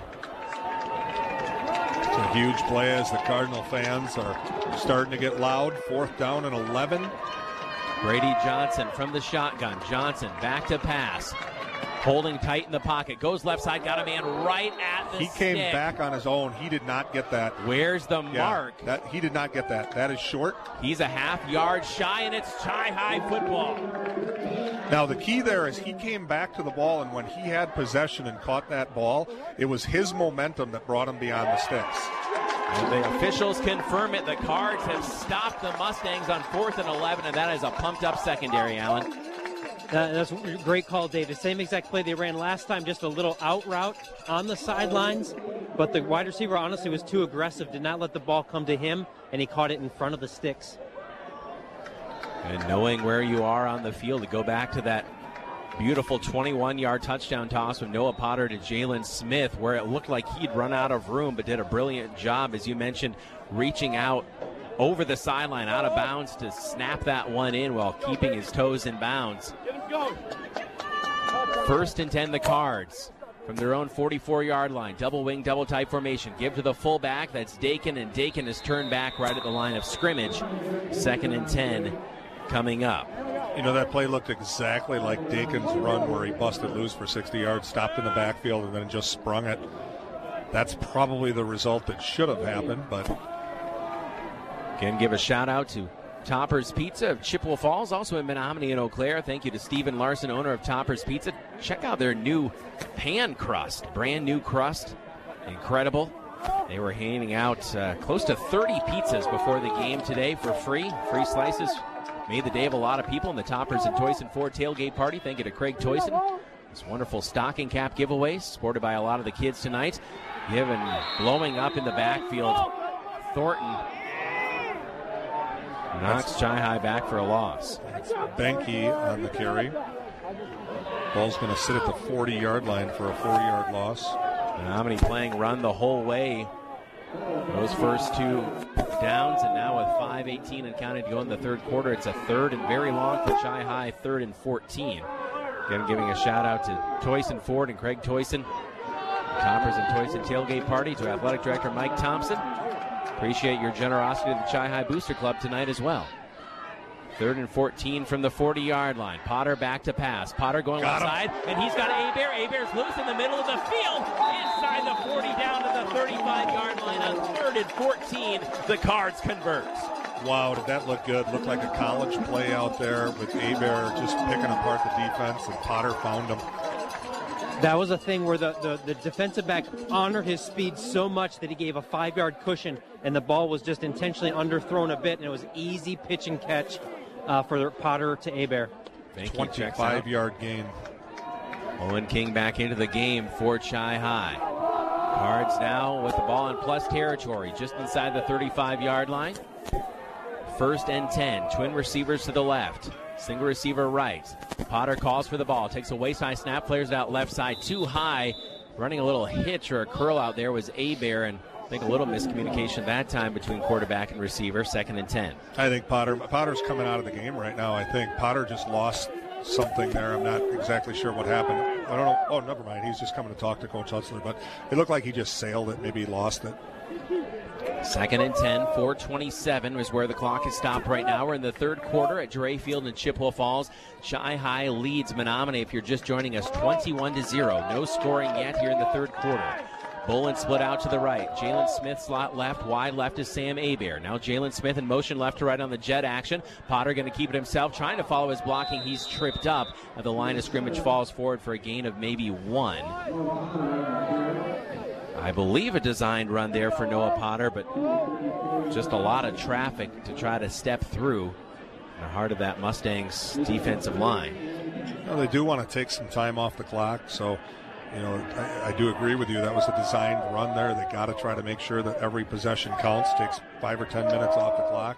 It's a huge play as the Cardinal fans are starting to get loud. 4th down and 11. Brady Johnson from the shotgun. Johnson back to pass. Holding tight in the pocket. Goes left side. Got a man right at the He came back on his own. He did not get that. Where's the mark? He did not get that. That is short. He's a half yard shy, and it's Chi-High football. Now, the key there is he came back to the ball, and when he had possession and caught that ball, it was his momentum that brought him beyond the sticks. And the officials confirm it. The Cards have stopped the Mustangs on 4th and 11, and that is a pumped-up secondary, Alan. That's a great call, Dave. The same exact play they ran last time, just a little out route on the sidelines. But the wide receiver honestly was too aggressive, did not let the ball come to him, and he caught it in front of the sticks. And knowing where you are on the field, to go back to that beautiful 21-yard touchdown toss from Noah Potter to Jalen Smith, where it looked like he'd run out of room, but did a brilliant job, as you mentioned, reaching out over the sideline, out of bounds, to snap that one in while keeping his toes in bounds. 1st and 10, the Cards from their own 44-yard line. Double wing, double tight formation. Give to the fullback. That's Dakin, and Dakin is turned back right at the line of scrimmage. 2nd and 10 coming up. You know, that play looked exactly like Dakin's run where he busted loose for 60 yards, stopped in the backfield, and then just sprung it. That's probably the result that should have happened, but... Again, give a shout-out to Topper's Pizza of Chippewa Falls, also in Menominee and Eau Claire. Thank you to Stephen Larson, owner of Topper's Pizza. Check out their new pan crust, brand new crust, incredible. They were handing out close to 30 pizzas before the game today for free slices. Made the day of a lot of people in the Toppers and Toyson Ford tailgate party. Thank you to Craig Toyson. This wonderful stocking cap giveaway supported by a lot of the kids tonight. Given blowing up in the backfield, Thornton knocks Chi-High back for a loss. Benke on the carry. Ball's going to sit at the 40-yard line for a 4-yard loss. Menominee playing run the whole way. Those first 2 downs, and now with 5:18 and counting to go in the third quarter, it's a 3rd and very long for Chi-High, 3rd and 14. Again, giving a shout-out to Toyson Ford and Craig Toyson. Toppers and Toyson tailgate party, to Athletic Director Mike Thompson. Appreciate your generosity to the Chi-High Booster Club tonight as well. 3rd and 14 from the 40-yard line. Potter back to pass. Potter going left side, and he's got Hebert. Hebert's loose in the middle of the field. Inside the 40, down to the 35-yard line on 3rd and 14. The Cards convert. Wow, did that look good? Looked like a college play out there with Hebert just picking apart the defense, and Potter found him. That was a thing where the defensive back honored his speed so much that he gave a 5-yard cushion, and the ball was just intentionally underthrown a bit, and it was easy pitch and catch for Potter to Hebert. 25-yard gain. Owen King back into the game for Chi-High. Cards now with the ball in plus territory, just inside the 35-yard line. 1st and 10, twin receivers to the left. Single receiver right. Potter calls for the ball. Takes a waist-high snap. Players out left side. Too high. Running a little hitch or a curl out there was Hebert. And I think a little miscommunication that time between quarterback and receiver. 2nd and 10. I think Potter's coming out of the game right now. I think Potter just lost something there. I'm not exactly sure what happened. I don't know. Oh, never mind. He's just coming to talk to Coach Hutzler. But it looked like he just sailed it. Maybe he lost it. 2nd and 10, 4:27 is where the clock is stopped right now. We're in the third quarter at Dre Field in Chippewa Falls. Chi-High leads Menominee, if you're just joining us, 21-0. No scoring yet here in the third quarter. Bullen split out to the right. Jalen Smith slot left. Wide left is Sam Hebert. Now Jalen Smith in motion left to right on the jet action. Potter going to keep it himself, trying to follow his blocking. He's tripped up. At the line of scrimmage falls forward for a gain of maybe 1. I believe a designed run there for Noah Potter, but just a lot of traffic to try to step through in the heart of that Mustangs defensive line. Well, they do want to take some time off the clock, so you know, I do agree with you. That was a designed run there. They got to try to make sure that every possession counts, takes 5 or 10 minutes off the clock.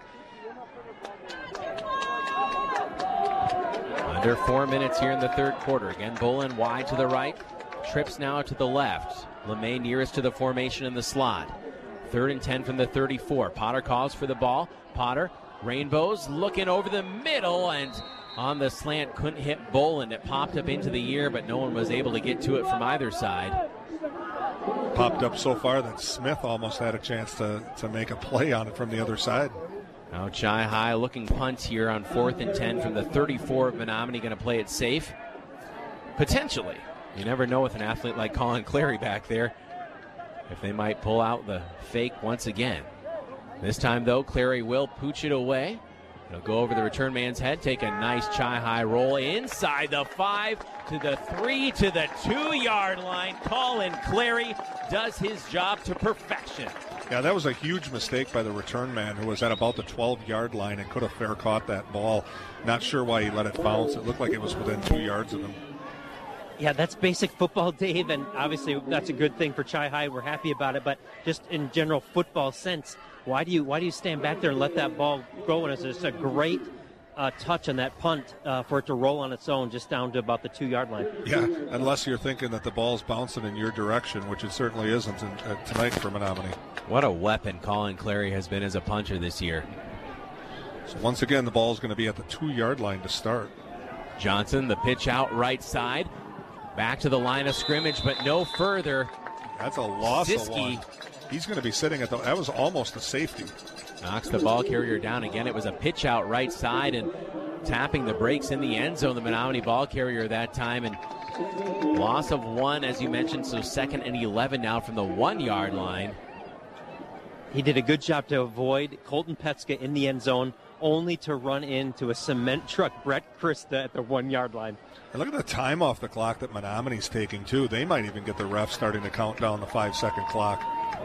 Under 4 minutes here in the third quarter. Again, Bullen wide to the right. Trips now to the left. LeMay nearest to the formation in the slot. 3rd and 10 from the 34. Potter calls for the ball. Potter, Rainbows looking over the middle, and on the slant couldn't hit Bullen. It popped up into the air, but no one was able to get to it from either side. Popped up so far that Smith almost had a chance to make a play on it from the other side. Now Chi-High looking punt here on 4th and 10 from the 34 of Menominee, going to play it safe. Potentially. You never know with an athlete like Colin Clary back there if they might pull out the fake once again. This time, though, Clary will pooch it away. It'll go over the return man's head, take a nice high roll inside the 5 to the 3 to the 2-yard line. Colin Clary does his job to perfection. Yeah, that was a huge mistake by the return man, who was at about the 12-yard line and could have fair caught that ball. Not sure why he let it bounce. It looked like it was within 2 yards of him. Yeah, that's basic football, Dave, and obviously that's a good thing for Chi High. We're happy about it, but just in general football sense, why do you stand back there and let that ball go? And it's just a great touch on that punt for it to roll on its own just down to about the 2-yard line. Yeah, unless you're thinking that the ball's bouncing in your direction, which it certainly isn't tonight for Menominee. What a weapon Colin Clary has been as a punter this year. So once again, the ball's going to be at the 2-yard line to start. Johnson, the pitch out right side. Back to the line of scrimmage, but no further. That's a loss of Siski. one. He's going to be sitting at that was almost a safety. Knocks the ball carrier down again. It was a pitch out right side and tapping the brakes in the end zone, the Menominee ball carrier that time. And loss of 1, as you mentioned, so 2nd and 11 now from the 1-yard line. He did a good job to avoid Colton Petska in the end zone, only to run into a cement truck, Brett Krista, at the 1-yard line. And look at the time off the clock that Menominee's taking, too. They might even get the ref starting to count down the 5-second clock.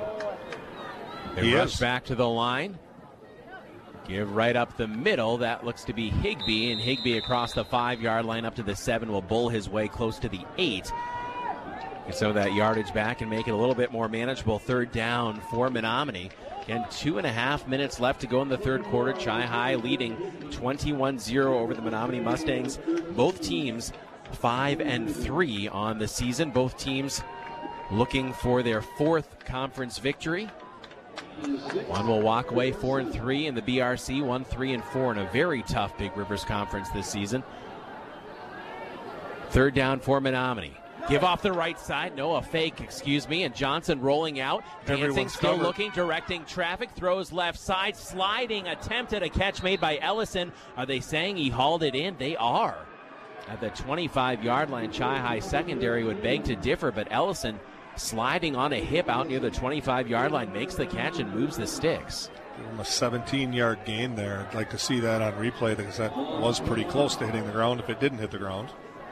They rush back to the line. Give right up the middle. That looks to be Higbee, and Higbee across the 5-yard line up to the 7 will bull his way close to the 8. And so that yardage back and make it a little bit more manageable. 3rd down for Menominee. Again, 2.5 minutes left to go in the third quarter. Chi High leading 21-0 over the Menominee Mustangs. Both teams 5-3 on the season. Both teams looking for their 4th conference victory. One will walk away 4-3 in the BRC, 1 3-4 in a very tough Big Rivers Conference this season. 3rd down for Menominee. Give off the right side. No, a fake, and Johnson rolling out. Dancing, still looking, directing traffic. Throws left side. Sliding attempt at a catch made by Ellison. Are they saying he hauled it in? They are. At the 25-yard line, Chi High secondary would beg to differ, but Ellison sliding on a hip out near the 25-yard line makes the catch and moves the sticks. Give him a 17-yard gain there. I'd like to see that on replay because that was pretty close to hitting the ground if it didn't hit the ground.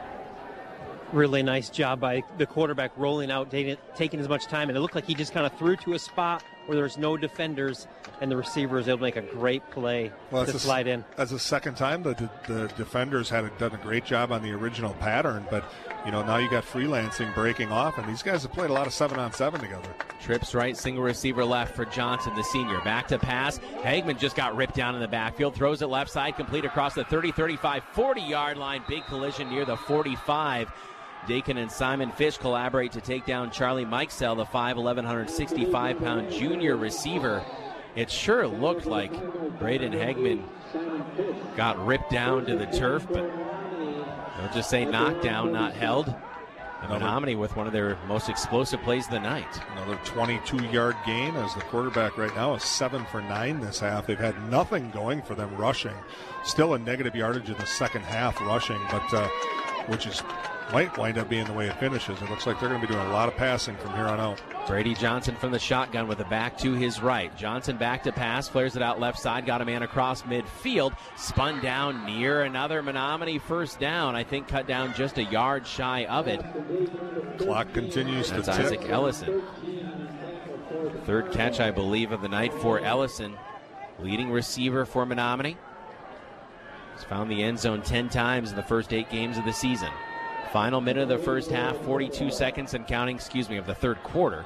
Really nice job by the quarterback rolling out, taking as much time, and it looked like he just kind of threw to a spot where there's no defenders, and the receiver was able to make a great play to slide in. That's the second time the defenders had done a great job on the original pattern, but now you got freelancing breaking off, and these guys have played a lot of 7-on-7 together. Trips right, single receiver left for Johnson, the senior. Back to pass. Hagman just got ripped down in the backfield. Throws it left side, complete across the 30, 35, 40-yard line. Big collision near the 45. Dakin and Simon Fish collaborate to take down Charlie Mikesell, the 5'11", 165-pound junior receiver. It sure looked like Braden Hagman got ripped down to the turf, but they'll just say knockdown, not held. Menominee with one of their most explosive plays of the night. Another 22-yard gain as the quarterback right now is 7 for 9 this half. They've had nothing going for them rushing. Still a negative yardage in the second half rushing, but which might wind up being the way it finishes. It looks like they're going to be doing a lot of passing from here on out. Brady Johnson from the shotgun with a back to his right. Johnson back to pass, flares it out left side, got a man across midfield, spun down near another Menominee first down. I think cut down just a yard shy of it. Clock continues to tick. That's Isaac Ellison. 3rd catch, I believe, of the night for Ellison. Leading receiver for Menominee. He's found the end zone 10 times in the first 8 games of the season. Final minute of the first half, 42 seconds and counting, of the third quarter.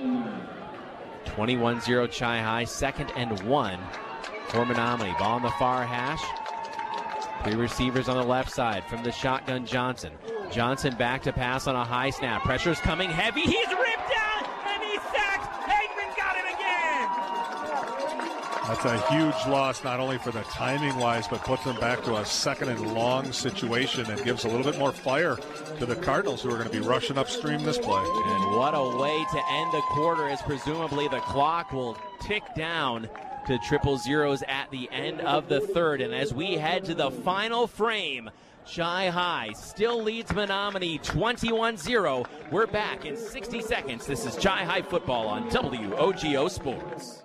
21-0 Chi High, 2nd and 1 for Menominee. Ball on the far hash. 3 receivers on the left side from the shotgun Johnson. Johnson back to pass on a high snap. Pressure's coming heavy. He's ripped down and he's sacked. Hagman got it again. That's a huge loss, not only for the timing-wise, but puts them back to a 2nd and long situation and gives a little bit more fire to the Cardinals, who are going to be rushing upstream this play. And what a way to end the quarter, as presumably the clock will tick down to 0-0s at the end of the third. And as we head to the final frame, Chi-Hi still leads Menominee 21-0. We're back in 60 seconds. This is Chi-Hi football on WOGO Sports.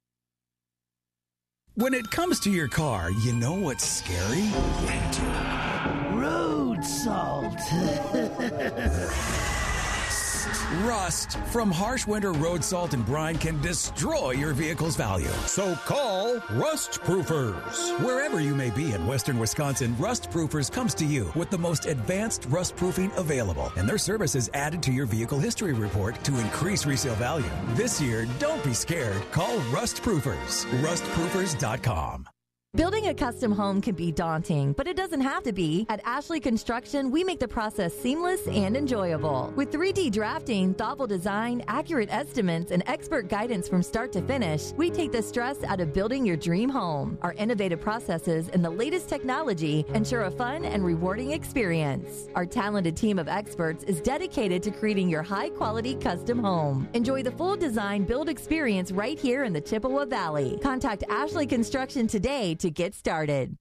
When it comes to your car, you know what's scary? Road salt. Rust from harsh winter road salt and brine can destroy your vehicle's value. So call Rust Proofers. Wherever you may be in western Wisconsin, Rust Proofers comes to you with the most advanced rust proofing available. And their service is added to your vehicle history report to increase resale value. This year, don't be scared. Call Rust Proofers. RustProofers.com. Building a custom home can be daunting, but it doesn't have to be. At Ashley Construction, we make the process seamless and enjoyable. With 3D drafting, thoughtful design, accurate estimates, and expert guidance from start to finish, we take the stress out of building your dream home. Our innovative processes and the latest technology ensure a fun and rewarding experience. Our talented team of experts is dedicated to creating your high-quality custom home. Enjoy the full design build experience right here in the Chippewa Valley. Contact Ashley Construction today to get started.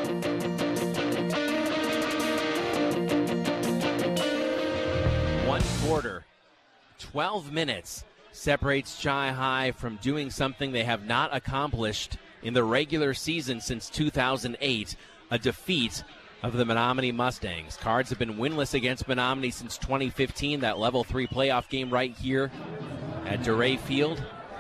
1/4, 12 minutes separates Chi-Hi from doing something they have not accomplished in the regular season since 2008, a defeat of the Menominee Mustangs. Cards have been winless against Menominee since 2015, that level 3 playoff game right here at DeRay Field.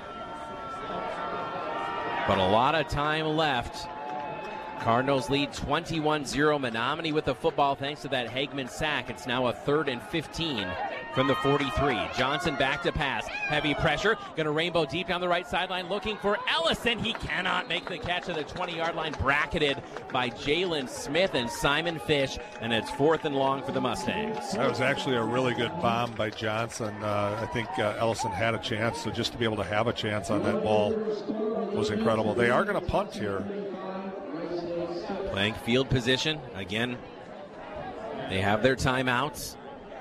But a lot of time left. Cardinals lead 21-0. Menominee with the football thanks to that Hagman sack. It's now a 3rd and 15 from the 43. Johnson back to pass. Heavy pressure. Going to rainbow deep down the right sideline looking for Ellison. He cannot make the catch at the 20-yard line. Bracketed by Jalen Smith and Simon Fish. And it's 4th and long for the Mustangs. That was actually a really good bomb by Johnson. I think Ellison had a chance. So just to be able to have a chance on that ball was incredible. They are going to punt here. Playing field position. Again, they have their timeouts.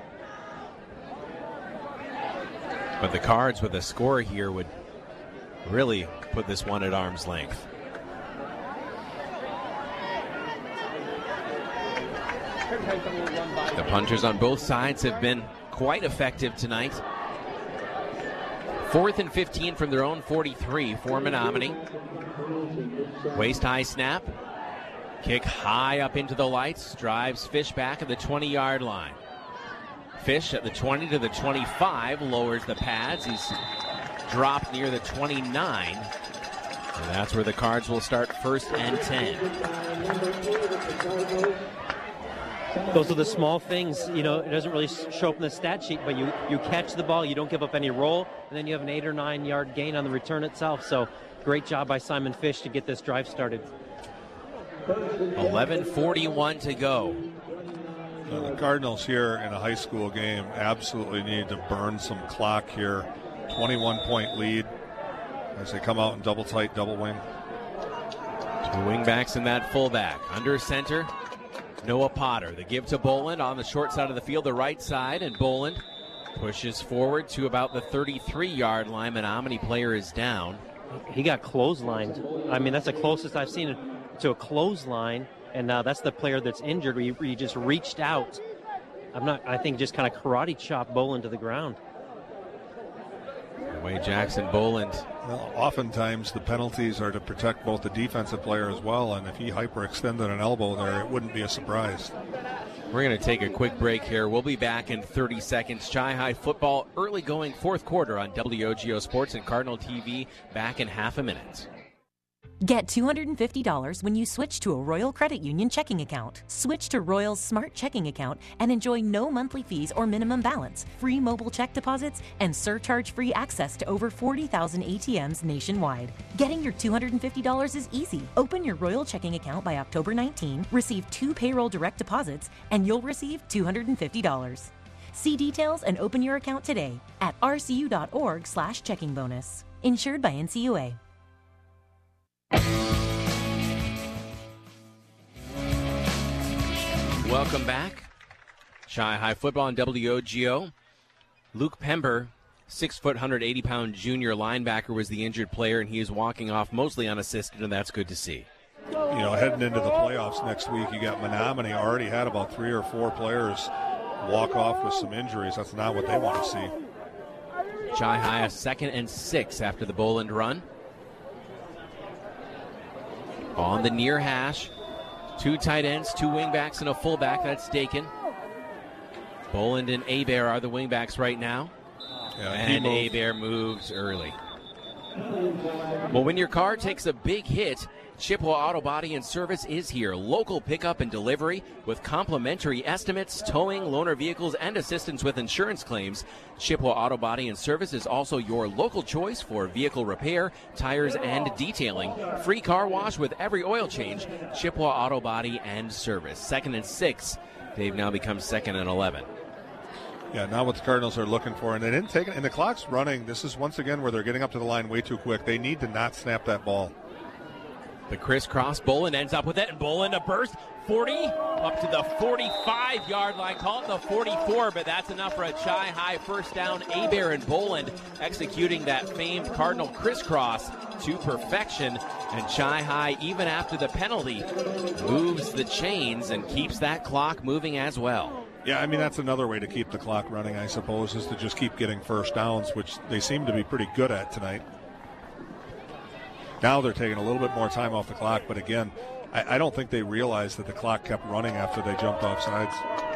But the Cards with a score here would really put this one at arm's length. The punters on both sides have been quite effective tonight. 4th and 15 from their own 43 for Menominee. Waist high snap. Kick high up into the lights. Drives Fish back at the 20-yard line. Fish at the 20 to the 25. Lowers the pads. He's dropped near the 29. And that's where the Cards will start 1st and 10. Those are the small things. You know, it doesn't really show up in the stat sheet, but you catch the ball, you don't give up any roll, and then you have an 8 or 9 yard gain on the return itself. So great job by Simon Fish to get this drive started. 11:41 to go. The Cardinals here in a high school game absolutely need to burn some clock here. 21-point lead as they come out in double tight, double wing. 2 wingbacks and that fullback. Under center, Noah Potter. The give to Boland on the short side of the field, the right side, and Boland pushes forward to about the 33-yard line. Menominee player is down. He got clotheslined. I mean, that's the closest I've seen to a clothesline, and that's the player that's injured. He just reached out. I think just kind of karate chopped Boland to the ground. Way Jackson Boland. Well, oftentimes the penalties are to protect both the defensive player as well, and if he hyperextended an elbow there, it wouldn't be a surprise. We're going to take a quick break here. We'll be back in 30 seconds. Chi-Hi football early going 4th quarter on WOGO Sports and Cardinal TV back in half a minute. Get $250 when you switch to a Royal Credit Union checking account. Switch to Royal's Smart Checking account and enjoy no monthly fees or minimum balance, free mobile check deposits, and surcharge-free access to over 40,000 ATMs nationwide. Getting your $250 is easy. Open your Royal checking account by October 19, receive 2 payroll direct deposits, and you'll receive $250. See details and open your account today at rcu.org/checking bonus. Insured by NCUA. Welcome back. Chi-Hi football on WOGO. Luke Pember 6-foot, 180-pound junior linebacker was the injured player, and he is walking off mostly unassisted, and that's good to see. Heading into the playoffs next week, you got Menominee already had about 3 or 4 players walk off with some injuries. That's not what they want to see. Chi-High a 2nd and 6 after the Boland run. On the near hash, 2 tight ends, 2 wingbacks, and a fullback. That's Dakin. Boland and Hebert are the wingbacks right now. And Hebert moves early. Well, when your car takes a big hit, Chippewa Auto Body and Service is here. Local pickup and delivery with complimentary estimates, towing, loaner vehicles, and assistance with insurance claims. Chippewa Auto Body and Service is also your local choice for vehicle repair, tires, and detailing. Free car wash with every oil change. Chippewa Auto Body and Service. 2nd and 6. They've now become 2nd and 11. Yeah, not what the Cardinals are looking for. And they didn't take it. And the clock's running. This is once again where they're getting up to the line way too quick. They need to not snap that ball. The crisscross. Boland ends up with it. And Boland a burst. 40 up to the 45-yard line. Call it the 44, but that's enough for a Chi-High first down. Hebert and Boland executing that famed Cardinal crisscross to perfection. And Chi-High, even after the penalty, moves the chains and keeps that clock moving as well. Yeah, I mean, that's another way to keep the clock running, I suppose, is to just keep getting first downs, which they seem to be pretty good at tonight. Now they're taking a little bit more time off the clock, but again, I don't think they realized that the clock kept running after they jumped off sides.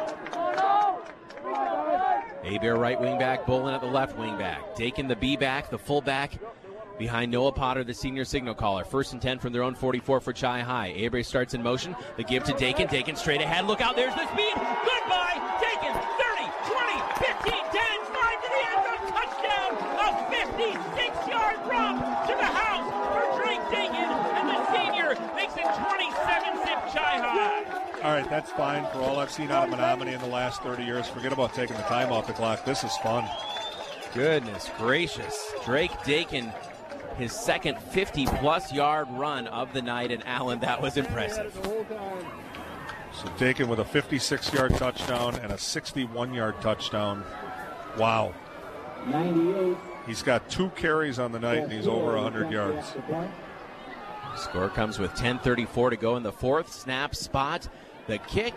Hebert right wing back, Boland at the left wing back. Dakin the B back, the full back behind Noah Potter, the senior signal caller. 1st and 10 from their own 44 for Chi-High. Hebert starts in motion. The give to Dakin. Dakin straight ahead. Look out. There's the speed. Goodbye. Dakin. 30, 20, 15, 10. 5 to the end zone. Touchdown. A 56-yard drop to the house for Drake Dakin. And the senior makes it 27-zip Chi-High. All right, that's fine for all I've seen out of Menominee in the last 30 years. Forget about taking the time off the clock. This is fun. Goodness gracious. Drake Dakin, his second 50-plus yard run of the night, and Allen, that was impressive. So Dakin with a 56-yard touchdown and a 61-yard touchdown. Wow. 98. He's got 2 carries on the night, and he's over 100 yards. Score comes with 10:34 to go in the 4th. Snap spot. The kick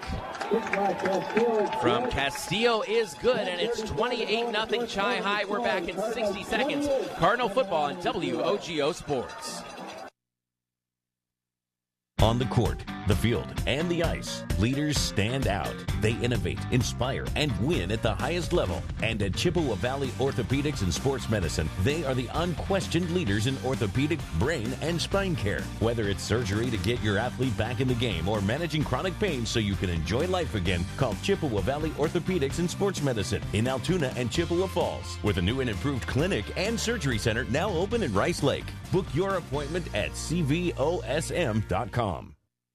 from Castillo is good, and it's 28-0 Chi-High. We're back in 60 seconds. Cardinal football on WOGO Sports. On the court, the field, and the ice, leaders stand out. They innovate, inspire, and win at the highest level. And at Chippewa Valley Orthopedics and Sports Medicine, they are the unquestioned leaders in orthopedic, brain, and spine care. Whether it's surgery to get your athlete back in the game or managing chronic pain so you can enjoy life again, call Chippewa Valley Orthopedics and Sports Medicine in Altoona and Chippewa Falls, with a new and improved clinic and surgery center now open in Rice Lake. Book your appointment at cvosm.com.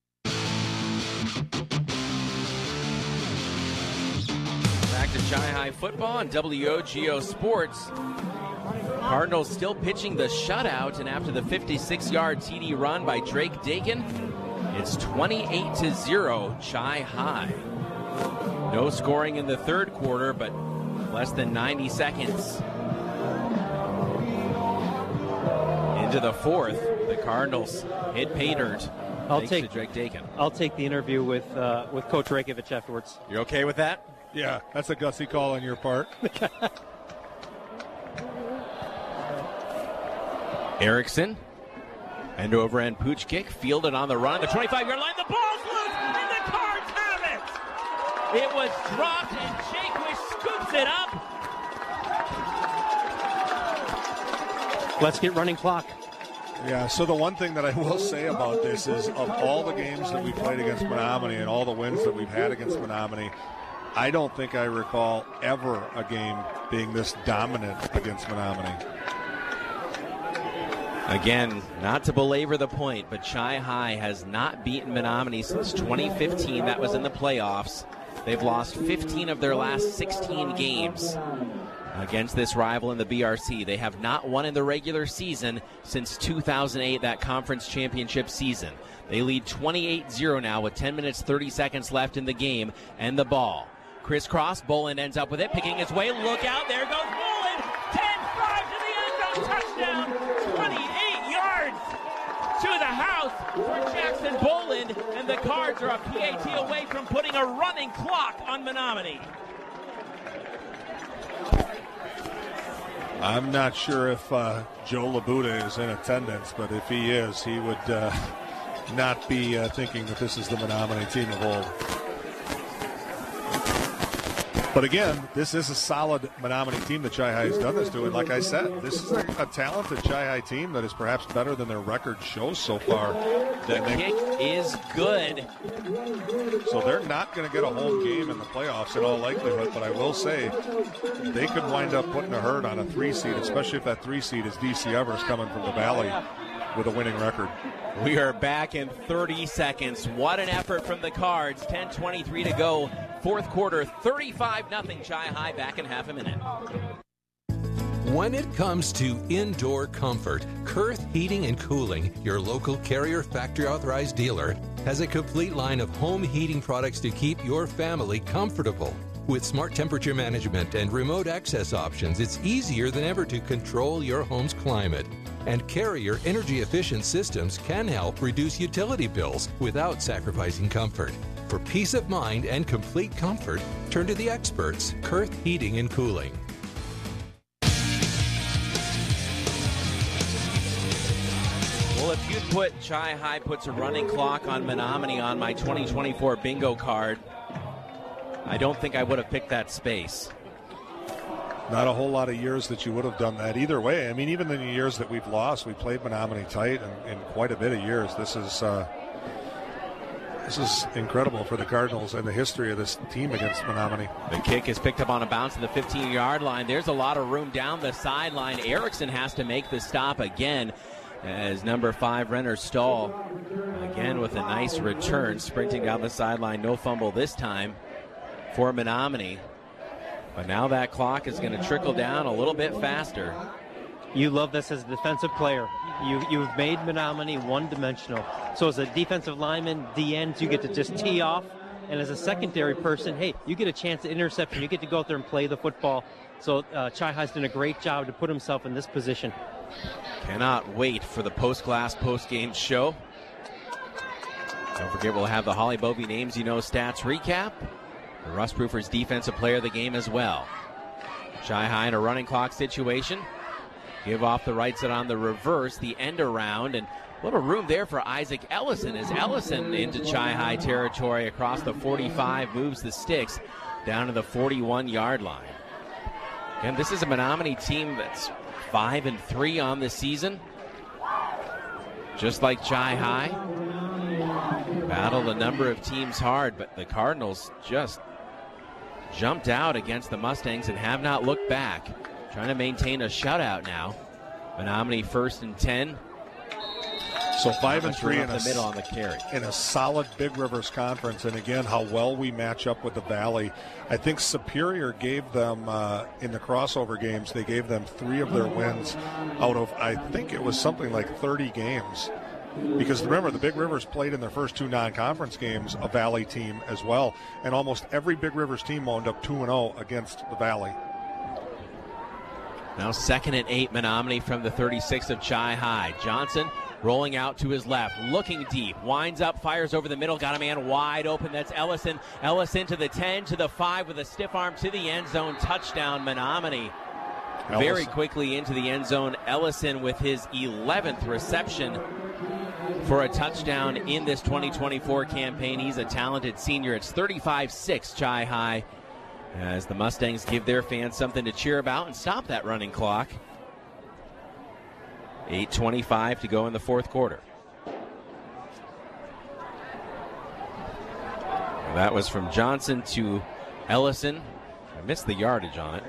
Back to Chi-High football on WOGO Sports. Cardinals still pitching the shutout, and after the 56-yard TD run by Drake Dakin, it's 28-0 Chi-High. No scoring in the 3rd quarter, but less than 90 seconds into the 4th. The Cardinals hit pay dirt. Thanks to Drake Dakin. I'll take the interview with Coach Reykjavich afterwards. You okay with that? Yeah, that's a gutsy call on your part. Erickson, end over end pooch kick, fielded on the run, the 25-yard line, the ball's loose, and the Cards have it! It was dropped, and Jaquish scoops it up. Let's get running clock. Yeah, so the one thing that I will say about this is, of all the games that we played against Menominee and all the wins that we've had against Menominee, I don't think I recall ever a game being this dominant against Menominee. Again, not to belabor the point, but Chi-High has not beaten Menominee since 2015. That was in the playoffs. They've lost 15 of their last 16 games against this rival in the BRC. They have not won in the regular season since 2008, that conference championship season. They lead 28-0 now with 10 minutes, 30 seconds left in the game, and the ball. Crisscross, Boland ends up with it, picking his way. Look out, there goes Boland. 10 touchdown, 28 yards to the house for Jackson Boland, and the Cards are a PAT away from putting a running clock on Menominee. I'm not sure if Joe Labuda is in attendance, but if he is, he would not be thinking that this is the Menominee team of old. But again, this is a solid Menominee team that Chi High has done this to. And like I said, this is a talented Chi High team that is perhaps better than their record shows so far. The kick is good. So they're not going to get a home game in the playoffs in all likelihood. But I will say they could wind up putting a hurt on a 3 seed, especially if that 3 seed is DC Evers coming from the Valley with a winning record. We are back in 30 seconds. What an effort from the Cards. 10:23 to go. Fourth quarter, 35-0 Chi High. Back in half a minute. When it comes to indoor comfort, Kurth Heating and Cooling, your local Carrier factory authorized dealer, has a complete line of home heating products to keep your family comfortable. With smart temperature management and remote access options, it's easier than ever to control your home's climate. And Carrier energy-efficient systems can help reduce utility bills without sacrificing comfort. For peace of mind and complete comfort, turn to the experts, Kurth Heating and Cooling. Well, if you'd put Chi High puts a running clock on Menominee on my 2024 bingo card, I don't think I would have picked that space. Not a whole lot of years that you would have done that either way. I mean, even in the years that we've lost, we played Menominee tight in quite a bit of years. This is incredible for the Cardinals and the history of this team against Menominee. The kick is picked up on a bounce to the 15-yard line. There's a lot of room down the sideline. Erickson has to make the stop again as number 5, Renner Stahl, again with a nice return, sprinting down the sideline. No fumble this time for Menominee. But now that clock is going to trickle down a little bit faster. You love this as a defensive player. You've made Menominee one-dimensional. So as a defensive lineman, the ends, you get to just tee off. And as a secondary person, hey, you get a chance at interception. You get to go out there and play the football. So Chi High's done a great job to put himself in this position. Cannot wait for the post-class, post-game show. Don't forget, we'll have the Holly Bovey Names You Know stats recap. The Rustproofers defensive player of the game as well. Chi High in a running clock situation. Give off the right side on the reverse, the end around, and a little room there for Isaac Ellison as Ellison into Chi High territory across the 45, moves the sticks down to the 41-yard line. Again, this is a Menominee team that's 5-3 on the season. Just like Chi High. Battled a number of teams hard, but the Cardinals just jumped out against the Mustangs and have not looked back. Trying to maintain a shutout now. Menominee 1st and 10. So 5-3 in the middle on the carry. In a solid Big Rivers conference, and again, how well we match up with the Valley. I think Superior gave them, in the crossover games, they gave them 3 of their wins out of, I think it was something like 30 games. Because remember, the Big Rivers played in their first 2 non-conference games a Valley team as well, and almost every Big Rivers team wound up 2-0 against the Valley. Now 2nd and 8, Menominee from the 36 of Chi High. Johnson rolling out to his left, looking deep, winds up, fires over the middle, got a man wide open. That's Ellison. Ellison to the 10, to the 5 with a stiff arm to the end zone. Touchdown, Menominee. Very quickly into the end zone. Ellison with his 11th reception for a touchdown in this 2024 campaign. He's a talented senior. It's 35-6 Chi High as the Mustangs give their fans something to cheer about and stop that running clock. 8:25 to go in the fourth quarter. That was from Johnson to Ellison. I missed the yardage on it.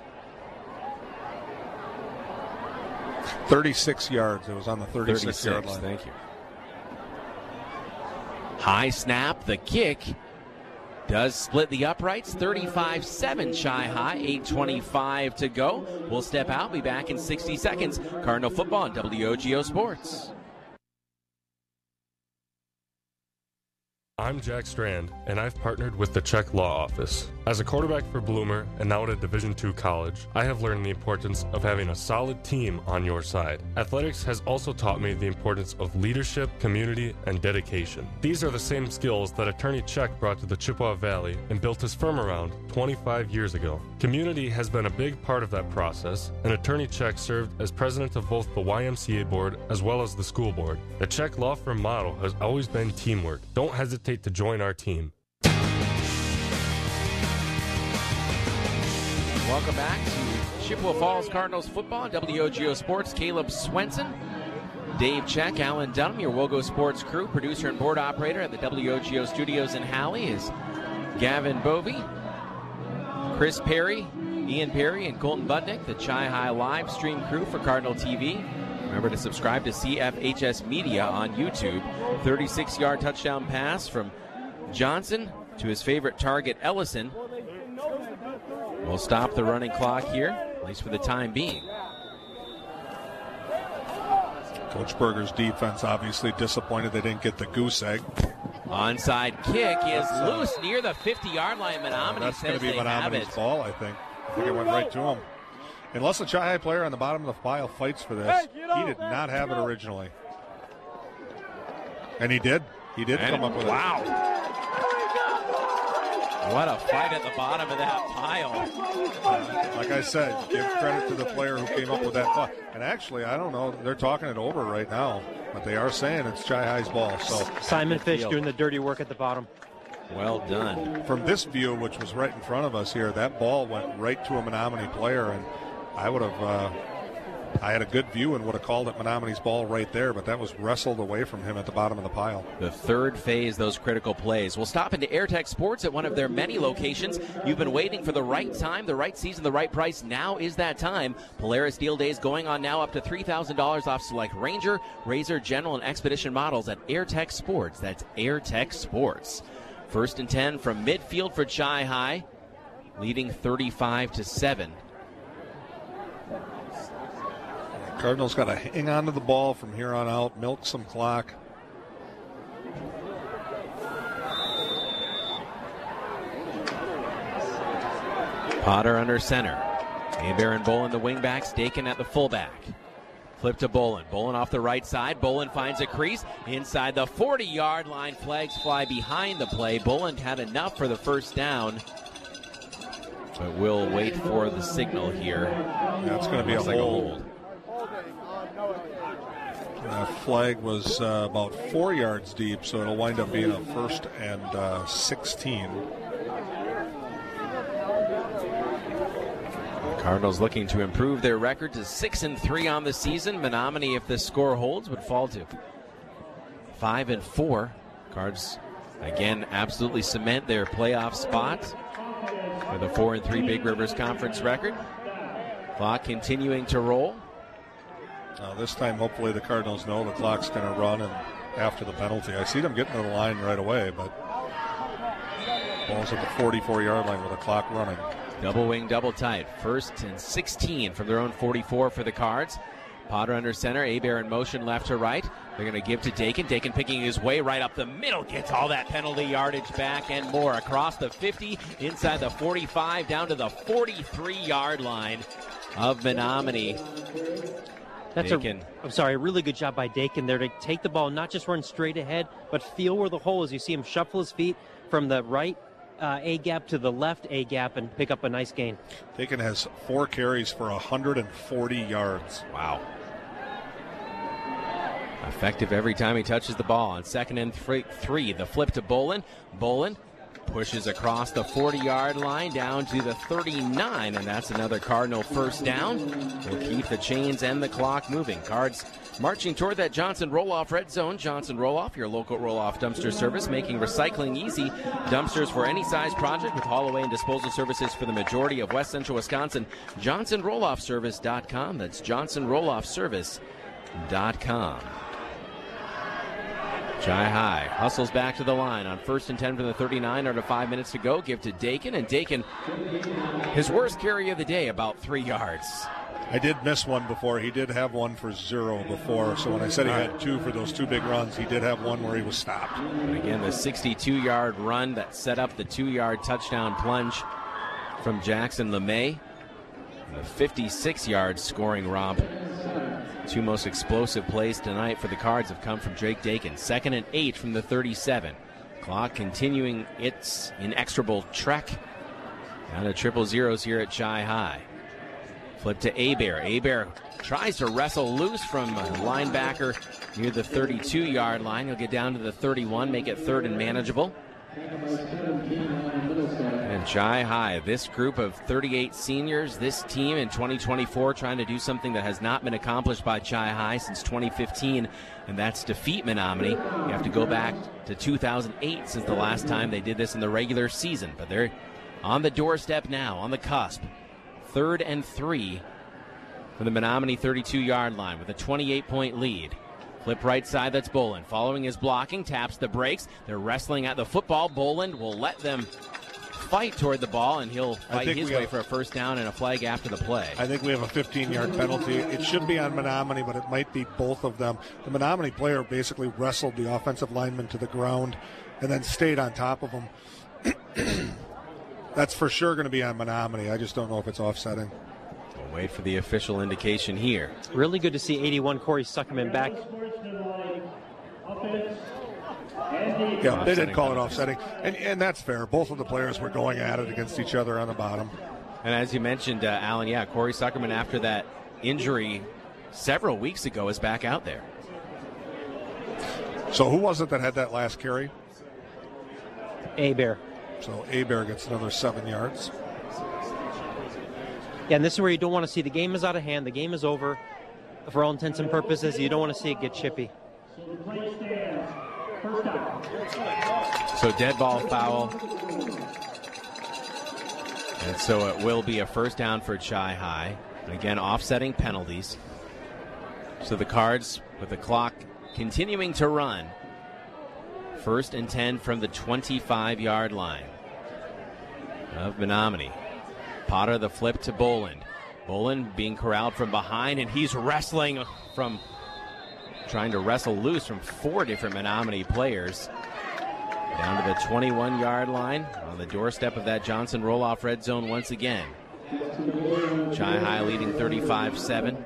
36 yards. It was on the 36-yard line. Thank you. High snap. The kick does split the uprights. 35-7 Chi High. 8:25 to go. We'll step out. Be back in 60 seconds. Cardinal football on WOGO Sports. I'm Jack Strand, and I've partnered with the Czech Law Office. As a quarterback for Bloomer and now at a Division II college, I have learned the importance of having a solid team on your side. Athletics has also taught me the importance of leadership, community, and dedication. These are the same skills that Attorney Check brought to the Chippewa Valley and built his firm around 25 years ago. Community has been a big part of that process, and Attorney Check served as president of both the YMCA board as well as the school board. The Check Law Firm motto has always been teamwork. Don't hesitate to join our team. Welcome back to Chippewa Falls Cardinals football. WOGO Sports, Caleb Swenson, Dave Check, Alan Dunham, your WOGO Sports crew, producer and board operator at the WOGO studios in Halley is Gavin Bovey, Chris Perry, Ian Perry, and Colton Budnick, the Chi High live stream crew for Cardinal TV. Remember to subscribe to CFHS Media on YouTube. 36-yard touchdown pass from Johnson to his favorite target, Ellison. We'll stop the running clock here, at least for the time being. Coach Berger's defense obviously disappointed they didn't get the goose egg. Onside kick is loose near the 50-yard line. Menominee says they have it. That's going to be Menominee's ball, I think. I think it went right to him. Unless the Chi High player on the bottom of the pile fights for this, he did not have it originally. And he did. He did come up with it. Wow. What a fight at the bottom of that pile. Like I said, give credit to the player who came up with that fight. And actually, I don't know, they're talking it over right now, but they are saying it's Chi High's ball. So Simon Fish doing the dirty work at the bottom. Well done. From this view, which was right in front of us here, that ball went right to a Menominee player, and I would have, I had a good view and would have called it Menominee's ball right there, but that was wrestled away from him at the bottom of the pile. The third phase, those critical plays. We'll stop into AirTech Sports at one of their many locations. You've been waiting for the right time, the right season, the right price. Now is that time. Polaris Deal Days going on now, up to $3,000 off select Ranger, Razor, General, and Expedition models at AirTech Sports. That's AirTech Sports. 1st and 10 from midfield for Chi High, leading 35-7. Cardinals got to hang on to the ball from here on out, milk some clock. Potter under center. Abear and Bolin, the wingbacks. Dakin at the fullback. Flip to Bolin. Bolin off the right side. Bolin finds a crease inside the 40-yard line. Flags fly behind the play. Bolin had enough for the first down, but we'll wait for the signal here. That's going to be a hold. That flag was about 4 yards deep, so it'll wind up being a 1st and 16. The Cardinals looking to improve their record to 6-3 on the season. Menominee, if this score holds, would fall to 5-4. Cards again absolutely cement their playoff spot with a 4-3 Big Rivers Conference record. Clock continuing to roll. This time, hopefully, the Cardinals know the clock's going to run and after the penalty. I see them getting to the line right away, but ball's at the 44-yard line with the clock running. Double wing, double tight. 1st and 16 from their own 44 for the Cards. Potter under center. Abear in motion left to right. They're going to give to Dakin. Dakin picking his way right up the middle. Gets all that penalty yardage back and more. Across the 50, inside the 45, down to the 43-yard line of Menominee. That's a really good job by Dakin there to take the ball, not just run straight ahead, but feel where the hole is. You see him shuffle his feet from the right A-gap to the left A-gap and pick up a nice gain. Dakin has 4 carries for 140 yards. Wow. Effective every time he touches the ball. On 2nd and 3, the flip to Bolin. Bolin pushes across the 40-yard line down to the 39, and that's another Cardinal first down. We'll keep the chains and the clock moving. Cards marching toward that Johnson Roll-Off red zone. Johnson Roll-Off, your local roll-off dumpster service, making recycling easy. Dumpsters for any size project with haul away and disposal services for the majority of West Central Wisconsin. JohnsonRollOffService.com. That's JohnsonRollOffService.com. Chi High hustles back to the line on 1st and 10 from the 39, under 5 minutes to go. Give to Dakin, and Dakin, his worst carry of the day, about 3 yards. I did miss one before. He did have one for 0 before, so when I said he had 2 for those 2 big runs, he did have one where he was stopped. And again, the 62-yard run that set up the 2-yard touchdown plunge from Jackson LeMay. The 56-yard scoring romp. Two most explosive plays tonight for the Cards have come from Drake Dakin. 2nd and 8 from the 37. Clock continuing its inexorable trek down to 0-0s here at Chi High. Flip to Hebert. Hebert tries to wrestle loose from a linebacker near the 32-yard line. He'll get down to the 31, make it 3rd and manageable. And Chi High, this group of 38 seniors, this team in 2024 trying to do something that has not been accomplished by Chi High since 2015, and that's defeat Menominee. You have to go back to 2008 since the last time they did this in the regular season, but they're on the doorstep now, on the cusp. 3rd and 3 from the Menominee 32-yard line with a 28-point lead. Flip right side, that's Boland. Following his blocking, taps the brakes. They're wrestling at the football. Boland will let them fight toward the ball, and he'll fight his way for a first down and a flag after the play. I think we have a 15-yard penalty. It should be on Menominee, but it might be both of them. The Menominee player basically wrestled the offensive lineman to the ground and then stayed on top of him. That's for sure going to be on Menominee. I just don't know if it's offsetting. We'll wait for the official indication here. Really good to see 81 Corey Suckerman back. Yeah, they did call it offsetting, and that's fair. Both of the players were going at it against each other on the bottom. And as you mentioned, Alan, Corey Suckerman, after that injury several weeks ago, is back out there. So who was it that had that last carry? Hebert. So Hebert gets another 7 yards. Yeah, and this is where you don't want to see the game is out of hand. The game is over. For all intents and purposes, you don't want to see it get chippy. So dead ball foul. And so it will be a first down for Chi High. And again, offsetting penalties. So the Cards, with the clock continuing to run, 1st and 10 from the 25-yard line of Menominee. Potter the flip to Boland. Boland being corralled from behind, and he's wrestling from, trying to wrestle loose from 4 different Menominee players. Down to the 21-yard line on the doorstep of that Johnson roll-off red zone once again. Chi High leading 35-7.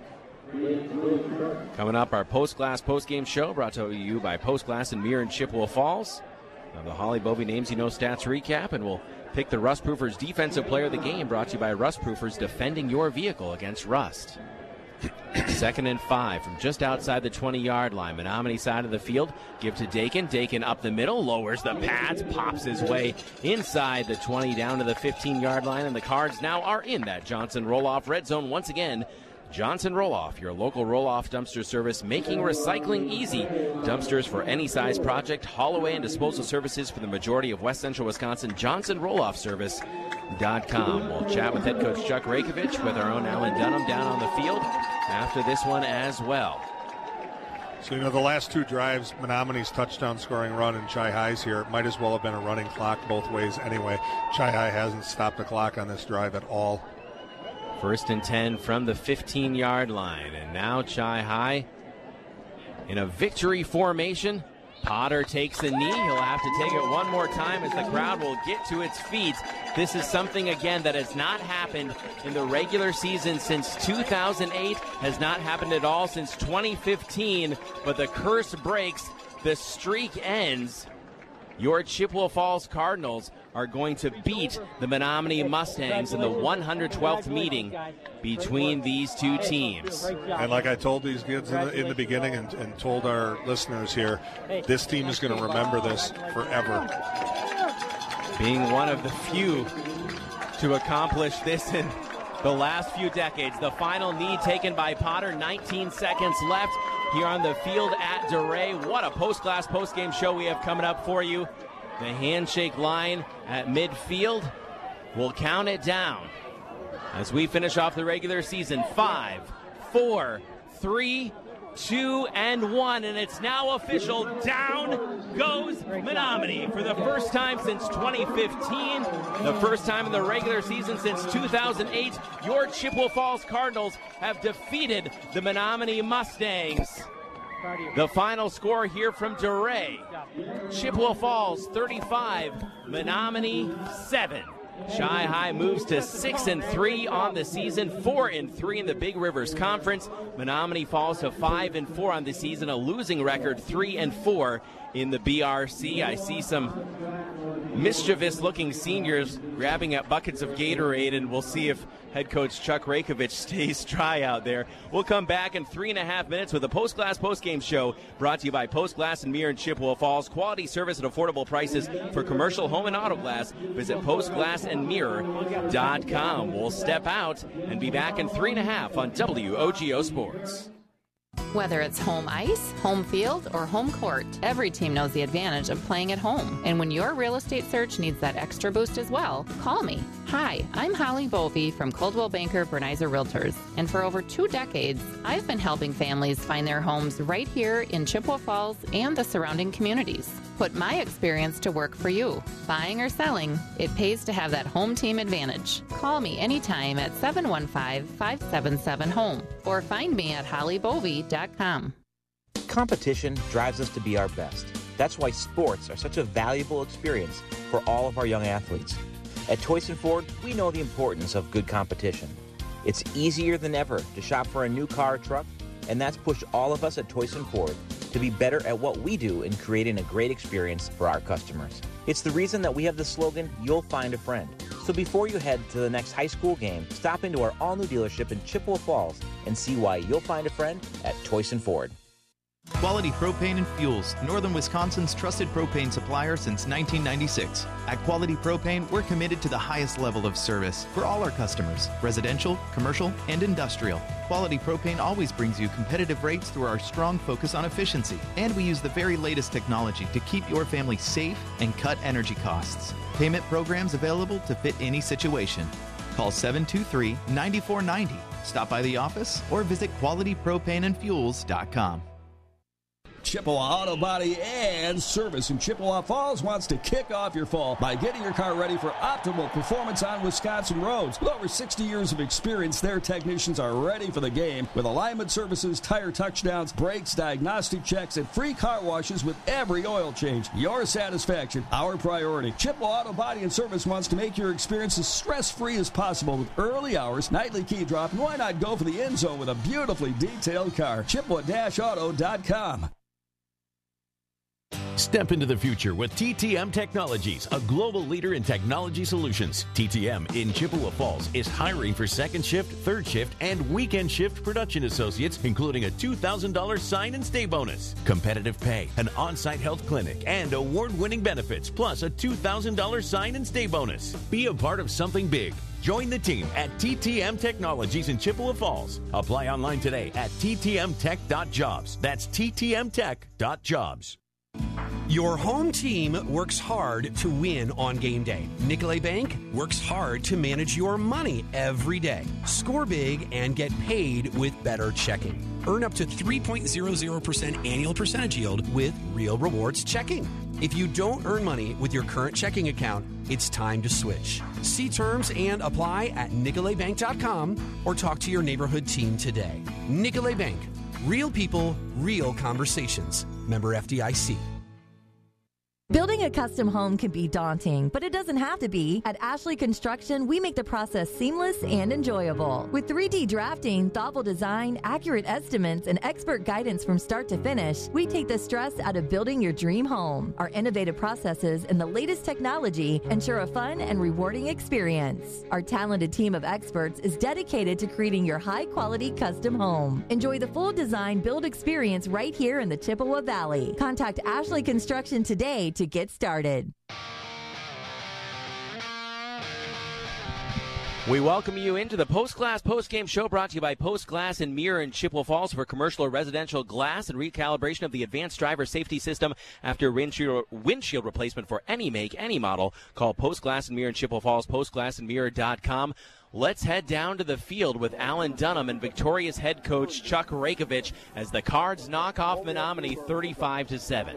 Coming up, our post-game show brought to you by Post Glass and Mirror in Chippewa Falls. The Holly Bovey Names You Know Stats recap, and we'll pick the Rust Proofers Defensive Player of the Game, brought to you by Rust Proofers, defending your vehicle against rust. 2nd and 5 from just outside the 20-yard line. Menominee side of the field. Give to Dakin. Dakin up the middle, lowers the pads, pops his way inside the 20 down to the 15-yard line, and the Cards now are in that Johnson roll-off red zone once again. Johnson Roll-Off, your local roll-off dumpster service, making recycling easy. Dumpsters for any size project, haul away and disposal services for the majority of West Central Wisconsin. JohnsonRolloffService.com. We'll chat with head coach Chuck Rakovich with our own Alan Dunham down on the field after this one as well. So, the last 2 drives, Menominee's touchdown scoring run and Chi High's here, it might as well have been a running clock both ways anyway. Chi High hasn't stopped the clock on this drive at all. 1st and 10 from the 15-yard line. And now Chi High in a victory formation. Potter takes the knee. He'll have to take it one more time as the crowd will get to its feet. This is something, again, that has not happened in the regular season since 2008, has not happened at all since 2015. But the curse breaks. The streak ends. Your Chippewa Falls Cardinals are going to beat the Menominee Mustangs in the 112th meeting between these two teams. And like I told these kids in the beginning and told our listeners here, this team is going to remember this forever. Being one of the few to accomplish this in the last few decades. The final knee taken by Potter, 19 seconds left here on the field at DeRay. What a post-class, post-game show we have coming up for you. The handshake line at midfield. We'll count it down as we finish off the regular season. 5, 4, 3, 2, and 1. And it's now official. Down goes Menominee for the first time since 2015. The first time in the regular season since 2008. Your Chippewa Falls Cardinals have defeated the Menominee Mustangs. The final score here from DeRay. Chippewa Falls 35, Menominee 7. Shy High moves to 6-3 on the season, 4-3 in the Big Rivers Conference. Menominee falls to 5-4 on the season, a losing record, 3-4 in the BRC. I see some mischievous-looking seniors grabbing at buckets of Gatorade, and we'll see if head coach Chuck Rakovich stays dry out there. We'll come back in 3.5 minutes with a Post Glass postgame show brought to you by Post Glass and Mirror in Chippewa Falls. Quality service at affordable prices for commercial, home, and auto glass. Visit postglassandmirror.com. We'll step out and be back in 3.5 on WOGO Sports. Whether it's home ice, home field, or home court, every team knows the advantage of playing at home. And when your real estate search needs that extra boost as well, call me. Hi, I'm Holly Bovey from Coldwell Banker Bernizer Realtors. And for over 2 decades, I've been helping families find their homes right here in Chippewa Falls and the surrounding communities. Put my experience to work for you. Buying or selling, it pays to have that home team advantage. Call me anytime at 715-577-HOME or find me at hollybovey.com. Competition drives us to be our best. That's why sports are such a valuable experience for all of our young athletes. At Toyson Ford, we know the importance of good competition. It's easier than ever to shop for a new car or truck, and that's pushed all of us at Toyson Ford to be better at what we do in creating a great experience for our customers. It's the reason that we have the slogan, "You'll find a friend." So before you head to the next high school game, stop into our all-new dealership in Chippewa Falls and see why you'll find a friend at Toyson Ford. Quality Propane and Fuels, Northern Wisconsin's trusted propane supplier since 1996. At Quality Propane, we're committed to the highest level of service for all our customers, residential, commercial, and industrial. Quality Propane always brings you competitive rates through our strong focus on efficiency. And we use the very latest technology to keep your family safe and cut energy costs. Payment programs available to fit any situation. Call 723-9490. Stop by the office or visit qualitypropaneandfuels.com. Chippewa Auto Body and Service in Chippewa Falls wants to kick off your fall by getting your car ready for optimal performance on Wisconsin roads. With over 60 years of experience, their technicians are ready for the game with alignment services, tire touchdowns, brakes, diagnostic checks, and free car washes with every oil change. Your satisfaction, our priority. Chippewa Auto Body and Service wants to make your experience as stress-free as possible with early hours, nightly key drop, and why not go for the end zone with a beautifully detailed car. Chippewa-auto.com. Step into the future with TTM Technologies, a global leader in technology solutions. TTM in Chippewa Falls is hiring for second shift, third shift, and weekend shift production associates, including a $2,000 sign and stay bonus, competitive pay, an on-site health clinic, and award-winning benefits, plus a $2,000 sign and stay bonus. Be a part of something big. Join the team at TTM Technologies in Chippewa Falls. Apply online today at ttmtech.jobs. That's ttmtech.jobs. Your home team works hard to win on game day. Nicolet Bank works hard to manage your money every day. Score big and get paid with better checking. Earn up to 3.00% annual percentage yield with Real Rewards checking. If you don't earn money with your current checking account, it's time to switch. See terms and apply at nicoletbank.com or talk to your neighborhood team today. Nicolet Bank. Real people, real conversations. Member FDIC. Building a custom home can be daunting, but it doesn't have to be. At Ashley Construction, we make the process seamless and enjoyable. With 3D drafting, thoughtful design, accurate estimates, and expert guidance from start to finish, we take the stress out of building your dream home. Our innovative processes and the latest technology ensure a fun and rewarding experience. Our talented team of experts is dedicated to creating your high-quality custom home. Enjoy the full design build experience right here in the Chippewa Valley. Contact Ashley Construction today to get started. We welcome you into the Post Glass postgame show brought to you by Post Glass and Mirror in Chippewa Falls for commercial or residential glass and recalibration of the advanced driver safety system after windshield replacement for any make, any model. Call Post Glass and Mirror in Chippewa Falls, postglassandmirror.com. Let's head down to the field with Alan Dunham and Victoria's head coach Chuck Rakovich as the Cards knock off Menominee 35-7.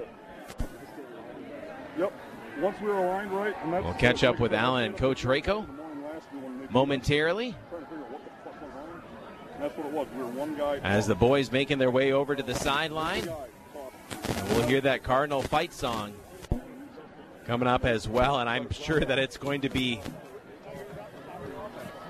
Yep. Once we're aligned right. We'll catch up with Alan and Coach Rako momentarily. That's what it was. We were one guy. As the boys making their way over to the sideline. And we'll hear that Cardinal fight song coming up as well. And I'm sure that it's going to be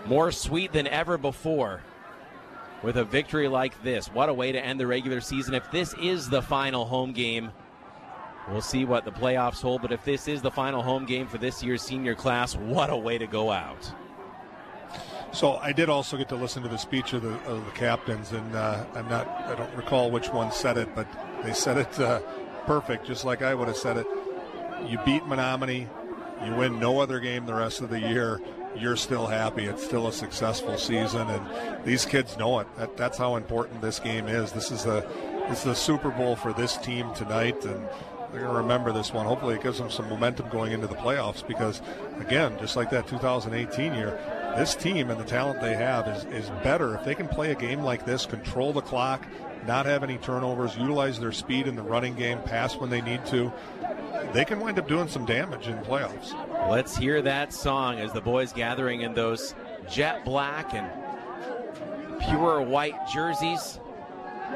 more sweet than ever before with a victory like this. What a way to end the regular season. If this is the final home game, we'll see what the playoffs hold, but if this is the final home game for this year's senior class, what a way to go out. So I did also get to listen to the speech of the captains, and I don't recall which one said it, but they said it perfect, just like I would have said it. You beat Menominee, you win no other game the rest of the year, you're still happy. It's still a successful season, and these kids know it. That's how important this game is. This is the Super Bowl for this team tonight, and they're going to remember this one. Hopefully it gives them some momentum going into the playoffs because, again, just like that 2018 year, this team and the talent they have is better. If they can play a game like this, control the clock, not have any turnovers, utilize their speed in the running game, pass when they need to, they can wind up doing some damage in playoffs. Let's hear that song as the boys gathering in those jet black and pure white jerseys in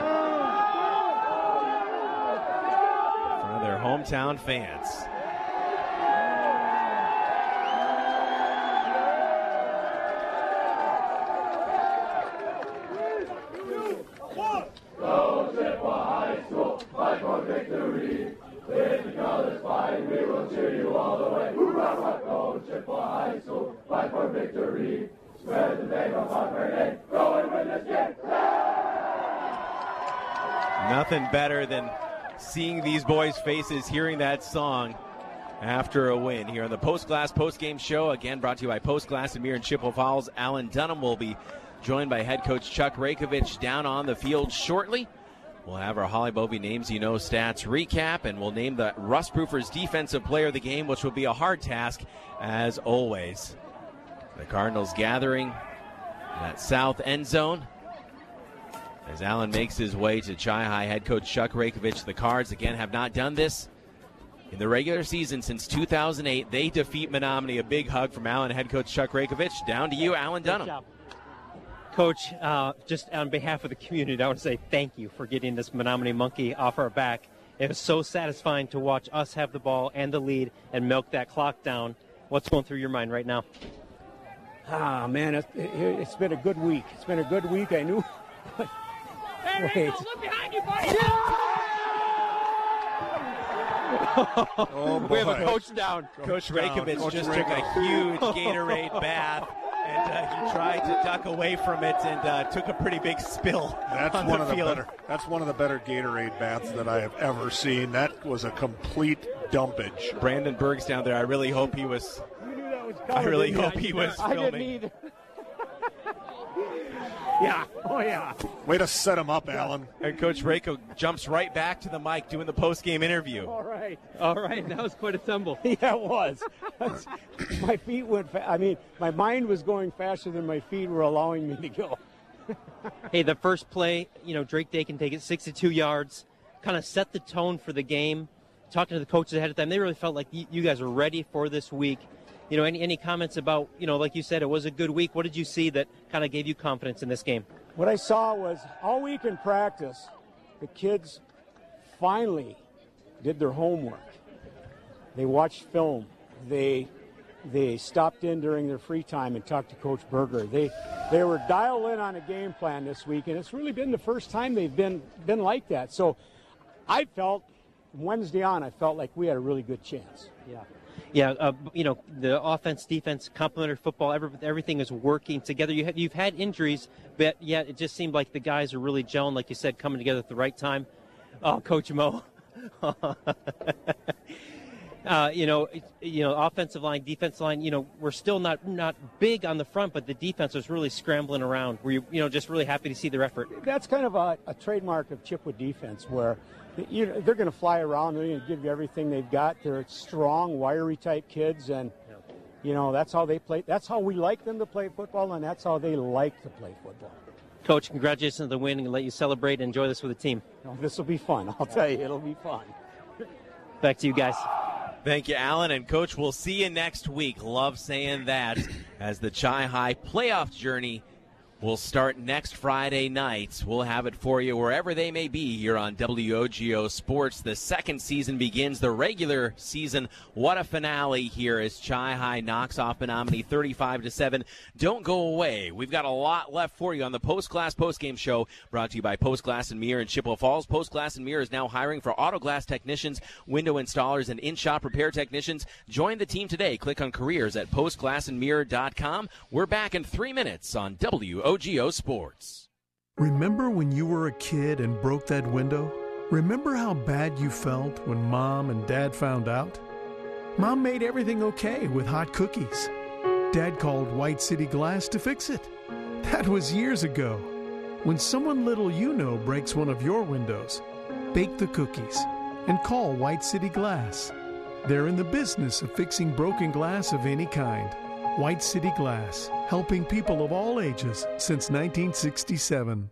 front of their hometown fans. Go Chippewa High School, fight for victory. With the colors flying, we will cheer you all the way. Hoorah! Go Chippewa High School, fight for victory. Spread the name of our great name. Go and win this game. Nothing better than seeing these boys' faces, hearing that song after a win. Here on the Post Glass Post-Game Show, again brought to you by Post Glass and Mirror in Chippewa Falls. Alan Dunham will be joined by head coach Chuck Rakovich down on the field shortly. We'll have our Holly Bovey Names You Know stats recap, and we'll name the Rustproofers Defensive Player of the Game, which will be a hard task, as always. The Cardinals gathering in that south end zone as Allen makes his way to Chi-High. Head coach Chuck Rakovich. The Cards, again, have not done this in the regular season since 2008. They defeat Menominee. A big hug from Allen head coach Chuck Rakovich. Down to you, Alan Dunham. Coach, just on behalf of the community, I want to say thank you for getting this Menominee monkey off our back. It was so satisfying to watch us have the ball and the lead and milk that clock down. What's going through your mind right now? Man, it's been a good week. It's been a good week. I knew. Hey, Rachel, look behind you, buddy! We have a coach down. Coach Rakovich just took a huge Gatorade bath, and he tried to duck away from it and took a pretty big spill on the field. That's one of the better Gatorade baths that I have ever seen. That was a complete dumpage. Brandon Berg's down there. I really hope he was. I really hope he was filming. I didn't either. Yeah. Oh, yeah. Way to set him up, Alan. And Coach Rako jumps right back to the mic doing the post-game interview. All right. That was quite a tumble. Yeah, it was. My feet went my mind was going faster than my feet were allowing me to go. Hey, the first play, Drake Dakin take it 62 yards, kind of set the tone for the game. Talking to the coaches ahead of time, they really felt like you guys were ready for this week. Any comments about, like you said, it was a good week. What did you see that kind of gave you confidence in this game? What I saw was all week in practice, the kids finally did their homework. They watched film. They stopped in during their free time and talked to Coach Berger. They were dialed in on a game plan this week, and it's really been the first time they've been like that. So I felt, Wednesday on, I felt like we had a really good chance. Yeah, the offense, defense, complementary football, everything is working together. You've had injuries, but yet it just seemed like the guys are really gelling, like you said, coming together at the right time. Oh, Coach Mo. Offensive line, defensive line, we're still not big on the front, but the defense was really scrambling around. Were you just really happy to see their effort? That's kind of a trademark of Chippewa defense where they're going to fly around. They're going to give you everything they've got. They're strong, wiry type kids, and that's how they play. That's how we like them to play football, and that's how they like to play football. Coach, congratulations on the win, and let you celebrate and enjoy this with the team. This will be fun. I'll tell you, it'll be fun. Back to you guys. Thank you, Alan. And, Coach, we'll see you next week. Love saying that as the Chi-High playoff journey will start next Friday night. We'll have it for you wherever they may be here on WOGO Sports. The second season begins. The regular season, what a finale here as Chi-High knocks off Menominee 35-7. Don't go away. We've got a lot left for you on the Post Glass postgame show, brought to you by Post Glass and Mirror in Chippewa Falls. Post Glass and Mirror is now hiring for auto glass technicians, window installers, and in-shop repair technicians. Join the team today. Click on careers at postglassandmirror.com. We're back in 3 minutes on WOGO Sports. Remember when you were a kid and broke that window? Remember how bad you felt when Mom and Dad found out? Mom made everything okay with hot cookies. Dad called White City Glass to fix it. That was years ago. When someone little you know breaks one of your windows, bake the cookies and call White City Glass. They're in the business of fixing broken glass of any kind. White City Glass, helping people of all ages since 1967.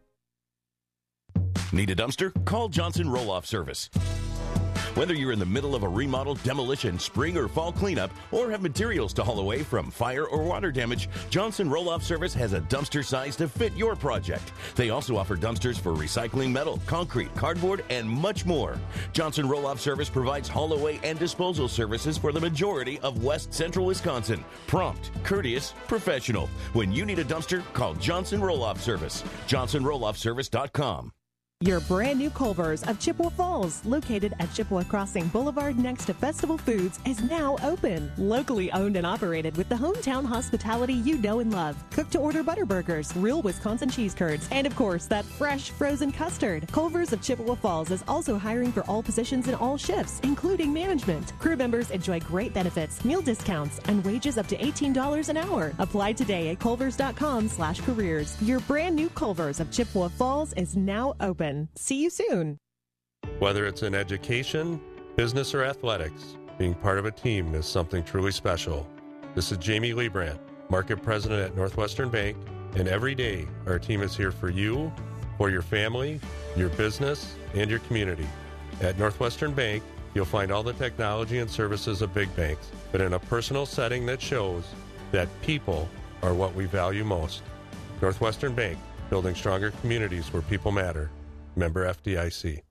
Need a dumpster? Call Johnson Roll-Off Service. Whether you're in the middle of a remodel, demolition, spring or fall cleanup, or have materials to haul away from fire or water damage, Johnson Roll-Off Service has a dumpster size to fit your project. They also offer dumpsters for recycling metal, concrete, cardboard, and much more. Johnson Roll-Off Service provides haul away and disposal services for the majority of West Central Wisconsin. Prompt, courteous, professional. When you need a dumpster, call Johnson Roll-Off Service. JohnsonRollOffService.com. Your brand new Culver's of Chippewa Falls, located at Chippewa Crossing Boulevard next to Festival Foods, is now open. Locally owned and operated with the hometown hospitality you know and love. Cook-to-order butter burgers, real Wisconsin cheese curds, and of course, that fresh frozen custard. Culver's of Chippewa Falls is also hiring for all positions in all shifts, including management. Crew members enjoy great benefits, meal discounts, and wages up to $18 an hour. Apply today at culvers.com/careers. Your brand new Culver's of Chippewa Falls is now open. See you soon. Whether it's in education, business, or athletics, being part of a team is something truly special. This is Jamie Liebrandt, Market President at Northwestern Bank, and every day our team is here for you, for your family, your business, and your community. At Northwestern Bank, you'll find all the technology and services of big banks, but in a personal setting that shows that people are what we value most. Northwestern Bank, building stronger communities where people matter. Member FDIC.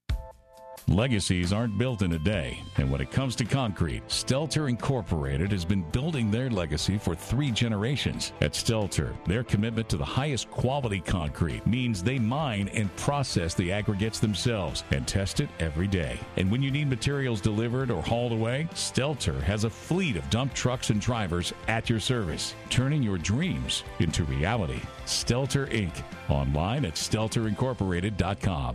Legacies aren't built in a day, and when it comes to concrete, Stelter Incorporated has been building their legacy for 3 generations. At Stelter, their commitment to the highest quality concrete means they mine and process the aggregates themselves and test it every day. And when you need materials delivered or hauled away, Stelter has a fleet of dump trucks and drivers at your service, turning your dreams into reality. Stelter Inc. Online at stelterincorporated.com.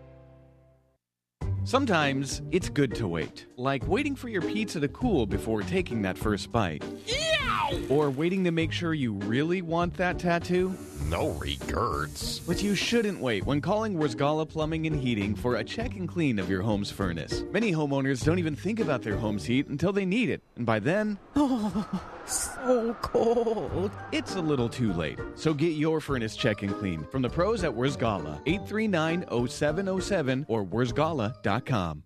Sometimes it's good to wait, like waiting for your pizza to cool before taking that first bite. Ew! Or waiting to make sure you really want that tattoo. No regrets. But you shouldn't wait when calling Wurzgala Plumbing and Heating for a check and clean of your home's furnace. Many homeowners don't even think about their home's heat until they need it, and by then, so cold. It's a little too late. So get your furnace check and clean from the pros at Wurzgala, 839-0707 or wurzgala.com.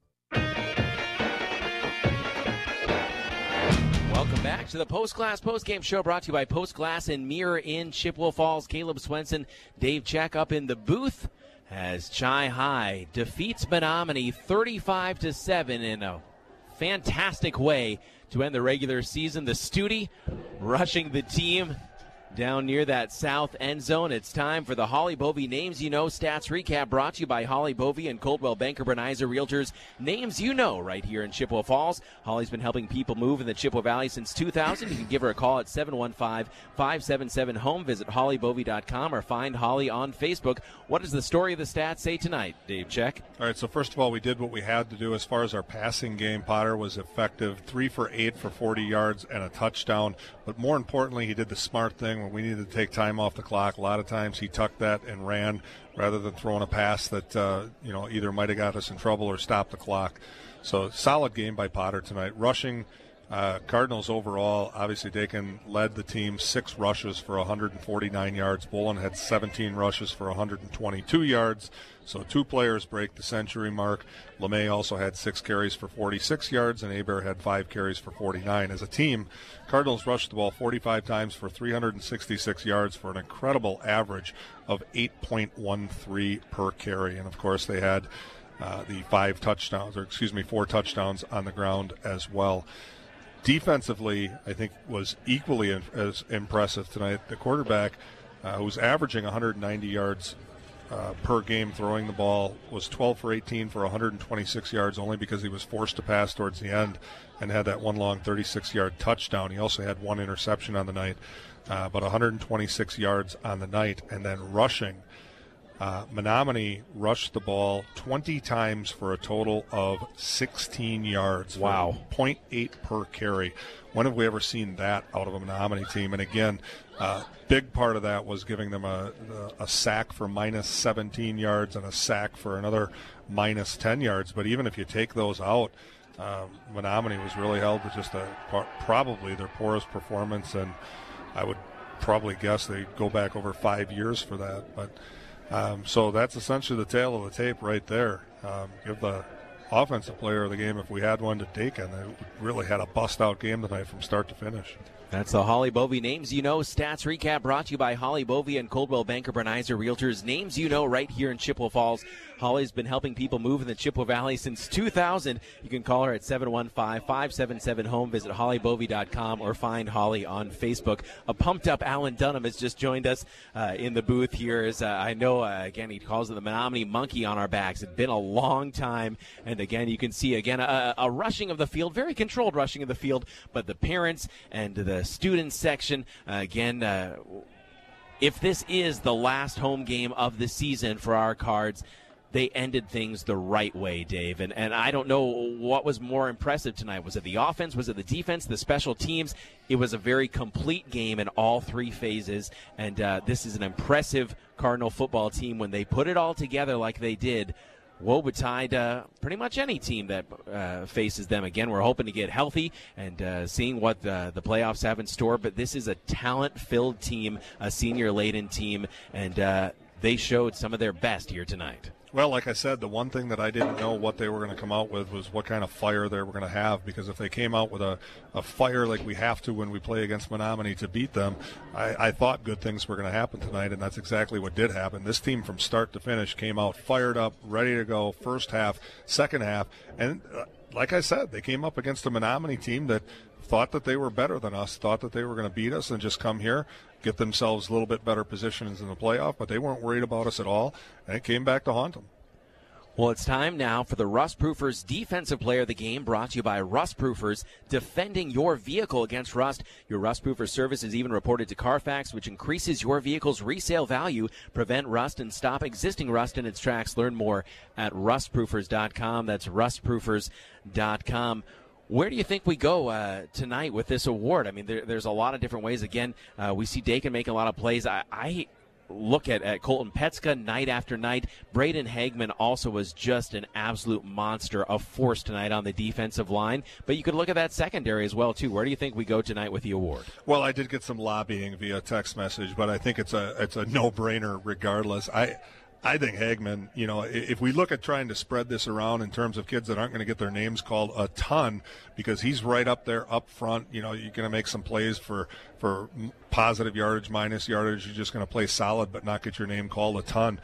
Welcome back to the Post Glass postgame show, brought to you by Post Glass and Mirror in Chippewa Falls. Caleb Swenson, Dave Check up in the booth as Chi-High defeats Menominee 35-7 in a fantastic way to end the regular season. The Studi rushing the team down near that south end zone. It's time for the Holly Bovey Names You Know Stats Recap, brought to you by Holly Bovey and Coldwell Banker Berneiser Realtors. Names you know right here in Chippewa Falls. Holly's been helping people move in the Chippewa Valley since 2000. You can give her a call at 715-577-HOME. Visit hollybovey.com or find Holly on Facebook. What does the story of the stats say tonight, Dave Check? All right, so first of all, we did what we had to do as far as our passing game. Potter was effective, 3 for 8 for 40 yards and a touchdown. But more importantly, he did the smart thing when we needed to take time off the clock. A lot of times he tucked that and ran rather than throwing a pass that either might have got us in trouble or stopped the clock. So solid game by Potter tonight. Rushing, Cardinals overall, obviously Dakin led the team, 6 rushes for 149 yards. Bolin had 17 rushes for 122 yards. So 2 players break the century mark. LeMay also had 6 carries for 46 yards, and Hebert had 5 carries for 49. As a team, Cardinals rushed the ball 45 times for 366 yards for an incredible average of 8.13 per carry. And, of course, they had the 4 touchdowns on the ground as well. Defensively, I think, was equally as impressive tonight. The quarterback, who's averaging 190 yards per game throwing the ball, was 12 for 18 for 126 yards only because he was forced to pass towards the end and had that one long 36-yard touchdown. He also had 1 interception on the night, but 126 yards on the night. And then rushing, Menominee rushed the ball 20 times for a total of 16 yards. Wow. 0.8 per carry. When have we ever seen that out of a Menominee team? And again, big part of that was giving them a sack for minus 17 yards and a sack for another minus 10 yards. But even if you take those out, Menominee was really held to just probably their poorest performance, and I would probably guess they go back over 5 years for that. But so that's essentially the tail of the tape right there. Give the offensive player of the game, if we had one, to Dakin. They really had a bust-out game tonight from start to finish. That's the Holly Bovey Names You Know Stats Recap, brought to you by Holly Bovey and Coldwell Banker Berneiser Realtors. Names you know right here in Chippewa Falls. Holly's been helping people move in the Chippewa Valley since 2000. You can call her at 715-577-HOME. Visit hollybovey.com or find Holly on Facebook. A pumped-up Alan Dunham has just joined us in the booth here. As I know, again, he calls it the Menominee monkey on our backs. It's been a long time. And, again, you can see, again, a rushing of the field, very controlled rushing of the field. But the parents and the student section, again, if this is the last home game of the season for our Cards, they ended things the right way, Dave. And I don't know what was more impressive tonight. Was it the offense? Was it the defense? The special teams? It was a very complete game in all 3 phases. And this is an impressive Cardinal football team. When they put it all together like they did, woe betide pretty much any team that faces them. Again, we're hoping to get healthy and seeing what the playoffs have in store. But this is a talent-filled team, a senior-laden team, and they showed some of their best here tonight. Well, like I said, the one thing that I didn't know what they were going to come out with was what kind of fire they were going to have, because if they came out with a fire like we have to when we play against Menominee to beat them, I thought good things were going to happen tonight, and that's exactly what did happen. This team from start to finish came out fired up, ready to go, first half, second half, and like I said, they came up against a Menominee team that thought that they were better than us, thought that they were going to beat us and just come here, get themselves a little bit better positions in the playoff, but they weren't worried about us at all, and it came back to haunt them. Well, it's time now for the Rust Proofers Defensive Player of the Game, brought to you by Rust Proofers, defending your vehicle against rust. Your Rust Proofer service is even reported to Carfax, which increases your vehicle's resale value. Prevent rust and stop existing rust in its tracks. Learn more at rustproofers.com. That's rustproofers.com. Where do you think we go tonight with this award? I mean, there's a lot of different ways. Again, we see Dakin making a lot of plays. I look at Colton Petska night after night. Braden Hagman also was just an absolute monster of force tonight on the defensive line. But you could look at that secondary as well, too. Where do you think we go tonight with the award? Well, I did get some lobbying via text message, but I think it's a no-brainer regardless. I think Hagman, you know, if we look at trying to spread this around in terms of kids that aren't going to get their names called a ton, because he's right up there up front, you know, you're going to make some plays for positive yardage, minus yardage. You're just going to play solid but not get your name called a ton.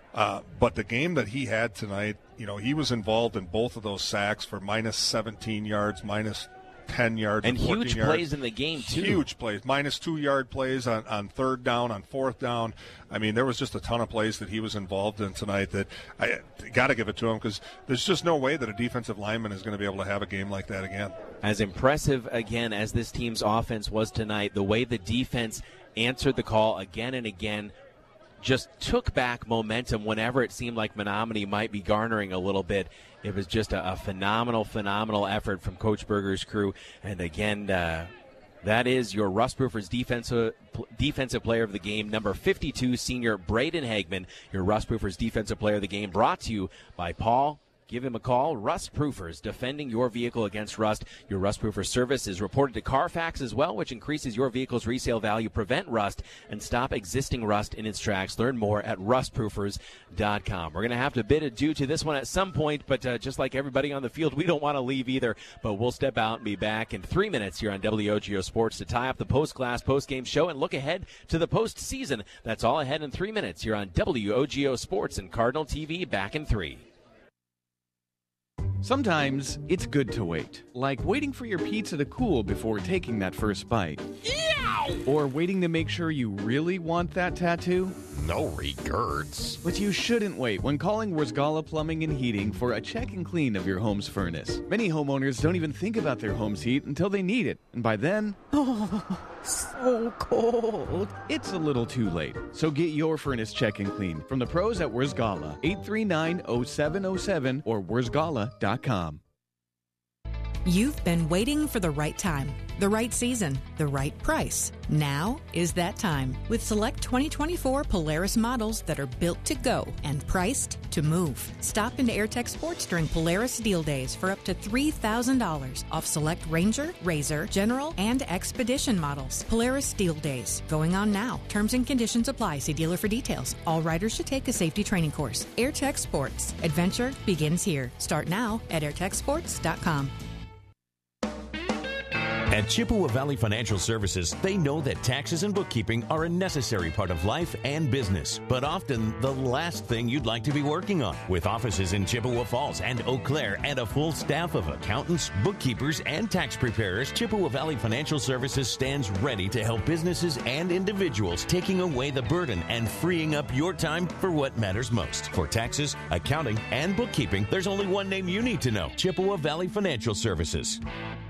But the game that he had tonight, you know, he was involved in both of those sacks for minus 17 yards, minus 10 yards, and huge yards. Plays in the game, too. Huge plays, minus 2 yard plays on third down, on fourth down. I mean, there was just a ton of plays that he was involved in tonight that I got to give it to him, because there's just no way that a defensive lineman is going to be able to have a game like that again. As impressive, again, as this team's offense was tonight, the way the defense answered the call again and again, just took back momentum whenever it seemed like Menominee might be garnering a little bit. It was just a phenomenal effort from Coach Berger's crew. And again, that is your Rust Proofers defensive player of the game, number 52, senior Braden Hagman, your Rust Proofers defensive player of the game, brought to you by Paul Give him a call. Rust Proofers, defending your vehicle against rust. Your Rust Proofer service is reported to Carfax as well, which increases your vehicle's resale value, prevent rust, and stop existing rust in its tracks. Learn more at rustproofers.com. We're going to have to bid adieu to this one at some point, but just like everybody on the field, we don't want to leave either. But we'll step out and be back in 3 minutes here on WOGO Sports to tie up the post-class post-game show and look ahead to the postseason. That's all ahead in 3 minutes here on WOGO Sports and Cardinal TV. Back in 3. Sometimes it's good to wait, like waiting for your pizza to cool before taking that first bite. Or waiting to make sure you really want that tattoo. No regrets. But you shouldn't wait when calling Wurzgala Plumbing and Heating for a check and clean of your home's furnace. Many homeowners don't even think about their home's heat until they need it, and by then, so cold. It's a little too late. So get your furnace check and clean from the pros at Wurzgala, 839-0707 or wurzgala.com. You've been waiting for the right time, the right season, the right price. Now is that time with select 2024 Polaris models that are built to go and priced to move. Stop into Airtech Sports during Polaris Deal Days for up to $3,000 off select Ranger, Razor, General, and Expedition models. Polaris Deal Days going on now. Terms and conditions apply. See dealer for details. All riders should take a safety training course. Airtech Sports. Adventure begins here. Start now at airtechsports.com. At Chippewa Valley Financial Services, they know that taxes and bookkeeping are a necessary part of life and business, but often the last thing you'd like to be working on. With offices in Chippewa Falls and Eau Claire and a full staff of accountants, bookkeepers, and tax preparers, Chippewa Valley Financial Services stands ready to help businesses and individuals, taking away the burden and freeing up your time for what matters most. For taxes, accounting, and bookkeeping, there's only one name you need to know: Chippewa Valley Financial Services.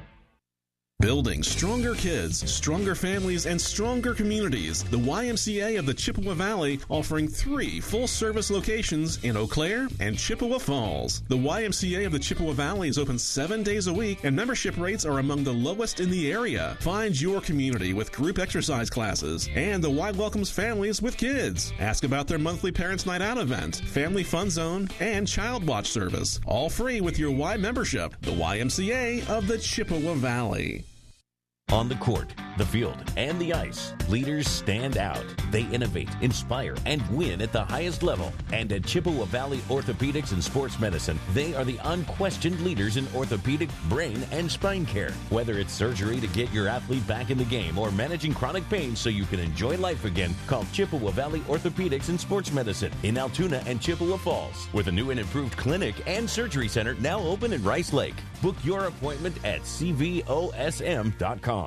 Building stronger kids, stronger families, and stronger communities. The YMCA of the Chippewa Valley offering 3 full-service locations in Eau Claire and Chippewa Falls. The YMCA of the Chippewa Valley is open 7 days a week, and membership rates are among the lowest in the area. Find your community with group exercise classes, and the Y welcomes families with kids. Ask about their monthly Parents' Night Out event, Family Fun Zone, and Child Watch service. All free with your Y membership. The YMCA of the Chippewa Valley. On the court, the field, and the ice, leaders stand out. They innovate, inspire, and win at the highest level. And at Chippewa Valley Orthopedics and Sports Medicine, they are the unquestioned leaders in orthopedic, brain, and spine care. Whether it's surgery to get your athlete back in the game or managing chronic pain so you can enjoy life again, call Chippewa Valley Orthopedics and Sports Medicine in Altoona and Chippewa Falls, with a new and improved clinic and surgery center now open in Rice Lake. Book your appointment at cvosm.com.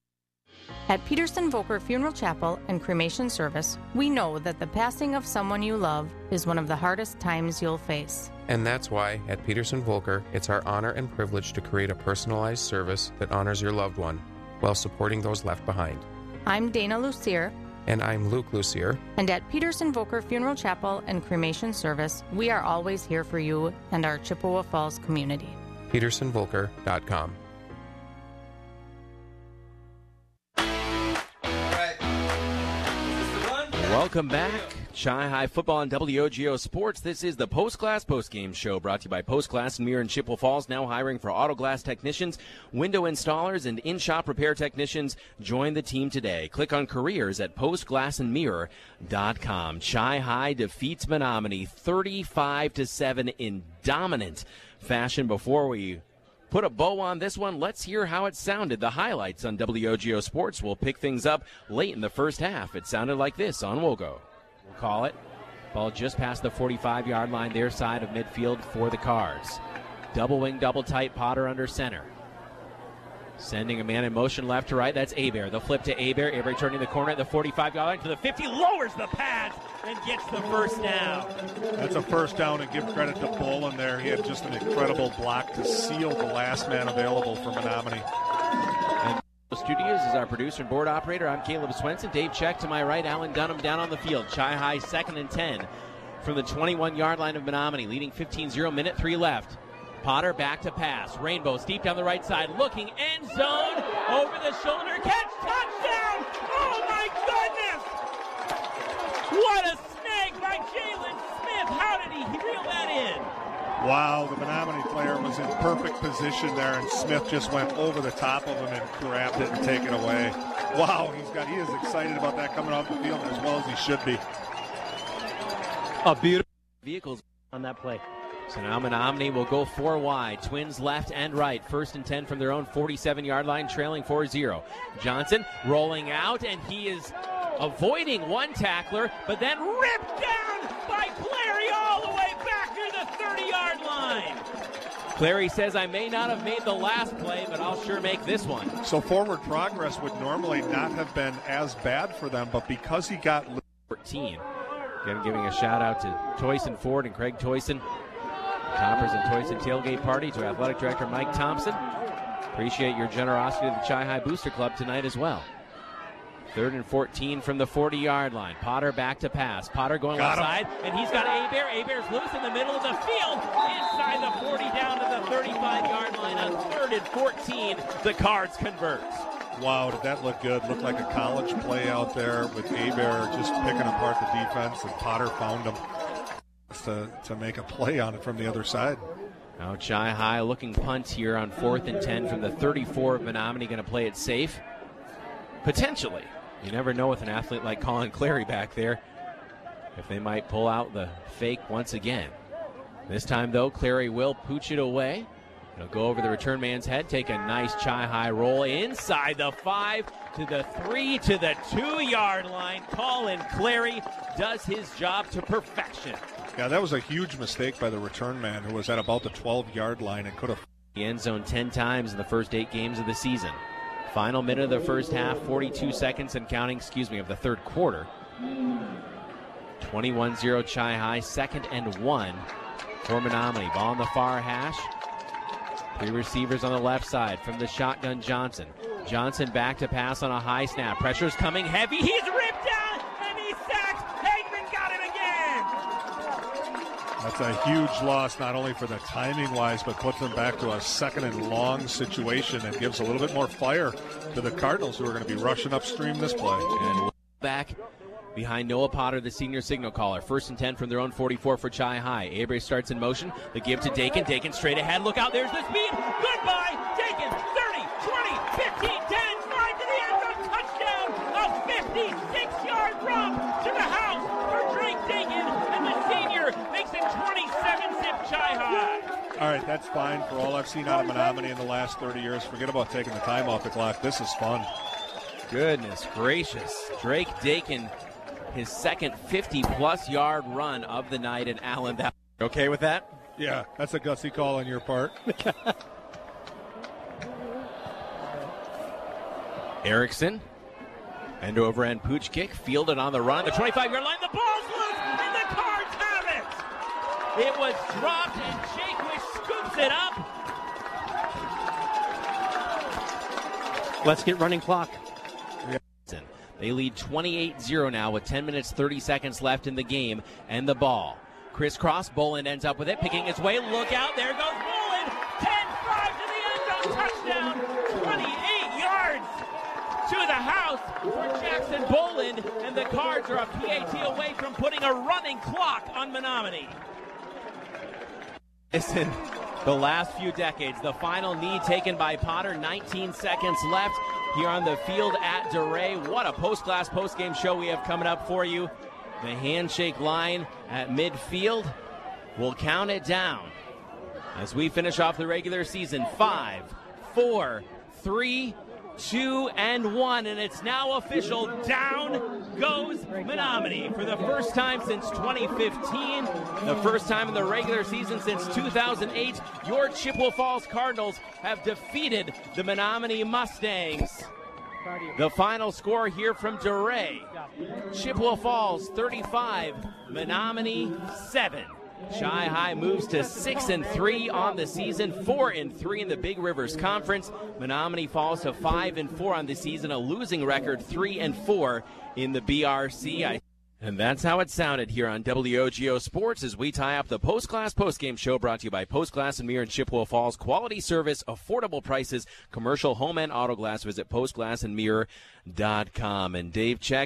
At Peterson Volker Funeral Chapel and Cremation Service, we know that the passing of someone you love is one of the hardest times you'll face. And that's why, at Peterson Volker, it's our honor and privilege to create a personalized service that honors your loved one while supporting those left behind. I'm Dana Lucier. And I'm Luke Lucier. And at Peterson Volker Funeral Chapel and Cremation Service, we are always here for you and our Chippewa Falls community. PetersonVolker.com. Welcome back. Chi-High Football on WOGO Sports. This is the Post-Class Post-Game Show brought to you by Post-Glass and Mirror in Chippewa Falls, now hiring for auto glass technicians, window installers, and in-shop repair technicians. Join the team today. Click on careers at postglassandmirror.com. Chi-High defeats Menominee 35-7 in dominant fashion. Before we put a bow on this one, let's hear how it sounded. The highlights on WOGO Sports will pick things up late in the first half. It sounded like this on WOGO. We'll call it. Ball just past the 45-yard line, their side of midfield for the Cards. Double wing, double tight, Potter under center. Sending a man in motion left to right. That's Hebert. The flip to Hebert. Hebert turning the corner at the 45-yard line to the 50. Lowers the pads and gets the first down. That's a first down, and give credit to Bolin there. He had just an incredible block to seal the last man available for Menominee. And Studios is our producer and board operator. I'm Caleb Swenson. Dave Check to my right. Alan Dunham down on the field. Chi-High 2nd and 10 from the 21-yard line of Menominee, leading 15-0, minute 3 left. Potter back to pass. Rainbow steep down the right side, looking, end zone, over the shoulder, catch, touchdown! Oh my goodness! What a snag by Jalen Smith! How did he reel that in? Wow, the Menominee player was in perfect position there, and Smith just went over the top of him and grabbed it and taken it away. Wow, he is excited about that coming off the field as well as he should be. A beautiful vehicles on that play. So now Menominee will go 4 wide. Twins left and right. 1st and 10 from their own 47-yard line, trailing 4-0. Johnson rolling out, and he is avoiding one tackler, but then ripped down by Clary all the way back near the 30-yard line. Clary says, I may not have made the last play, but I'll sure make this one. So forward progress would normally not have been as bad for them, but because he got 14. Again, giving a shout-out to Toyson Ford and Craig Toyson. Toppers and Toyson tailgate party, to Athletic Director Mike Thompson. Appreciate your generosity to the Chi-Hi Booster Club tonight as well. 3rd and 14 from the 40-yard line. Potter back to pass. Potter going left side, and he's got Hebert. Hebert's loose in the middle of the field, inside the 40 down to the 35-yard line. On 3rd and 14, the Cards convert. Wow, did that look good? Looked like a college play out there with Hebert just picking apart the defense, and Potter found him to make a play on it from the other side. Now Chi-Hi looking punt here on 4th and 10 from the 34 of Menominee, going to play it safe. Potentially. You never know with an athlete like Colin Clary back there if they might pull out the fake once again. This time, though, Clary will pooch it away. He'll go over the return man's head, take a nice Chi-Hi roll inside the 5 to the 3 to the 2-yard line. Colin Clary does his job to perfection. Yeah, that was a huge mistake by the return man, who was at about the 12-yard line and could have the end zone 10 times in the first 8 games of the season. Final minute of the first half, 42 seconds and counting, of the third quarter. 21-0 Chi-Hi, 2nd and 1 for Menominee. Ball on the far hash. 3 receivers on the left side from the shotgun Johnson. Johnson back to pass on a high snap. Pressure's coming heavy. He's ripped down and he's sacked. Hagman got him again. That's a huge loss, not only for the timing-wise, but puts them back to a 2nd and long situation and gives a little bit more fire to the Cardinals, who are going to be rushing upstream this play. And back behind Noah Potter, the senior signal caller. 1st and 10 from their own 44 for Chi-Hi. Abreu starts in motion. The give to Dakin. Dakin straight ahead. Look out. There's the speed. Goodbye. Dakin. 30, 20, 15, 10, 5 to the end zone. Touchdown. A 56-yard romp to the house for Drake Dakin. And the senior makes it 27-zip Chi-Hi. All right, that's fine for all I've seen out of Menominee in the last 30 years. Forget about taking the time off the clock. This is fun. Goodness gracious. Drake Dakin, his second 50-plus yard run of the night in Allen. Okay with that? Yeah, that's a gutsy call on your part. Erickson, end over end pooch kick, fielded on the run. The 25-yard line, the ball's loose, and the Cards have it. It was dropped, and Jaquish scoops it up. Let's get running clock. They lead 28-0 now with 10 minutes, 30 seconds left in the game, and the ball. Crisscross, Boland ends up with it, picking his way. Look out, there goes Boland. 10-5 to the end zone, touchdown. 28 yards to the house for Jackson Boland, and the Cards are a PAT away from putting a running clock on Menominee. Listen, the last few decades, the final knee taken by Potter, 19 seconds left here on the field at DeRay. What a post-class, post-game show we have coming up for you. The handshake line at midfield will count it down as we finish off the regular season. 5, 4, 3, 2, and 1, and it's now official. Down goes Menominee for the first time since 2015, the first time in the regular season since 2008. Your Chippewa Falls Cardinals have defeated the Menominee Mustangs. The final score here from DeRay: Chippewa Falls 35, Menominee 7. Chi-Hi moves to 6-3 on the season, 4-3 in the Big Rivers Conference. Menominee falls to 5-4 on the season, a losing record, 3-4 in the BRC. And that's how it sounded here on WOGO Sports as we tie up the Post-Class Post-Game Show, brought to you by Post Glass and Mirror in Chippewa Falls. Quality service, affordable prices, commercial home and auto glass. Visit postglassandmirror.com. And Dave Check,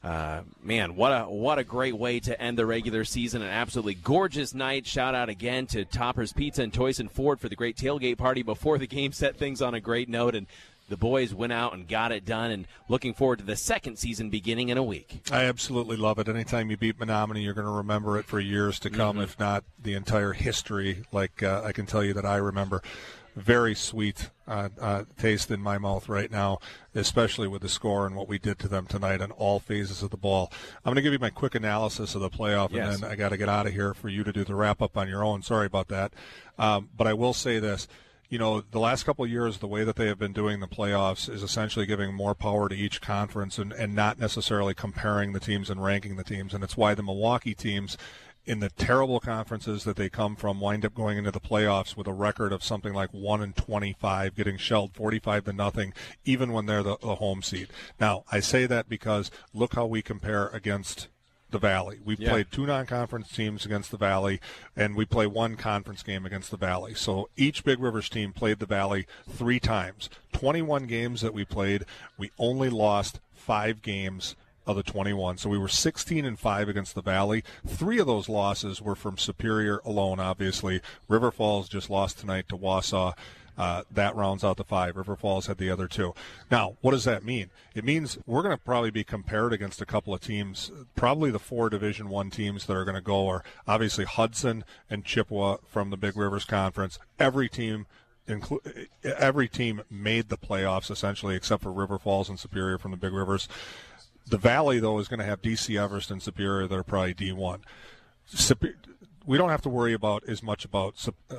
Man, what a great way to end the regular season. An absolutely gorgeous night. Shout out again to Toppers Pizza and Toyson Ford for the great tailgate party before the game. Set things on a great note, and the boys went out and got it done, and looking forward to the second season beginning in a week. I absolutely love it. Anytime you beat Menominee, you're going to remember it for years to come, if not the entire history, like I can tell you that I remember. Very sweet taste in my mouth right now, especially with the score and what we did to them tonight on all phases of the ball. I'm going to give you my quick analysis of the playoff, and then I got to get out of here for you to do the wrap-up on your own. Sorry about that. But I will say this. You know, the last couple of years, the way that they have been doing the playoffs is essentially giving more power to each conference and not necessarily comparing the teams and ranking the teams. And it's why the Milwaukee teams, in the terrible conferences that they come from, wind up going into the playoffs with a record of something like 1-25, getting shelled 45-0, even when they're the home seed. Now, I say that because look how we compare against the Valley. We've played 2 non-conference teams against the Valley, and we play 1 conference game against the Valley. So each Big Rivers team played the Valley 3 times. 21 games that we played, we only lost 5 games of the 21. So we were 16-5 against the Valley. 3 of those losses were from Superior alone, obviously. River Falls just lost tonight to Wausau. That rounds out the 5. River Falls had the other 2. Now, what does that mean? It means we're going to probably be compared against a couple of teams. Probably the 4 Division I teams that are going to go are obviously Hudson and Chippewa from the Big Rivers Conference. Every team made the playoffs, essentially, except for River Falls and Superior from the Big Rivers. The Valley, though, is going to have DC Everest and Superior that are probably D1. We don't have to worry about as much about,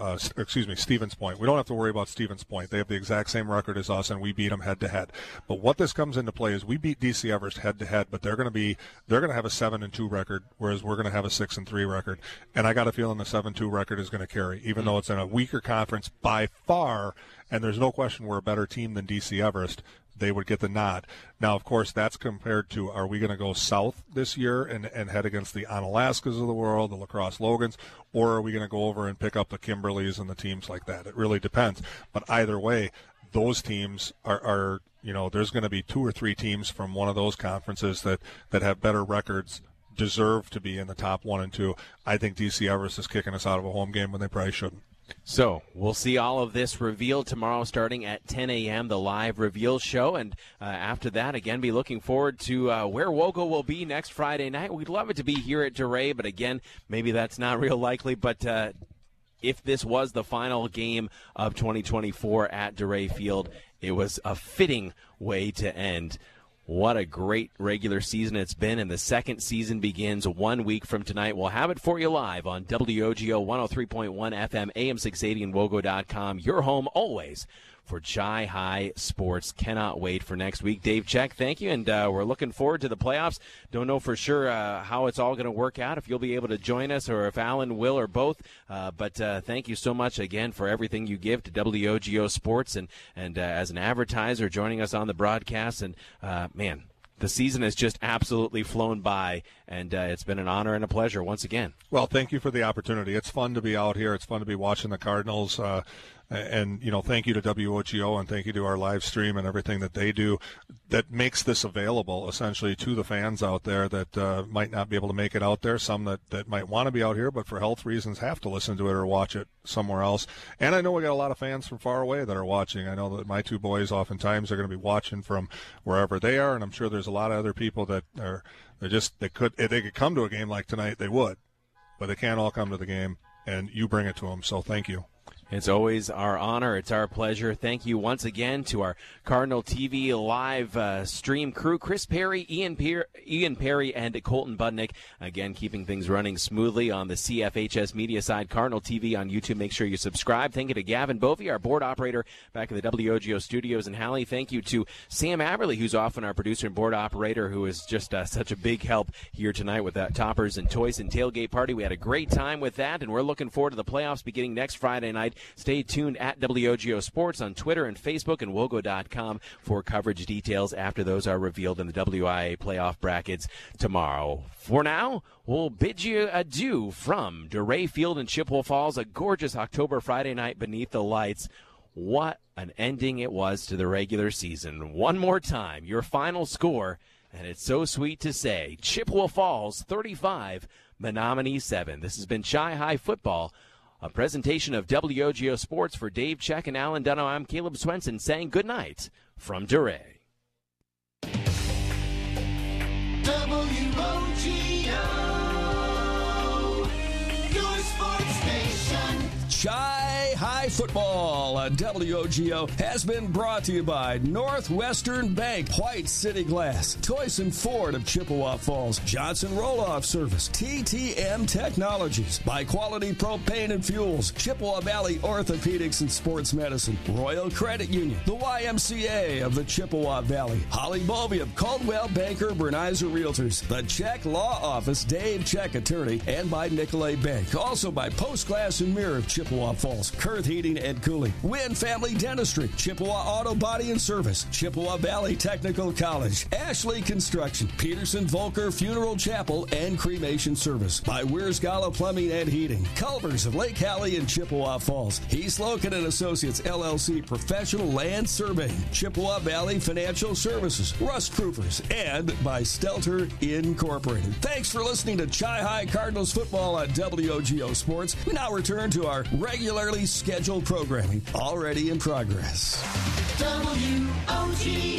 Stevens Point. We don't have to worry about Stevens Point. They have the exact same record as us, and we beat them head-to-head. But what this comes into play is we beat DC Everest head-to-head, but they're going to have a 7-2 record, whereas we're going to have a 6-3 record. And I got a feeling the 7-2 record is going to carry, even though it's in a weaker conference by far, and there's no question we're a better team than DC Everest. They would get the nod. Now, of course, that's compared to, are we going to go south this year and head against the Onalaskas of the world, the La Crosse Logans, or are we going to go over and pick up the Kimberleys and the teams like that? It really depends. But either way, those teams are there's going to be 2 or 3 teams from one of those conferences that have better records, deserve to be in the top 1 and 2. I think DC Everest is kicking us out of a home game when they probably shouldn't. So we'll see all of this revealed tomorrow starting at 10 a.m., the live reveal show. And after that, again, be looking forward to where Wogo will be next Friday night. We'd love it to be here at DeRay, but again, maybe that's not real likely. But if this was the final game of 2024 at DeRay Field, it was a fitting way to end. What a great regular season it's been, and the second season begins 1 week from tonight. We'll have it for you live on WOGO 103.1 FM, AM 680, and WOGO.com. Your home always for Chi High Sports. Cannot wait for next week. Dave Check, thank you, and we're looking forward to the playoffs. Don't know for sure how it's all going to work out, if you'll be able to join us or if Alan will or both, but thank you so much again for everything you give to WOGO Sports and as an advertiser joining us on the broadcast. And, man, the season has just absolutely flown by, and it's been an honor and a pleasure once again. Well, thank you for the opportunity. It's fun to be out here. It's fun to be watching the Cardinals. And, thank you to WOGO and thank you to our live stream and everything that they do that makes this available essentially to the fans out there that might not be able to make it out there, some that might want to be out here but for health reasons have to listen to it or watch it somewhere else. And I know we got a lot of fans from far away that are watching. I know that my 2 boys oftentimes are going to be watching from wherever they are, and I'm sure there's a lot of other people that if they could come to a game like tonight, they would, but they can't all come to the game, and you bring it to them, so thank you. It's always our honor. It's our pleasure. Thank you once again to our Cardinal TV live stream crew, Chris Perry, Ian Perry, and Colton Budnick. Again, keeping things running smoothly on the CFHS media side. Cardinal TV on YouTube. Make sure you subscribe. Thank you to Gavin Bovey, our board operator back at the WOGO studios in Halley. Thank you to Sam Aberley, who's often our producer and board operator, who is just such a big help here tonight with that Toppers and Toys and Tailgate Party. We had a great time with that, and we're looking forward to the playoffs beginning next Friday night. Stay tuned at WOGO Sports on Twitter and Facebook and WOGO.com for coverage details after those are revealed in the WIA playoff brackets tomorrow. For now, we'll bid you adieu from DeRay Field in Chippewa Falls, a gorgeous October Friday night beneath the lights. What an ending it was to the regular season. One more time, your final score And it's so sweet to say, Chippewa Falls 35, Menominee 7. This has been Chi High Football, a presentation of WOGO Sports. For Dave Check and Alan Dunno, I'm Caleb Swenson saying good night from DeRay. WOGO, your sports station. Chi High Football on WOGO has been brought to you by Northwestern Bank, White City Glass, Toyson Ford of Chippewa Falls, Johnson Roll-Off Service, TTM Technologies, by Quality Propane and Fuels, Chippewa Valley Orthopedics and Sports Medicine, Royal Credit Union, the YMCA of the Chippewa Valley, Holly Bovey of Caldwell Banker Bernizer Realtors, the Check Law Office, Dave Check Attorney, and by Nicolay Bank. Also by Post Glass and Mirror of Chippewa Falls, Kurth Heating and Cooling, Wynn Family Dentistry, Chippewa Auto Body and Service, Chippewa Valley Technical College, Ashley Construction, Peterson Volker Funeral Chapel and Cremation Service, by Weir's Gala Plumbing and Heating, Culvers of Lake Hallie and Chippewa Falls, Heath Loken and Associates LLC Professional Land Surveying, Chippewa Valley Financial Services, Rust Proofers, and by Stelter Incorporated. Thanks for listening to Chi High Cardinals football on WOGO Sports. We now return to our regularly scheduled programming, already in progress. WOGO.